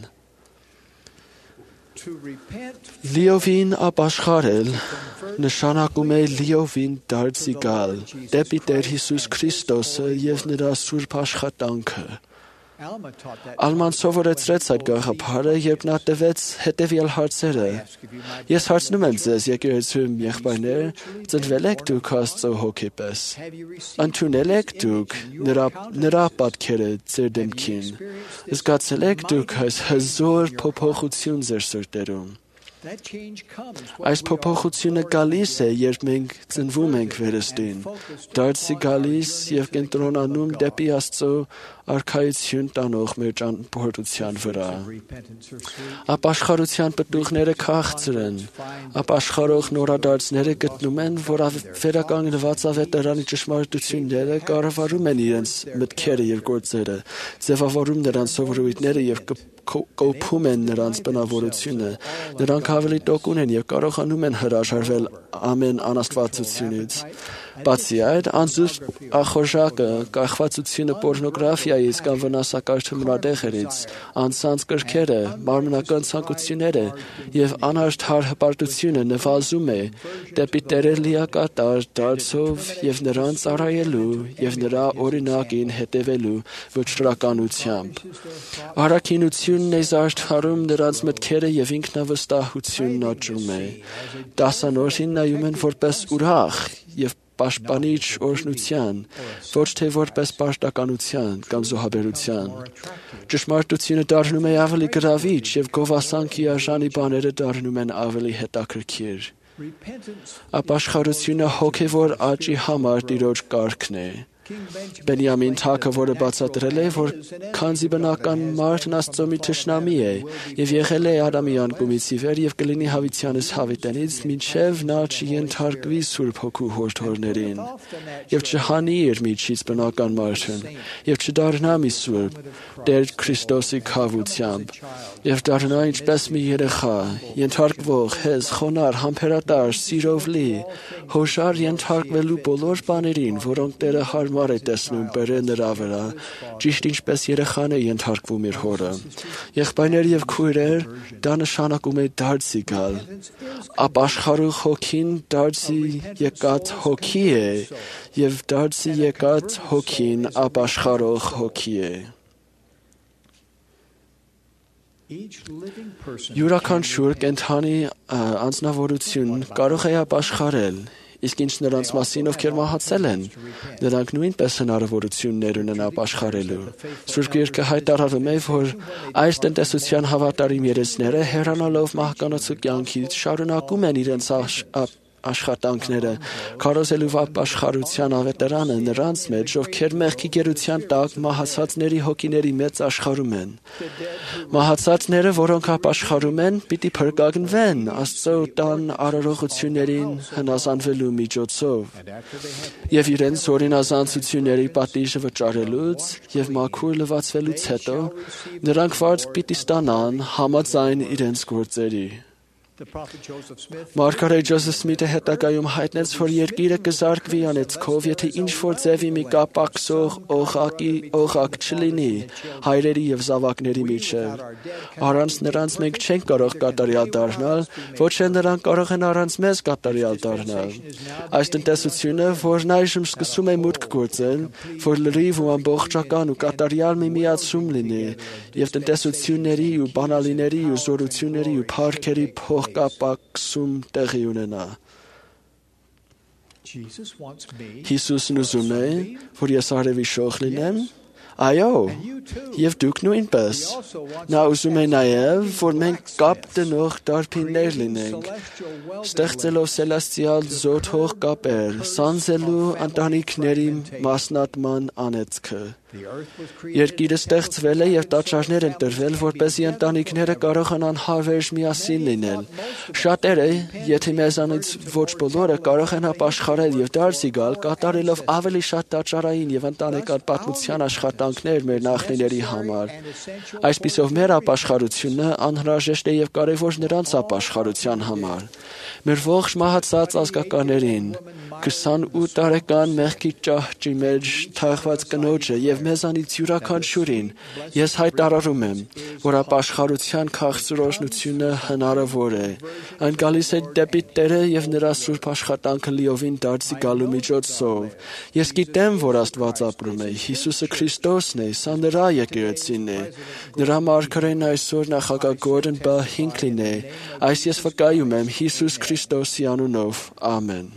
Speaker 12: Լիովին ապաշխարել նշանակում է լիովին դարձի գալ դեպի Տեր Հիսուս Քրիստոսը եւ նրա սուրբ աշխատանքը։ Ալման սովորեցրեց այդ գաղափարը, երբ նա տվեց հետևյալ հարցերը. «Ես հարցնում եմ ձեզ, եկեղեցում եղբայրներ, ծնվել եք դուք Աստծո հոգի պես։ Ընդունել եք դուք նրա պատքերը ձեր դեմքին։ Զգացել եք դուք այս հզոր փոփոխություն ձեր սրտերում։ Այս փոփոխությունը գալիս է, երբ մենք ծնվում ենք վերստին, դարձի գալիս եւ կենտրոնանում դեպի Աստծո արքայություն տանող մեր ճանապարհորդության վրա։ Ապաշխարության պտուղները քաղցր են։ Ապաշխարող նորադարձները գտնում են, որ վերականգնված ավետարանի ճշմարտությունները կառավարում են իրենց մտքերը եւ գործերը, ձևավորում նրանց սովորույթները եւ կոփում են նրանց բնավորությունը։ Նրանք ավելի տոկուն են եւ կարողանում են հրաժարվել ամեն անաստվածությունից։ Բացի այդ, անզուսպ ախորժակը, կախվածությունը պոռնոգրաֆիայից կամ վնասակար թմրադեղերից, անցանց կրքերը, մարմնական ցանկությունները եւ անարդար հպարտությունը նվազում է դեպի Տերը լիակատար դարձով եւ նրան ծառայելու եւ նրա օրինակին հետևելու վճռականությամբ։ Առաքինությունն է զարդարում նրանց մտքերը եւ ինքնավստահությունն աճում է։ Դասանորդին նայում են որպես ուրախ եւ պաշտպանիչ օրհնության, ոչ թե որպես պարտականության կամ զոհաբերության։ Ճշմարտությունը դառնում է ավելի գրավիչ եւ գովասանքի արժանի բաները դառնում են ավելի հետաքրքիր։ Ապաշխարությունը հոգևոր աճի համար Տիրոջ կարգն է։ Բենյամին թագավորը բացատրել է, որ քանզի բնական մարդն Աստծոմի թշնամի է եւ եղել է Ադամի անկումից ի վեր եւ կլինի հավիտյանս հավիտենից, մինչեւ նա չենթարկվի Սուրբ Հոգու հորդորներին եւ չհանի իր միջից բնական մարդն եւ չդառնա մի սուրբ Տեր Քրիստոսի քավությամբ եւ դառնա ինչպես մի երեխա, ենթարկվող, հեզ, խոնար, համբերատար, սիրով լի, հոշար ենթարկվելու բոլոր բաներին, որոնք Տերը հարմար է տեսնում բերել նրա վրա, ճիշտ ինչպես երեխան է ենթարկվում իր հորը։ Եղբայրներ եւ քույրեր, դա նշանակում է դարձի գալ։ Ապաշխարող հոգին դարձի եկած հոգի է եւ դարձի եկած հոգին ապաշխարող հոգի է։ Յուրաքանչյուր կենդանի անձնավորություն կարող է ապաշխարել, իսկ ինչ նրանց մասին, ովքեր մահացել են, նրանք նույնպես հնարավորություններ ունեն ապաշխարելու։ Սուրբ Գիրքը հայտարարում է, որ այս տնտեսության հավատարիմ երեցները հեռանալով մահկանացու կյանքից շարունակում են իրենց աշխատանքները, քարոզելու ապաշխարության ավետարանը նրանց մեջ, ովքեր մեղքի գերության տակ մահացածների հոգիների մեծ աշխարհում են։ Մահացածները, որոնք ապաշխարում են, պիտի փրկագնվեն Աստծո տան արարողություններին հնազանդվելու միջոցով եւ իրենց օրինազանցությունների պատիժը վճարելուց եւ մաքուր լվացվելուց հետո նրանք վարձք պիտի ստանան համաձայն իրենց գործերի։ Մարգարե Ջոզեֆ Սմիթը հետագայում հայտնեց, որ երկիրը կզարկվի անեծքով, եթե ինչ-որ ձևի մի կապակսող օղակ չլինի հայրերի եւ զավակների միջև։ Առանց նրանց մենք չենք կարող կատարյալ դառնալ, ոչ էլ նրանք կարող են առանց մեզ կատարյալ դառնալ։ Այս տնտեսությունը, որն այժմ սկսում է մուտք գործել, որ լրիվ ու ամբողջական ու կատարյալ մի միացում լինի, եւ տնտեսությունների ու բանալիների ու զորությունների ու փառքերի կապակսում տեղի ունենա։ Հիսուսն ուզում է, որ ես արևի շող լինեմ, այո, եւ դուք նույնպես։ Նա ուզում է նաեւ, որ մենք կապ տնող դարբիններ լինենք, ստեղծելով սելեստիալ զոթող կապեր, սանձելու ընտանիքների մասնատման անեծքը։ Երկիրը ստեղծվել է եւ տաճարներ են տրվել, որպեսզի ընտանիքները կարողանան հավերժ միասին լինել։ Շատերը, եթե մեզանից ոչ բոլորը, կարող են ապաշխարել եւ դարձի գալ, կատարելով ավելի շատ տաճարային եւ ընտանեկան պատմության աշխատանքներ մեր նախնիների համար։ Այսպիսով մեր ապաշխարությունը անհրաժեշտ է եւ կարեւոր նրանց ապաշխարության համար։ Մեր ողջ մահացած ազգականներին, 28 տարեկան մեղքի ճահճի մեջ թաղված կնոջը եւ մեզանից յուրաքանչյուրին ես հայտարարում եմ, որ ապաշխարության քաղցրօրհնությունը հնարավոր է։ Այն գալիս է դեպի Տերը եւ նրա սուրբ աշխատանքը լիովին դարձի գալու միջոցով։ Ես գիտեմ, որ Աստված ապրում է, Հիսուսը Քրիստոսն է, սա նրա եկեղեցին է։ Նրա մարգարեն այսօր նախագահ Գորդոն B. Հինքլին է։ Այս ես վկայում եմ Հիսուս Քրիստոսի անունով։ Ամեն։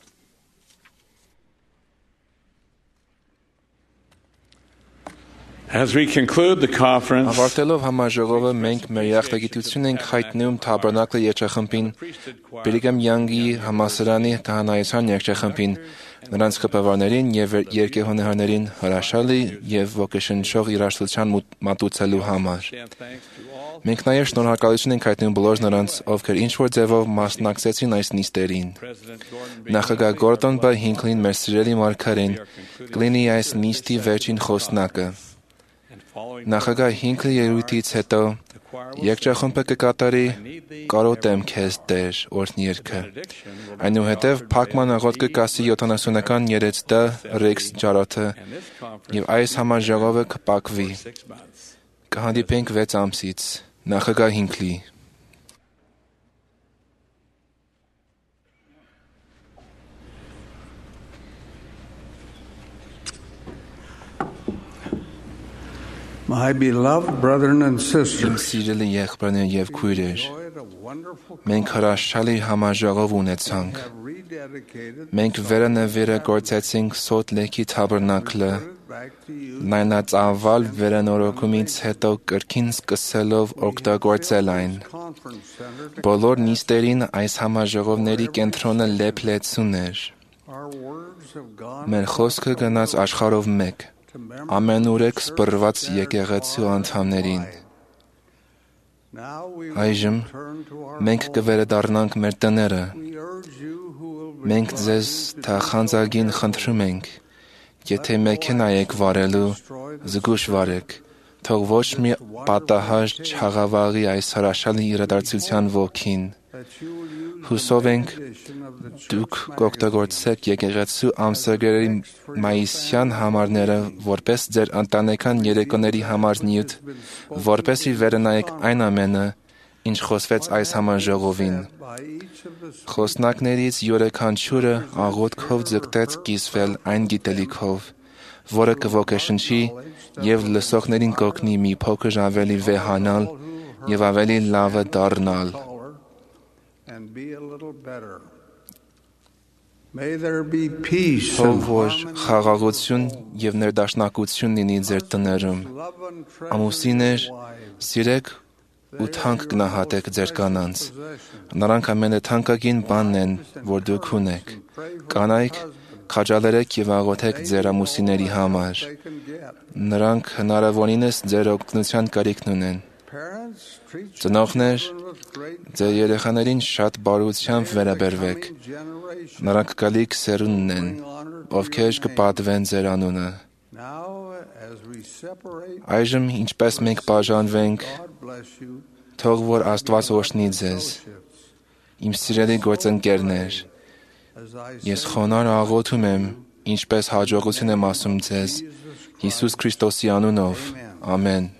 Speaker 7: As we conclude the conference,
Speaker 2: Ավարտելով համաժողովը մենք մեր յաղթագիտություն ենք հայտնում Թաբերնակլի երգչախմբին, Բիլիգամ Յանգի համալսարանի քահանայության երգչախմբին, նրանց խփավարներին եւ երգեհոնեհարներին հրաշալի եւ ոգեշնչող երաժշտության մատուցելու համար։ Մենք նաեւ շնորհակալություն ենք հայտնում բոլոր նրանց, ովքեր ինչ-որ ձևով մասնակցեցին այս նիստերին։ Նախագահ Գորդոն B. Հինքլին, մեր սիրելի մարգարեն, կլինի այս նիստի վերջին խոսնակը։ Նախագահ Հինքլի ելույթից հետո երգչախմբը կկատարի «Կարոտեմ քեզ Տեր» օրհներգը։ Այնուհետև փակման աղոթքը կասի 70-ական երեց D. Ռեքս ջարոթը եւ այս համաժողովը կփակվի։ Կհանդիպենք 6 ամսից։ Նախագահ Հինքլի։
Speaker 9: My beloved brethren and sisters,
Speaker 2: Իմ սիրելի եղբայրներ եւ քույրեր, մենք հրաշալի համաժողով ունեցանք։ Մենք վերանվիրագործեցինք Սոթ Լեյքի Թաբերնակլը, նայնածավալ վերանորոգումից հետո կրկին սկսելով օգտագործել այն։ Բոլոր նիստերին այս համաժողովների կենտրոնը լեփլեցուն էր։ Մեր խոսքը գնաց աշխարհով մեկ, ամենուրեք սպռված եկեղեցու անդամներին։ Այժմ մենք կվերադառնանք մեր տները։ Մենք ձեզ թախանձագին խնդրում ենք, եթե մեքենա եք վարելու, զգույշ վարեք, թող ոչ մի պատահար չխաղավաղի այս հրաշալի իրադարձության ոգին։ Հուսով ենք, դուք կօգտագործեք եկեղեցու ամսագրերի մայիսյան համարները որպես ձեր ընտանեկան երեկոների համար նյութ, որպեսզի վերնայեք այն ամենը, ինչ խոսվեց այս համաժողովին։ Խոսնակներից յուրաքանչյուրը աղոթքով ձգտեց կիսվել այն գիտելիքով, որը կոգեշնչի և լսողներին կօգնի մի փոքր ավելի վեհանալ և ավելի լավը դառնալ։ Թող որ խաղաղություն և ներդաշնակություն լինի ձեր տներում։ Ամուսիններ, սիրեք ու թանկ գնահատեք ձեր կանանց։ Նրանք ամենաթանկագին բանն են, որ դուք ունեք։ Կանայք, քաջալերեք և աղոթեք ձեր ամուսինների համար։ Նրանք հնարավորինս ձեր օգնության կարիքն ունեն։ Ծնողներ, ձեր երեխաներին շատ բարությամբ վերաբերվեք։ Նրանք գալիք սերունդն են, ովքեր կպատվեն ձեր անունը։ Այժմ, ինչպես մենք բաժանվենք, թող որ Աստված օրհնի ձեզ։ Իմ սիրելի գործընկերներ, ես խոնարհ աղոթում եմ, ինչպես հաջողություն եմ ասում ձեզ, Հիսուս Քրիստոսի անունով, ամեն։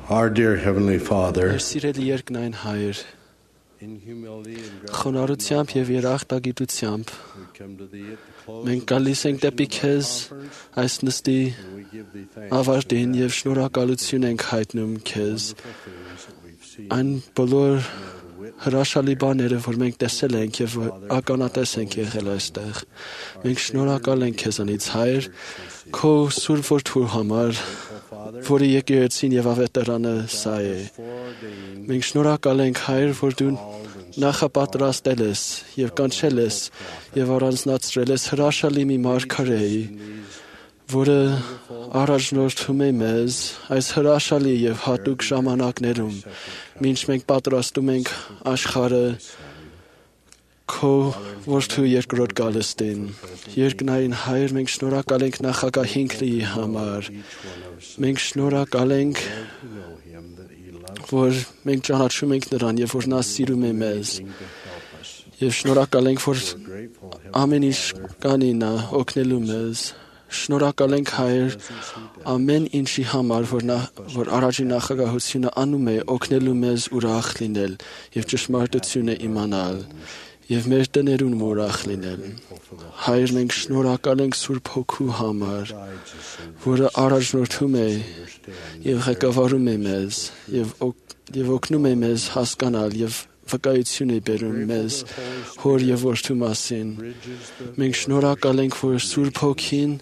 Speaker 7: Our dear Heavenly Father,
Speaker 12: Սիրելի երկնային Հայր, խոնարհությամբ եւ երախտագիտությամբ մենք գալիս ենք դեպի քեզ այս նստի ավարտին եւ շնորհակալություն ենք հայտնում քեզ այն բոլոր հրաշալի բաները, որ մենք տեսել ենք եւ ականատես ենք եղել այստեղ։ Մենք շնորհակալ ենք քեզանից, Հայր, քո սուրբ որդու համար, որի եկեղեցին եւ ավետարանը սա է։ Մենք շնորհակալ ենք, Հայր, որ դու նախապատրաստել ես եւ կանչել ես եւ առանձնացրել ես հրաշալի մի մարգարեի, որը առաջնորդում է մեզ այս հրաշալի եւ հատուկ ժամանակներում, մինչ մենք պատրաստում ենք աշխարհը քո որդու երկրորդ գալստին։ Երկնային Հայր, մենք շնորհակալ ենք նախագահ Հինքլիի համար։ Մենք շնորհակալ ենք, որ մենք ճանաչում ենք նրան եւ որ նա սիրում է մեզ։ Եվ շնորհակալ ենք, որ ամեն ինչ կանի նա օգնելու մեզ։ Շնորհակալ ենք, Հայր, ամեն ինչի համար, որ առաջին նախագահությունը անում է օգնելու մեզ ուրախ լինել եւ ճշմարտությունը իմանալ եւ մեր տներում ուրախ լինել։ Հայր, մենք շնորհակալ ենք Սուրբ Հոգու համար, որը առաջնորդում է եւ ղեկավարում է մեզ եւ օգնում է մեզ հասկանալ եւ վկայություն է բերում մեզ հոր եւ որդու մասին։ Մենք շնորհակալ ենք, որ Սուրբ Հոգին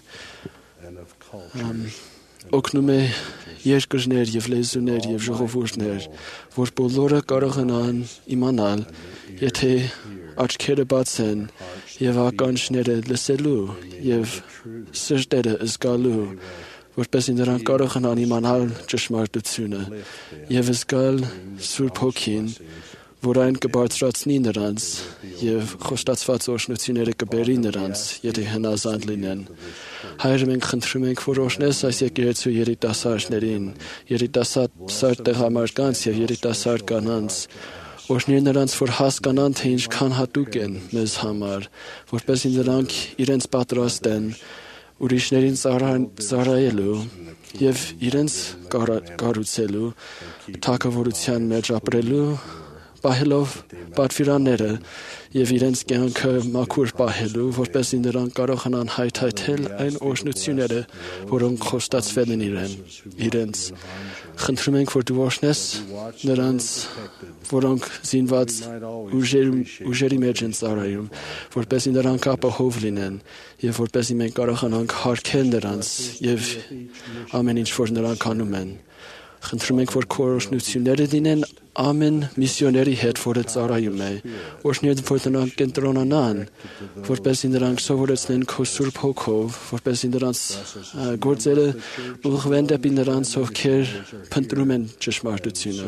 Speaker 12: օգնում է երկրներ եւ լեզուներ եւ ժողովուրդներ, որ բոլորը կարողանան իմանալ, եթե աչքերը բացեն եւ ականջները լսելու եւ սրտերը զգալու, որպեսզի նրանք կարողանան իմանալ ճշմարտությունը եւ զգալ Սուրբ Հոգին, որ այն կբարձրացնի նրանց եւ խոստացված օրհնությունները կբերի նրանց, եթե հնազանդ լինեն։ Հայր, մենք խնդրում ենք, որ օրհնես այս եկեղեցու երիտասարդներին, երիտասարդ տղամարդկանց եւ երիտասարդ կանանց, օրհնի նրանց, որ հասկանան, թե ինչքան հատուկ են մեզ համար, որպեսզի նրանք իրենց պատրաստեն ուրիշներին ծառայելու եւ իրենց կառուցելու, թագավորության մեջ ապրելու, պահելով պատվիրանները եւ իրենց կյանքը մաքուր պահելու, որպեսզի նրանք կարողանան հայթայթել այն օրհնությունները, որոնք խոստացվել են իրենց։ Խնդրում ենք, որ դու օրհնես նրանց, որոնք զինված ուժերի մեջ են ծառայում, որպեսզի նրանք ապահով լինեն եւ որպեսզի մենք կարողանանք հարգել նրանց եւ ամեն ինչ, որ նրանք անում են։ Խնդրում ենք, որ քո օրհնությունները լինեն ամեն միսիոների հետ, որը ծառայում է, օրհնի, որ նրանք կենտրոնանան, որպեսզի նրանք սովորեցնեն քո Սուրբ Հոգով, որպեսզի նրանց գործերը ուղղվեն դեպի նրանց, ովքեր փնտրում են ճշմարտությունը։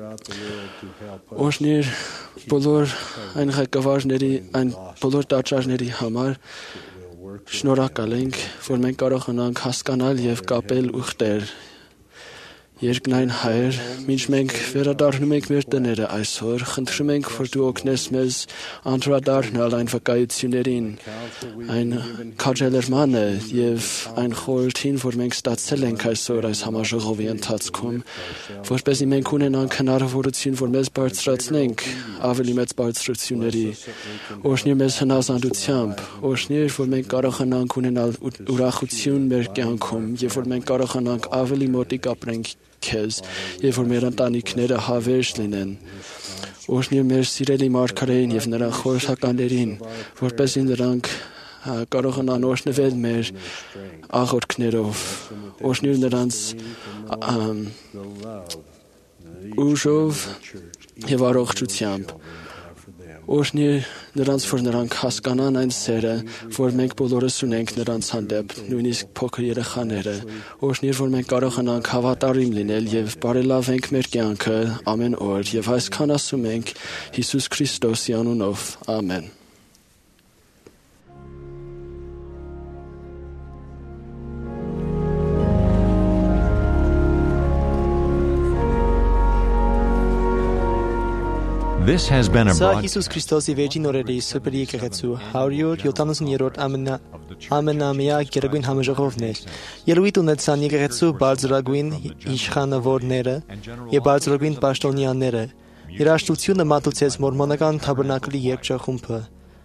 Speaker 12: Օրհնի բոլոր այն ղեկավարների, այն բոլոր տաճարների համար շնորհակալ ենք, որ մենք կարողանանք հասկանալ եւ կապել ուխտեր։ Երկնային Հայր, մինչ մենք վերադառնում ենք մեր տները այսօր, խնդրում ենք, որ դու օգնես մեզ անդրադառնալ այն վկայություններին, այն քաջալերմանը եւ այն խորհրդին, որ մենք ստացել ենք այսօր այս համաժողովի ընթացքում, որպեսզի մենք ունենանք հնարավորություն, որ մեզ բարձրացնենք ավելի մեծ բարձրությունների, օրհնի մեզ հնազանդությամբ, օրհնի, որ մենք կարողանանք ունենալ ուրախություն մեր կյանքում եւ որ մենք կարողանանք ավելի մոտիկ ապրենք քեզ եւ որ մեր ընտանիքները հավերժ լինեն։ Օրհնի մեր սիրելի մարգարեին եւ նրա խորհրդականներին, որպեսզի նրանք կարողանան օրհնվել մեր աղոթքներով, օրհնի նրանց ուժով եւ առողջությամբ։ Օրհնի նրանց, որ նրանք հասկանան այն սերը, որ մենք բոլորս ունենք նրանց հանդեպ, նույնիսկ փոքր երեխաները։ Օրհնի, որ մենք կարողանանք հավատարիմ լինել եւ բարելավենք մեր կյանքը ամեն օր եւ այսքան ասում ենք Հիսուս Քրիստոսի անունով։ Ամեն։
Speaker 13: This has been a
Speaker 1: Սա
Speaker 13: broadcast
Speaker 1: Հիսուս Քրիստոսի վերջին օրերի Սուպեր եկեղեցու 170-րդ ամենամյա գերագույն համաժողովն է։ Ելույթ ունեցան եկեղեցու բարձրագույն իշխանավորները եւ բարձրագույն պաշտոնյաները։ Երաժշտությունը մատուցեց մորմոնական թաբերնակլի երգչախումբը։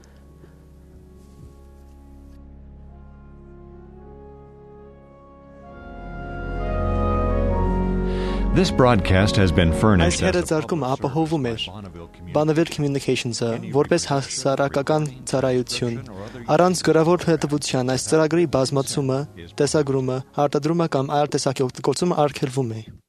Speaker 13: This broadcast has been
Speaker 1: Այս
Speaker 13: furnished as
Speaker 1: հերձարկումը ապահովում էր Bonneville Communications-ը որպես հասարակական ծառայություն։ Առանց գրավոր հետևության այս ծրագրի բազմացումը, տեսագրումը, արտադրումը կամ այլ տեսակի օգտագործումը արգելվում է։